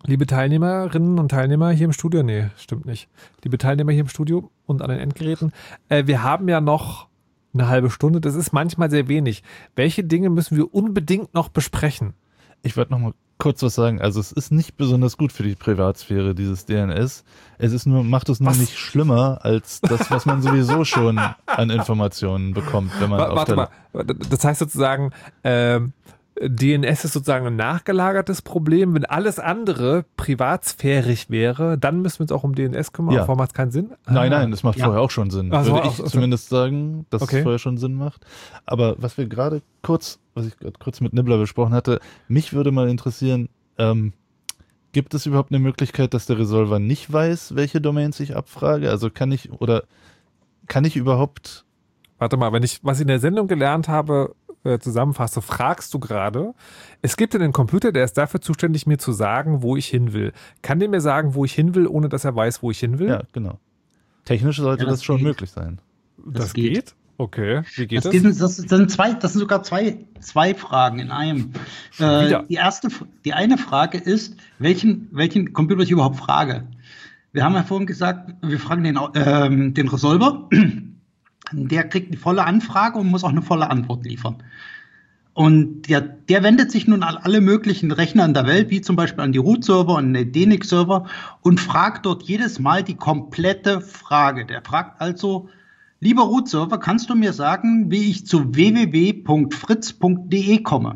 Liebe Teilnehmerinnen und Teilnehmer hier im Studio, nee, stimmt nicht. Liebe Teilnehmer hier im Studio und an den Endgeräten, äh, wir haben ja noch eine halbe Stunde, das ist manchmal sehr wenig. Welche Dinge müssen wir unbedingt noch besprechen?
Ich würde noch mal kurz was sagen. Also es ist nicht besonders gut für die Privatsphäre, dieses D N S. Es ist nur, macht es nur was? nicht schlimmer als das, was man sowieso schon an Informationen bekommt, wenn man
w-
auf
Warte
der
mal, das heißt sozusagen, ähm, D N S ist sozusagen ein nachgelagertes Problem. Wenn alles andere privatsphärig wäre, dann müssen wir uns auch um D N S kümmern.
Ja.
Vorher macht es keinen Sinn?
Nein,
ah.
nein, das macht ja. vorher auch schon Sinn.
Also
Würde
auch,
ich
also
zumindest sagen, dass
okay.
es vorher schon Sinn macht. Aber was wir gerade kurz, was ich gerade kurz mit Nibbler besprochen hatte, mich würde mal interessieren, ähm, gibt es überhaupt eine Möglichkeit, dass der Resolver nicht weiß, welche Domains ich abfrage? Also kann ich, oder kann ich überhaupt...
Warte mal, wenn ich, was ich in der Sendung gelernt habe, zusammenfasse, fragst du gerade, es gibt einen Computer, der ist dafür zuständig, mir zu sagen, wo ich hin will. Kann der mir sagen, wo ich hin will, ohne dass er weiß, wo ich hin will?
Ja, genau. Technisch sollte
ja, das,
das schon
geht.
möglich sein.
Das, das geht?
geht?
Okay. Wie geht das?
Das, das? das, sind, zwei, das sind sogar zwei, zwei Fragen in einem. Äh, die, erste, die eine Frage ist, welchen, welchen Computer ich überhaupt frage. Wir haben ja vorhin gesagt, wir fragen den, ähm, den Resolver. Der kriegt eine volle Anfrage und muss auch eine volle Antwort liefern. Und der, der wendet sich nun an alle möglichen Rechner in der Welt, wie zum Beispiel an die Root-Server und den D N X-Server und fragt dort jedes Mal die komplette Frage. Der fragt also, lieber Root-Server, kannst du mir sagen, wie ich zu w w w punkt fritz punkt d e komme?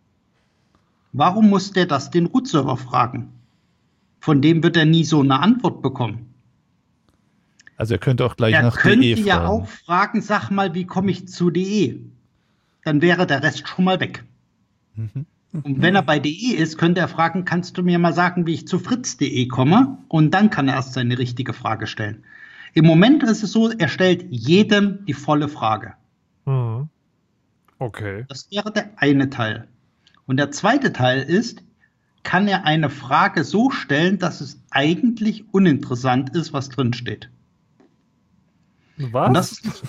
Warum muss der das den Root-Server fragen? Von dem wird er nie so eine Antwort bekommen.
Also er könnte auch gleich
er
nach
könnte
D E fragen.
ja auch fragen, sag mal, wie komme ich zu D E? Dann wäre der Rest schon mal weg. Mhm. Und wenn er bei D E ist, könnte er fragen, kannst du mir mal sagen, wie ich zu fritz punkt d e komme? Und dann kann er erst seine richtige Frage stellen. Im Moment ist es so, er stellt jedem die volle Frage.
Mhm. Okay.
Das wäre der eine Teil. Und der zweite Teil ist, kann er eine Frage so stellen, dass es eigentlich uninteressant ist, was drin steht.
Was?
Das ist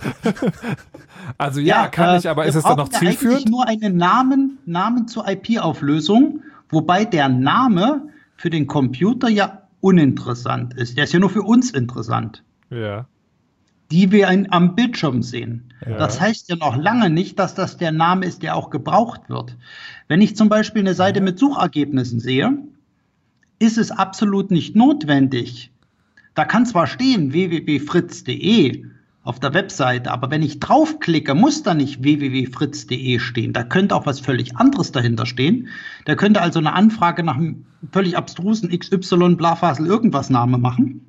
also ja, ja, kann
äh,
ich, aber ist es dann noch zielführend?
Eigentlich nur einen Namen, Namen zur I P-Auflösung, wobei der Name für den Computer ja uninteressant ist. Der ist ja nur für uns interessant.
Ja.
Die wir in, am Bildschirm sehen.
Ja.
Das heißt ja noch lange nicht, dass das der Name ist, der auch gebraucht wird. Wenn ich zum Beispiel eine Seite mit Suchergebnissen sehe, ist es absolut nicht notwendig. Da kann zwar stehen w w w punkt fritz punkt d e auf der Webseite, aber wenn ich draufklicke, muss da nicht w w w punkt fritz punkt d e stehen. Da könnte auch was völlig anderes dahinter stehen. Da könnte also eine Anfrage nach einem völlig abstrusen X Y Blafasel irgendwas Name machen.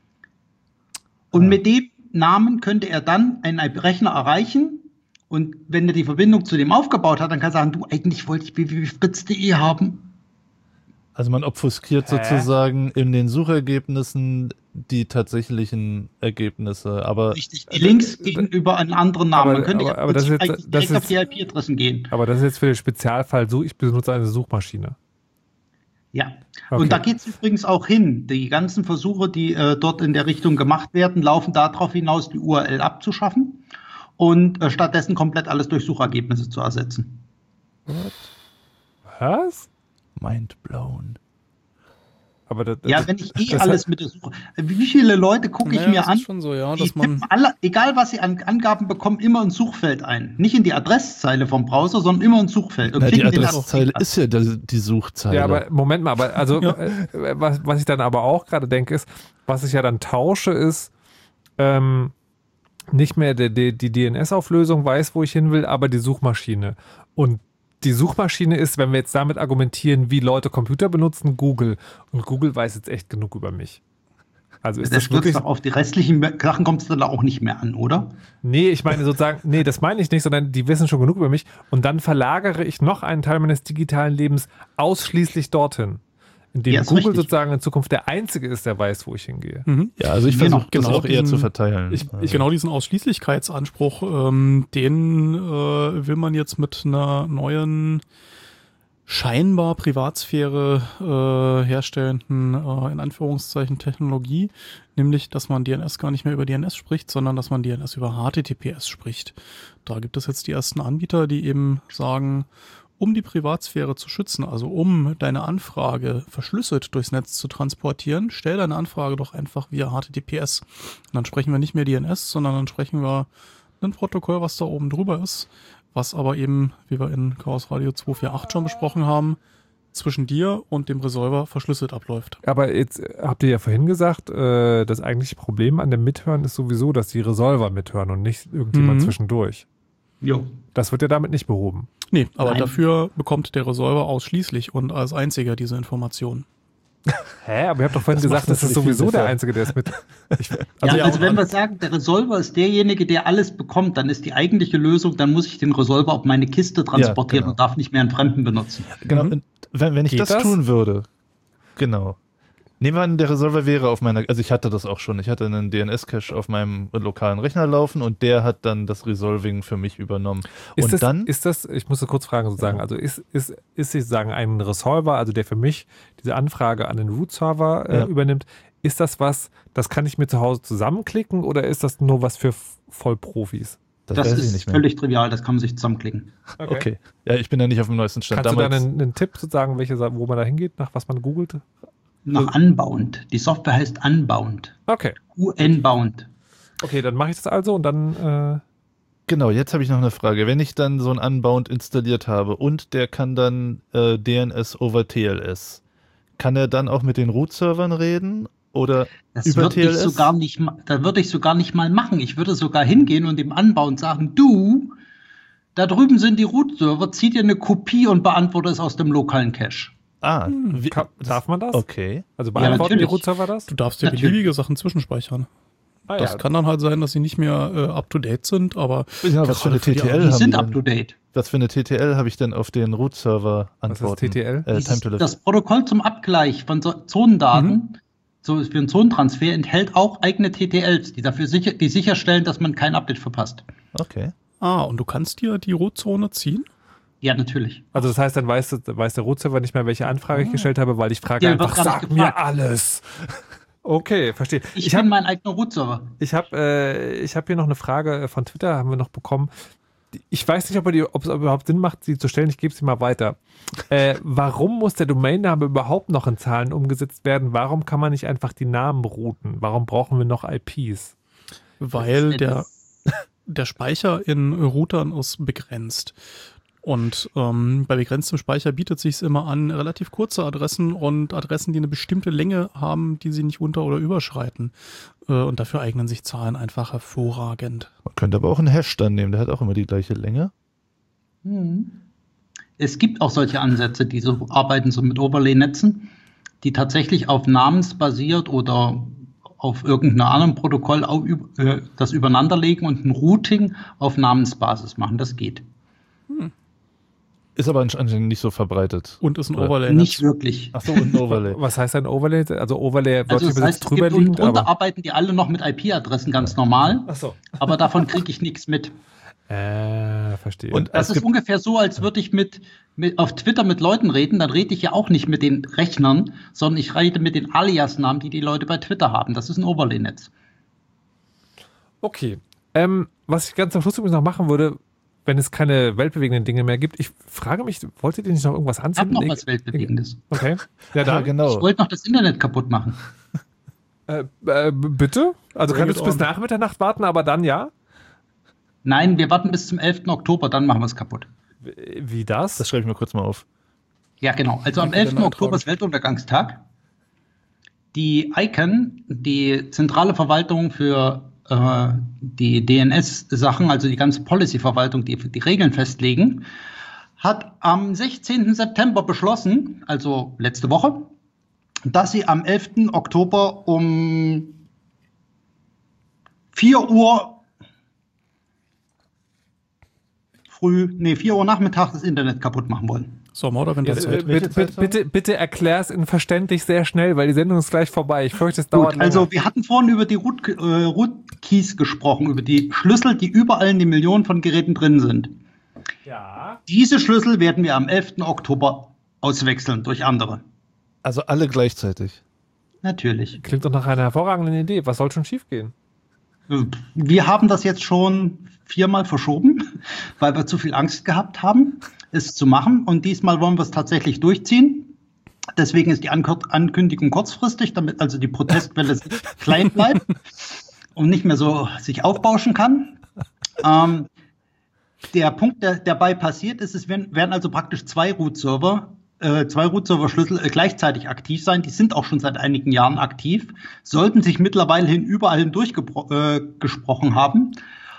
Und mit dem Namen könnte er dann einen Rechner erreichen. Und wenn er die Verbindung zu dem aufgebaut hat, dann kann er sagen, du, eigentlich wollte ich w w w punkt fritz punkt d e haben.
Also man obfuskiert Hä? sozusagen in den Suchergebnissen die tatsächlichen Ergebnisse, aber...
Richtig, die Links äh, gehen über einen anderen Namen.
Aber,
man könnte
aber, aber das jetzt,
direkt
das
auf die I P-Adressen gehen.
Aber das ist jetzt für den Spezialfall so, ich benutze eine Suchmaschine.
Ja,
okay.
Und da geht es übrigens auch hin. Die ganzen Versuche, die äh, dort in der Richtung gemacht werden, laufen darauf hinaus, die U R L abzuschaffen und äh, stattdessen komplett alles durch Suchergebnisse zu ersetzen.
What? Was?
Mind blown.
Aber das,
ja, wenn ich eh alles mit der Suche. Wie viele Leute gucke ich
naja,
mir
das
an?
Ist schon so, ja,
die
dass man
alle, egal was sie an Angaben bekommen, immer ins Suchfeld ein. Nicht in die Adresszeile vom Browser, sondern immer ins Suchfeld. Und
Na, die Adresszeile ist ja die, die Suchzeile.
Ja, aber Moment mal, aber also
ja.
äh, was, was ich dann aber auch gerade denke, ist, was ich ja dann tausche, ist ähm, nicht mehr die, die, die D N S-Auflösung weiß, wo ich hin will, aber die Suchmaschine. Und die Suchmaschine ist, wenn wir jetzt damit argumentieren, wie Leute Computer benutzen, Google. Und Google weiß jetzt echt genug über mich. Also ist das, das wirklich...
Doch auf die restlichen Sachen kommt es dann auch nicht mehr an, oder?
Nee, ich meine sozusagen, nee, das meine ich nicht, sondern die wissen schon genug über mich. Und dann verlagere ich noch einen Teil meines digitalen Lebens ausschließlich dorthin. Indem ja, Google richtig. sozusagen in Zukunft der Einzige ist, der weiß, wo ich hingehe.
Mhm.
Ja, also ich
genau,
versuche das
genau
auch eher
diesen,
zu verteilen.
Ich,
also.
Genau diesen Ausschließlichkeitsanspruch, ähm, den äh, will man jetzt mit einer neuen scheinbar Privatsphäre äh, herstellenden, äh, in Anführungszeichen, Technologie, nämlich, dass man D N S gar nicht mehr über D N S spricht, sondern dass man D N S über H T T P S spricht. Da gibt es jetzt die ersten Anbieter, die eben sagen, um die Privatsphäre zu schützen, also um deine Anfrage verschlüsselt durchs Netz zu transportieren, stell deine Anfrage doch einfach via H T T P S. Und dann sprechen wir nicht mehr D N S, sondern dann sprechen wir ein Protokoll, was da oben drüber ist, was aber eben, wie wir in Chaos Radio zwei vier acht schon besprochen haben, zwischen dir und dem Resolver verschlüsselt abläuft.
Aber jetzt habt ihr ja vorhin gesagt, äh, das eigentliche Problem an dem Mithören ist sowieso, dass die Resolver mithören und nicht irgendjemand
Mhm.
zwischendurch.
Jo.
Das wird ja damit nicht behoben.
Nee, aber
Nein.
dafür bekommt der Resolver ausschließlich und als einziger diese Informationen.
Hä? Aber ihr habt doch vorhin
Das
gesagt,
macht
das ist
natürlich viel
sowieso der
besser.
Einzige, der es mit... Ich,
Also,
Also
ja,
ja,
also
auch
wenn
an-
wir sagen, der Resolver ist derjenige, der alles bekommt, dann ist die eigentliche Lösung, dann muss ich den Resolver auf meine Kiste transportieren
genau.
und darf nicht mehr einen Fremden benutzen.
Genau,
Mhm.
und wenn, wenn ich
Geht
das,
das?
tun würde, genau. Nehmen wir an, der Resolver wäre auf meiner, also ich hatte das auch schon, ich hatte einen D N S-Cache auf meinem lokalen Rechner laufen und der hat dann das Resolving für mich übernommen.
Ist
und
das,
dann,
ist das, ich muss das kurz fragen sozusagen,
Ja.
also ist, ist, ist sozusagen ein Resolver, also der für mich diese Anfrage an den Root-Server äh,
Ja.
übernimmt, ist das was, das kann ich mir zu Hause zusammenklicken oder ist das nur was für F- Vollprofis?
das,
Das,
weiß ich
ist
nicht mehr.
völlig trivial, das kann man sich zusammenklicken.
Okay. Ja, ich bin da nicht auf dem neuesten Stand.
Kannst du da
Damals,
einen, einen Tipp sozusagen, welche, Sa- wo man da hingeht, nach was man googelt?
Nach Unbound. Die Software heißt Unbound.
Okay.
Unbound.
Okay, dann mache ich das also und dann, äh,
Genau, jetzt habe ich noch eine Frage. Wenn ich dann so ein Unbound installiert habe und der kann dann äh, D N S over T L S, kann er dann auch mit den Root-Servern reden oder
Das
über
würde
T L
ich
S?
sogar nicht, ma- da würde ich sogar nicht mal machen. Ich würde sogar hingehen und dem Unbound sagen, du, da drüben sind die Root-Server, zieh dir eine Kopie und beantworte es aus dem lokalen Cache.
Ah, wie,
kann, darf man das?
okay.
Also beantworten die
natürlich.
Root-Server das?
Du darfst ja
Natürlich.
beliebige Sachen zwischenspeichern.
Ah,
Das
ja.
kann dann halt sein, dass sie nicht mehr äh, up-to-date sind, aber
Ja, was für eine
gerade für die
T T L
Die
haben
sind
die
up
denn?
to date.
Was für eine T T L habe ich denn auf den Root-Server
Was ist
antworten?
T T L?
Äh,
Dieses,
Time to Live.
das Protokoll zum Abgleich von so Zonendaten
Mhm.
so für einen Zonentransfer enthält auch eigene T T Ls, die dafür sicher, die sicherstellen, dass man kein Update verpasst.
Okay.
Ah, und du kannst dir die Rotzone ziehen?
Ja, natürlich.
Also das heißt, dann weiß, das- weiß der Root-Server nicht mehr, welche Anfrage ich gestellt habe, weil ich frage
Ja, wird
einfach,
gar nicht
sag mir
gefragt.
alles. Okay, verstehe.
Ich,
Ich
bin
habe
mein eigener Root-Server.
ich hab, äh, ich hab hier noch eine Frage von Twitter, haben wir noch bekommen. Ich weiß nicht, ob, er die, ob es überhaupt Sinn macht, sie zu stellen. Ich gebe sie mal weiter. Äh, warum muss der Domainname überhaupt noch in Zahlen umgesetzt werden? Warum kann man nicht einfach die Namen routen? Warum brauchen wir noch I Ps?
Weil
Das-
der, der Speicher in Routern ist begrenzt. Und ähm, bei begrenztem Speicher bietet es sich immer an, relativ kurze Adressen und Adressen, die eine bestimmte Länge haben, die sie nicht unter- oder überschreiten. Äh, und dafür eignen sich Zahlen einfach hervorragend.
Man könnte aber auch einen Hash dann nehmen, der hat auch immer die gleiche Länge.
Es gibt auch solche Ansätze, die so arbeiten so mit Overlay-Netzen, die tatsächlich auf namensbasiert oder auf irgendeinem anderen Protokoll au- üb- äh, das übereinanderlegen und ein Routing auf Namensbasis machen. Das geht.
Ist aber anscheinend nicht so verbreitet.
Und ist ein
Oder?
Overlay.
Nicht wirklich.
Achso, und ein Overlay.
Was heißt ein Overlay? Also Overlay
Also
wörtlich
das
übersetzt
heißt, es
drüber
gibt unten
liegend,
drunter
aber...
arbeiten die alle noch mit I P-Adressen ganz normal,
Achso.
aber davon kriege ich nichts mit.
Äh, verstehe.
Und
Das
es
ist
gibt,
ungefähr so, als würde ich mit, mit auf Twitter mit Leuten reden, dann rede ich ja auch nicht mit den Rechnern, sondern ich rede mit den Alias-Namen, die die Leute bei Twitter haben. Das ist ein Overlay-Netz.
Okay. Ähm, was ich ganz am Schluss übrigens noch machen würde, wenn es keine weltbewegenden Dinge mehr gibt, ich frage mich, wolltet ihr nicht noch irgendwas
Ich habe
anzünden?
noch
Ich-
was Weltbewegendes.
Okay. Ja,
ja,
dann.
genau.
Ich wollte noch das Internet kaputt machen.
Äh, äh, bitte? Also
Bring
kann
it
es bis
on.
nach Mitternacht warten, aber dann ja?
Nein, wir warten bis zum elften Oktober, dann machen wir es kaputt.
Wie das?
das schreibe ich mir kurz mal auf.
Ja, genau. Also am
Danke für
elften
den
Oktober
Eintrag.
ist Weltuntergangstag. Die I C A N, die zentrale Verwaltung für äh, die D N S-Sachen, also die ganze Policy-Verwaltung, die die Regeln festlegen, hat am sechzehnten September beschlossen, also letzte Woche, dass sie am elften Oktober um vier Uhr früh, nee, vier Uhr Nachmittag das Internet kaputt machen wollen.
Sommer- oder
Jetzt,
Winterzeit.
äh,
welche
bitte,
Zeit
bitte,
haben wir?
bitte, bitte erklär es in verständlich sehr schnell, weil die Sendung ist gleich vorbei. Ich fürchte, es dauert
Gut, also
länger.
wir hatten vorhin über die Root, äh, Root-Keys gesprochen, über die Schlüssel, die überall in den Millionen von Geräten drin sind.
Ja.
Diese Schlüssel werden wir am elften Oktober auswechseln durch andere.
Also alle gleichzeitig.
Natürlich.
Klingt doch nach einer hervorragenden Idee. Was soll schon schiefgehen?
Wir haben das jetzt schon viermal verschoben, weil wir zu viel Angst gehabt haben. es zu machen. Und diesmal wollen wir es tatsächlich durchziehen. Deswegen ist die Ankündigung kurzfristig, damit also die Protestwelle klein bleibt und nicht mehr so sich aufbauschen kann. Ähm, der Punkt, der dabei passiert ist, es werden, werden also praktisch zwei Root-Server, äh, zwei Root-Server-Schlüssel äh, gleichzeitig aktiv sein. Die sind auch schon seit einigen Jahren aktiv, sollten sich mittlerweile hin überall hindurch äh, gesprochen haben.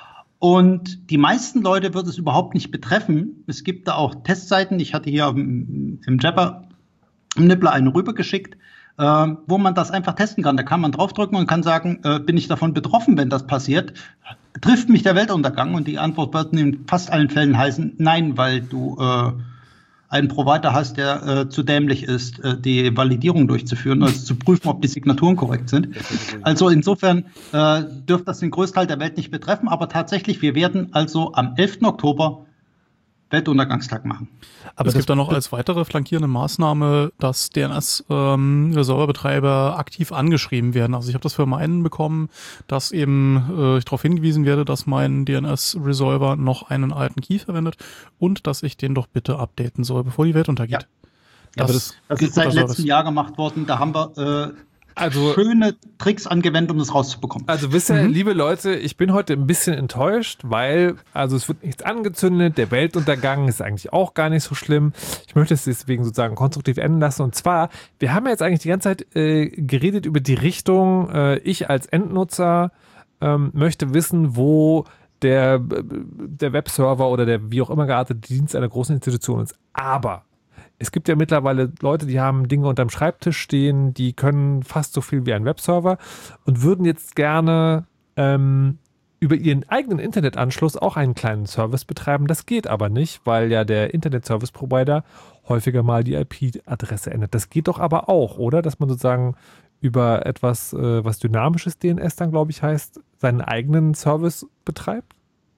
Und die meisten Leute wird es überhaupt nicht betreffen. Es gibt da auch Testseiten. Ich hatte hier im, im Jabber im Nibbler eine rübergeschickt, äh, wo man das einfach testen kann. Da kann man draufdrücken und kann sagen, äh, bin ich davon betroffen, wenn das passiert? Trifft mich der Weltuntergang? Und die Antwort wird in fast allen Fällen heißen, nein, weil du äh, einen Provider hast, der äh, zu dämlich ist, äh, die Validierung durchzuführen, also zu prüfen, ob die Signaturen korrekt sind. Also insofern äh, dürfte das den Großteil der Welt nicht betreffen, aber tatsächlich, wir werden also am elften Oktober Weltuntergangstag machen.
Aber es gibt dann noch als weitere flankierende Maßnahme, dass D N S-Serverbetreiber ähm, aktiv angeschrieben werden. Also ich habe das für meinen bekommen, dass eben äh, ich darauf hingewiesen werde, dass mein D N S-Resolver noch einen alten Key verwendet und dass ich den doch bitte updaten soll, bevor die Welt untergeht.
Ja. Das, das, das ist seit letztem Jahr gemacht worden. Da haben wir äh, also schöne Tricks angewendet, um das rauszubekommen.
Also wisst ihr, mhm. liebe Leute, ich bin heute ein bisschen enttäuscht, weil also es wird nichts angezündet, der Weltuntergang ist eigentlich auch gar nicht so schlimm. Ich möchte es deswegen sozusagen konstruktiv enden lassen. Und zwar, wir haben ja jetzt eigentlich die ganze Zeit äh, geredet über die Richtung, äh, ich als Endnutzer ähm, möchte wissen, wo der, der Webserver oder der wie auch immer geartete Dienst einer großen Institution ist. Aber es gibt ja mittlerweile Leute, die haben Dinge unterm Schreibtisch stehen, die können fast so viel wie ein Webserver und würden jetzt gerne ähm, über ihren eigenen Internetanschluss auch einen kleinen Service betreiben. Das geht aber nicht, weil ja der Internet-Service-Provider häufiger mal die I P-Adresse ändert. Das geht doch aber auch, oder? Dass man sozusagen über etwas, äh, was dynamisches D N S dann, glaube ich, heißt, seinen eigenen Service betreibt?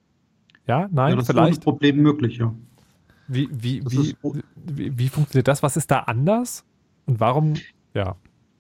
Ja, nein,
ja, das
vielleicht?
ist ohne Problem möglich, ja.
Wie, wie, wie, wie, wie funktioniert das? Was ist da anders? Und warum, ja.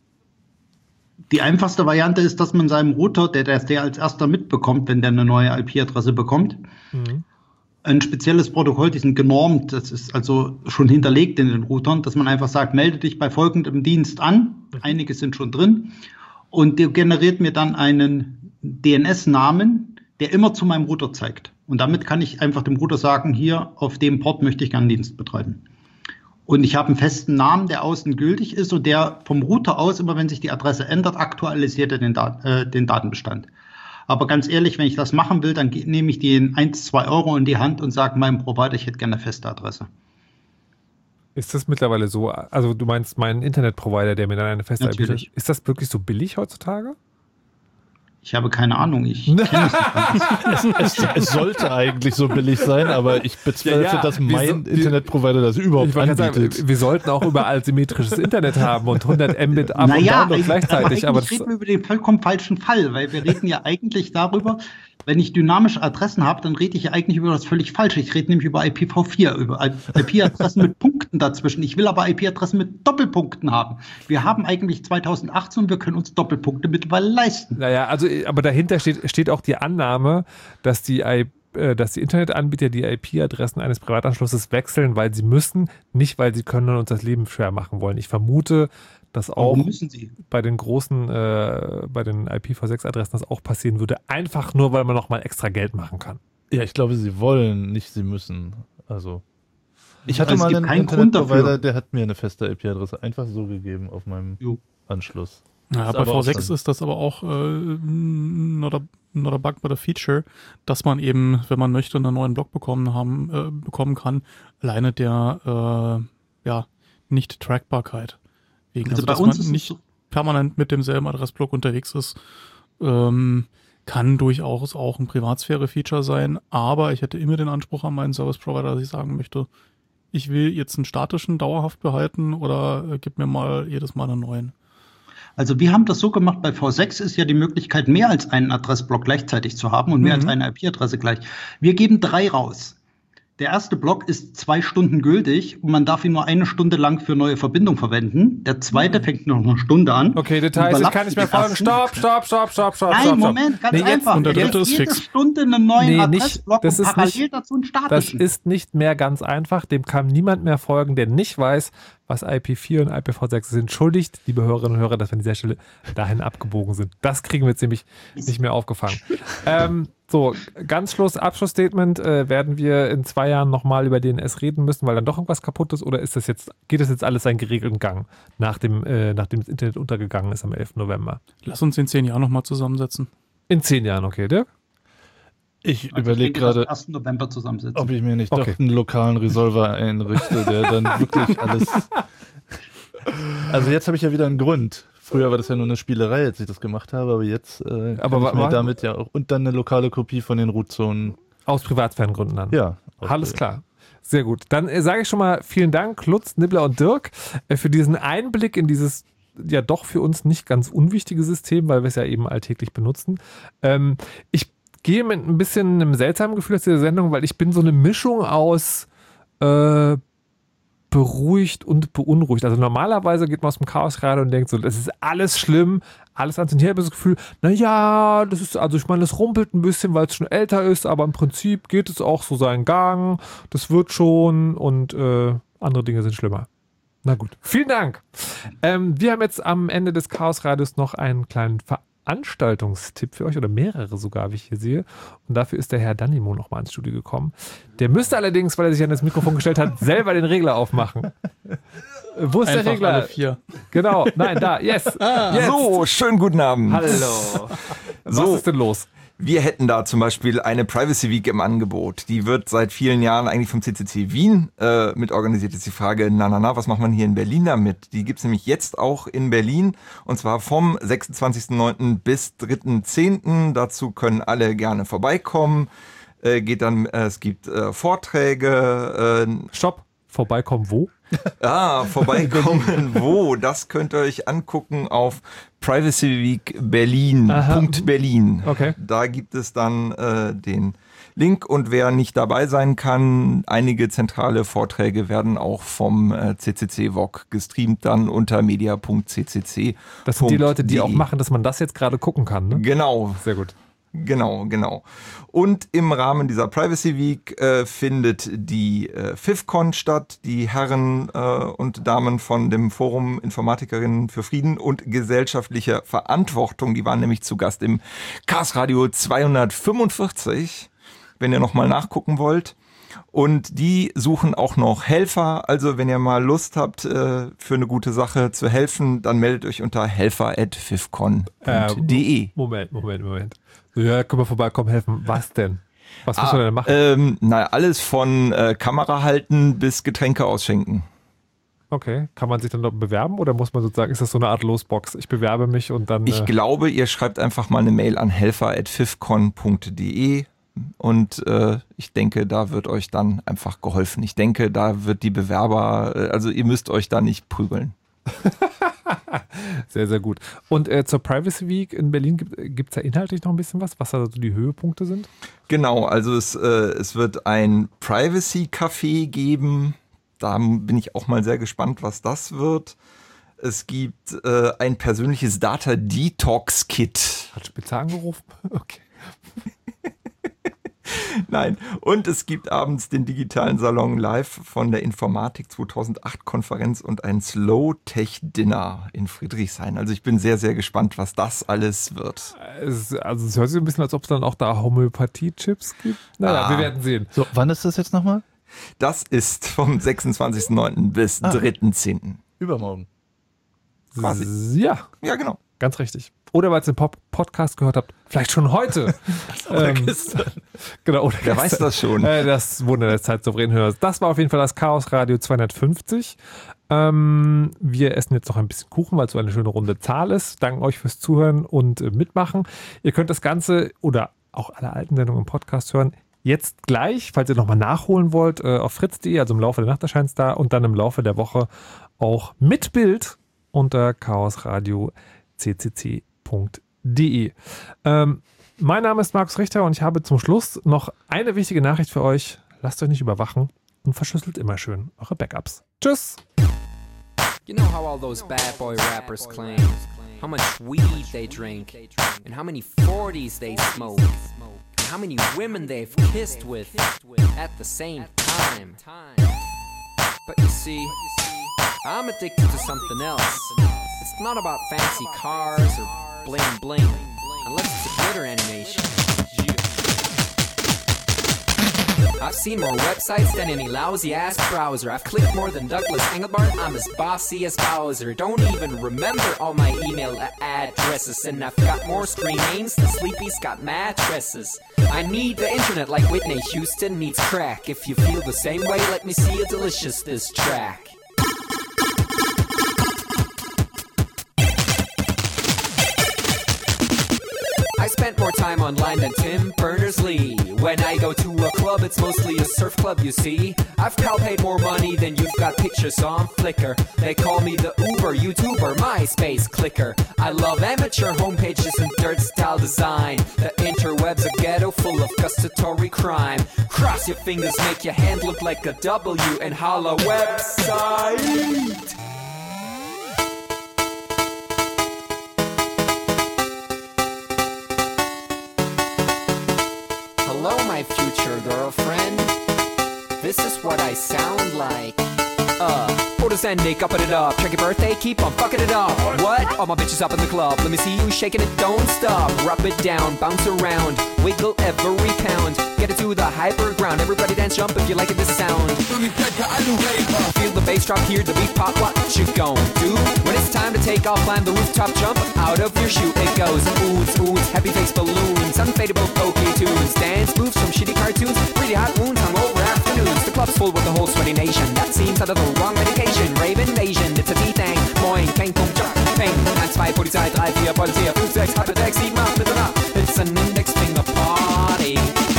Die einfachste Variante ist, dass man seinem Router, der das der als erster mitbekommt, wenn der eine neue I P-Adresse bekommt, mhm. ein spezielles Protokoll, die sind genormt, das ist also schon hinterlegt in den Routern, dass man einfach sagt, melde dich bei folgendem Dienst an, mhm. einige sind schon drin, und der generiert mir dann einen D N S-Namen, der immer zu meinem Router zeigt. Und damit kann ich einfach dem Router sagen, hier auf dem Port möchte ich gerne einen Dienst betreiben. Und ich habe einen festen Namen, der außen gültig ist und der vom Router aus, immer wenn sich die Adresse ändert, aktualisiert er den, Dat- äh, den Datenbestand. Aber ganz ehrlich, wenn ich das machen will, dann ge- nehme ich die eins, zwei Euro in die Hand und sage meinem Provider, ich hätte gerne eine feste Adresse.
Ist das mittlerweile so? Also du meinst meinen Internetprovider, der mir dann eine feste I P hat. Ist das wirklich so billig heutzutage?
Ich habe keine Ahnung, ich kenne
es, es, es sollte eigentlich so billig sein, aber ich bezweifle, ja, ja, dass mein so, Internetprovider das überhaupt anbietet.
Sagen, wir sollten auch überall symmetrisches Internet haben und hundert Mbit ab naja, und down gleichzeitig.
Aber eigentlich reden wir über den vollkommen falschen Fall, weil wir reden ja eigentlich darüber, wenn ich dynamische Adressen habe, dann rede ich ja eigentlich über das völlig Falsche. Ich rede nämlich über I P v vier, über I P-Adressen mit Punkten dazwischen. Ich will aber I P-Adressen mit Doppelpunkten haben. Wir haben eigentlich zweitausendachtzehn und wir können uns Doppelpunkte mittlerweile leisten.
Naja, also, aber dahinter steht, steht auch die Annahme, dass die, I, äh, dass die Internetanbieter die I P-Adressen eines Privatanschlusses wechseln, weil sie müssen, nicht weil sie können und uns das Leben schwer machen wollen. Ich vermute, dass auch bei den großen, äh, bei den I P v sechs Adressen das auch passieren würde, einfach nur, weil man nochmal extra Geld machen kann.
Ja, ich glaube, sie wollen, nicht sie müssen. Also, ich hatte
also
mal einen Internetprovider, der hat mir eine feste I P-Adresse einfach so gegeben auf meinem jo. Anschluss.
Ja, bei V sechs ist das aber auch äh, not, a, not a bug, but a feature, dass man eben, wenn man möchte, einen neuen Block bekommen haben, äh, bekommen kann, alleine der äh, ja, Nicht-Trackbarkeit. Wegen, also, also bei dass uns man nicht so permanent mit demselben Adressblock unterwegs ist, ähm, kann durchaus auch ein Privatsphäre-Feature sein, aber ich hätte immer den Anspruch an meinen Service-Provider, dass ich sagen möchte, ich will jetzt einen statischen dauerhaft behalten oder äh, gib mir mal jedes Mal einen neuen.
Also wir haben das so gemacht, bei V sechs ist ja die Möglichkeit, mehr als einen Adressblock gleichzeitig zu haben und mehr mhm. als eine I P-Adresse gleich. Wir geben drei raus. Der erste Block ist zwei Stunden gültig und man darf ihn nur eine Stunde lang für neue Verbindung verwenden. Der zweite mhm. fängt noch eine Stunde an.
Okay, Details, ich kann nicht mehr folgen. Stopp, stopp, stopp, stopp, stopp.
Nein,
stopp,
Moment, ganz
nee,
einfach.
Und der dritte ist
jede
fix.
Stunde einen neuen
nee,
Adressblock
nicht,
und parallel
nicht,
dazu einen statischen.
Das ist nicht mehr ganz einfach. Dem kann niemand mehr folgen, der nicht weiß, was I P vier und I P v sechs ist. Entschuldigt, liebe Hörerinnen und Hörer, dass wir an dieser Stelle dahin abgebogen sind. Das kriegen wir jetzt nämlich nicht mehr aufgefangen. ähm, so, ganz Schluss, Abschlussstatement. Äh, werden wir in zwei Jahren nochmal über D N S reden müssen, weil dann doch irgendwas kaputt ist? Oder ist das jetzt, geht das jetzt alles seinen geregelten Gang, nach dem, äh, nachdem das Internet untergegangen ist am elften November?
Lass uns in zehn Jahren nochmal zusammensetzen.
In zehn Jahren, okay, Dirk?
Ich
Also
überlege gerade,
ersten November zusammensitzen.
ob ich mir nicht
Okay.
doch einen lokalen Resolver einrichte, der dann wirklich alles... Also jetzt habe ich ja wieder einen Grund. Früher war das ja nur eine Spielerei, als ich das gemacht habe, aber jetzt äh,
Aber
kann ich
wa-
mir damit ja auch... Und dann eine lokale Kopie von den Rootzonen.
Aus Privatsphärengründen dann.
Ja.
Alles klar. Sehr gut. Dann äh, sage ich schon mal vielen Dank, Lutz, Nibbler und Dirk, äh, für diesen Einblick in dieses ja doch für uns nicht ganz unwichtige System, weil wir es ja eben alltäglich benutzen. Ähm, ich gehe mit ein bisschen einem seltsamen Gefühl aus dieser Sendung, weil ich bin so eine Mischung aus äh, beruhigt und beunruhigt. Also normalerweise geht man aus dem Chaos Radio und denkt so, das ist alles schlimm, alles ans und her. Ich habe das Gefühl, naja, das ist, also ich meine, das rumpelt ein bisschen, weil es schon älter ist, aber im Prinzip geht es auch so seinen Gang, das wird schon und äh, andere Dinge sind schlimmer. Na gut, vielen Dank. Ähm, wir haben jetzt am Ende des Chaos Radios noch einen kleinen Veranstaltungstipp für euch oder mehrere sogar, wie ich hier sehe. Und dafür ist der Herr Danimo nochmal ins Studio gekommen. Der müsste allerdings, weil er sich an das Mikrofon gestellt hat, selber den Regler aufmachen. Wo ist
Einfach
der Regler?
alle vier.
Genau, nein, da, yes.
Ah,
Jetzt.
So, schönen guten Abend.
Hallo. Was
So.
ist denn los?
Wir hätten da zum Beispiel eine Privacy Week im Angebot. Die wird seit vielen Jahren eigentlich vom C C C Wien äh, mit organisiert. Ist die Frage, na, na, na, was macht man hier in Berlin damit? Die gibt's nämlich jetzt auch in Berlin und zwar vom sechsundzwanzigsten neunten bis dritten zehnten Dazu können alle gerne vorbeikommen. Äh, geht dann, äh, es gibt äh, Vorträge. Äh,
Stopp, vorbeikommen wo?
Ah, vorbeikommen wo? Das könnt ihr euch angucken auf privacyweek berlin punkt berlin.
Okay.
Da gibt es dann äh, den Link und wer nicht dabei sein kann, einige zentrale Vorträge werden auch vom äh, C C C V O G gestreamt dann unter media punkt c c c.
Das sind die Leute, die auch machen, dass man das jetzt gerade gucken kann, ne?
Genau.
Sehr gut.
Genau, genau. Und im Rahmen dieser Privacy Week äh, findet die äh, FIFCon statt. Die Herren äh, und Damen von dem Forum Informatikerinnen für Frieden und gesellschaftliche Verantwortung, die waren nämlich zu Gast im Chaos Radio zweihundertfünfundvierzig, wenn ihr nochmal nachgucken wollt. Und die suchen auch noch Helfer. Also wenn ihr mal Lust habt, äh, für eine gute Sache zu helfen, dann meldet euch unter helfer at fifcon punkt de.
Äh, Moment, Moment, Moment. Ja, können wir vorbeikommen, helfen. Was denn? Was muss
ah,
man denn machen?
Ähm, na, alles von äh, Kamera halten bis Getränke ausschenken.
Okay, kann man sich dann noch bewerben oder muss man sozusagen, ist das so eine Art Losbox? Ich bewerbe mich und dann...
Ich
äh,
glaube, ihr schreibt einfach mal eine Mail an helfer at fifcon punkt de und äh, ich denke, da wird euch dann einfach geholfen. Ich denke, da wird die Bewerber, äh, also ihr müsst euch da nicht prügeln.
Sehr, sehr gut. Und äh, zur Privacy Week in Berlin gibt es da inhaltlich noch ein bisschen was, was da so die Höhepunkte sind?
Genau, also es, äh, es wird ein Privacy-Café geben. Da bin ich auch mal sehr gespannt, was das wird. Es gibt äh, ein persönliches Data-Detox-Kit.
Hat Spitzer angerufen? Okay.
Nein, und es gibt abends den digitalen Salon live von der Informatik zweitausendacht Konferenz und ein Slow-Tech-Dinner in Friedrichshain. Also ich bin sehr, sehr gespannt, was das alles wird.
Es, also es hört sich ein bisschen, als ob es dann auch da Homöopathie-Chips gibt. Naja,
Ah.
wir werden sehen.
So, wann ist das jetzt nochmal?
Das ist vom sechsundzwanzigsten neunten bis
Ah.
dritten zehnten
Übermorgen.
Quasi.
Ja,
Ja, genau.
ganz richtig. Oder weil ihr den Pop- Podcast gehört habt, vielleicht schon heute. ähm, genau, oder
Wer weiß
gestern.
das schon?
Äh, das Wunder der Zeit souverän hörst. Das war auf jeden Fall das Chaos Radio zweihundertfünfzig. Ähm, wir essen jetzt noch ein bisschen Kuchen, weil es so eine schöne runde Zahl ist. Danke euch fürs Zuhören und äh, Mitmachen. Ihr könnt das Ganze oder auch alle alten Sendungen im Podcast hören. Jetzt gleich, falls ihr nochmal nachholen wollt, äh, auf fritz punkt de, also im Laufe der Nacht erscheint es da und dann im Laufe der Woche auch mit Bild unter chaosradio c c c punkt de. Ähm, mein Name ist Markus Richter und ich habe zum Schluss noch eine wichtige Nachricht für euch. lasst euch nicht überwachen und verschlüsselt immer schön eure Backups. Tschüss!
You know how all those bad boy rappers claim how much weed they drink and how many forties they smoke and how many women they've kissed with at the same time. But you see, I'm addicted to something else. It's not about fancy cars or bling bling, unless it's a glitter animation. I've seen more websites than any lousy-ass browser. I've clicked more than Douglas Engelbart. I'm as bossy as Bowser. Don't even remember all my email addresses. And I've got more screen names than Sleepy's got mattresses. I need the internet like Whitney Houston needs crack. If you feel the same way, let me see a delicious diss track. I spent more time online than Tim Berners-Lee. When I go to a club, it's mostly a surf club, you see. I've paid more money than you've got pictures on Flickr. They call me the Uber YouTuber, MySpace clicker. I love amateur homepages and dirt style design. The interweb's a ghetto full of gustatory crime. Cross your fingers, make your hand look like a W and holla website. Hello, my future girlfriend. This is what I sound like. Uh, photos ending, upping it up. Check your birthday, keep on fucking it up. What? All my bitches up in the club. Let me see you shaking it, don't stop. Rub it down, bounce around, wiggle every pound. Get it to the hyper ground. Everybody dance, jump if you like it, this sound. Feel the bass drop, hear the beat pop. What you gon' do? When it's time to take off, climb the rooftop, jump out of your shoe. It goes oohs, oohs, happy face balloons, unfadable pokey tunes, dance moves from shitty cartoons, pretty hot wounds hung over afternoons. The club's full with the whole sweaty nation. That seems out of the wrong medication. Rave invasion, it's a D-Thing. Moin, kein Punkt, Jock, Peng. eins, zwei, Polizei, drei, vier, Polizei, fünf, sechs, halb, sechs, sieben, acht, bitte nach. It's an index finger party.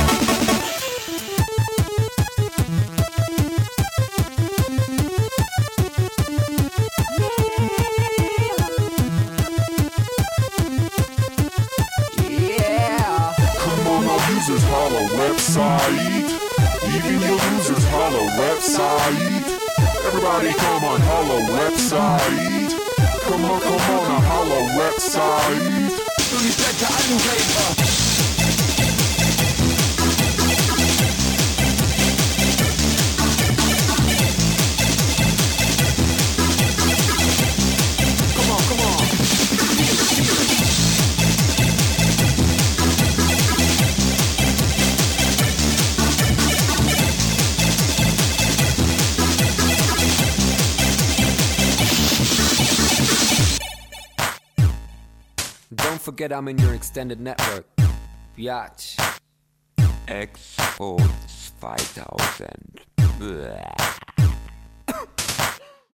Users holla website. Even your losers holla website. Everybody come on holla website. Come on, come on, a holla website.
Come on, come on. Don't forget I'm in your extended network. Biatch.
X-Force zweitausend. Blah.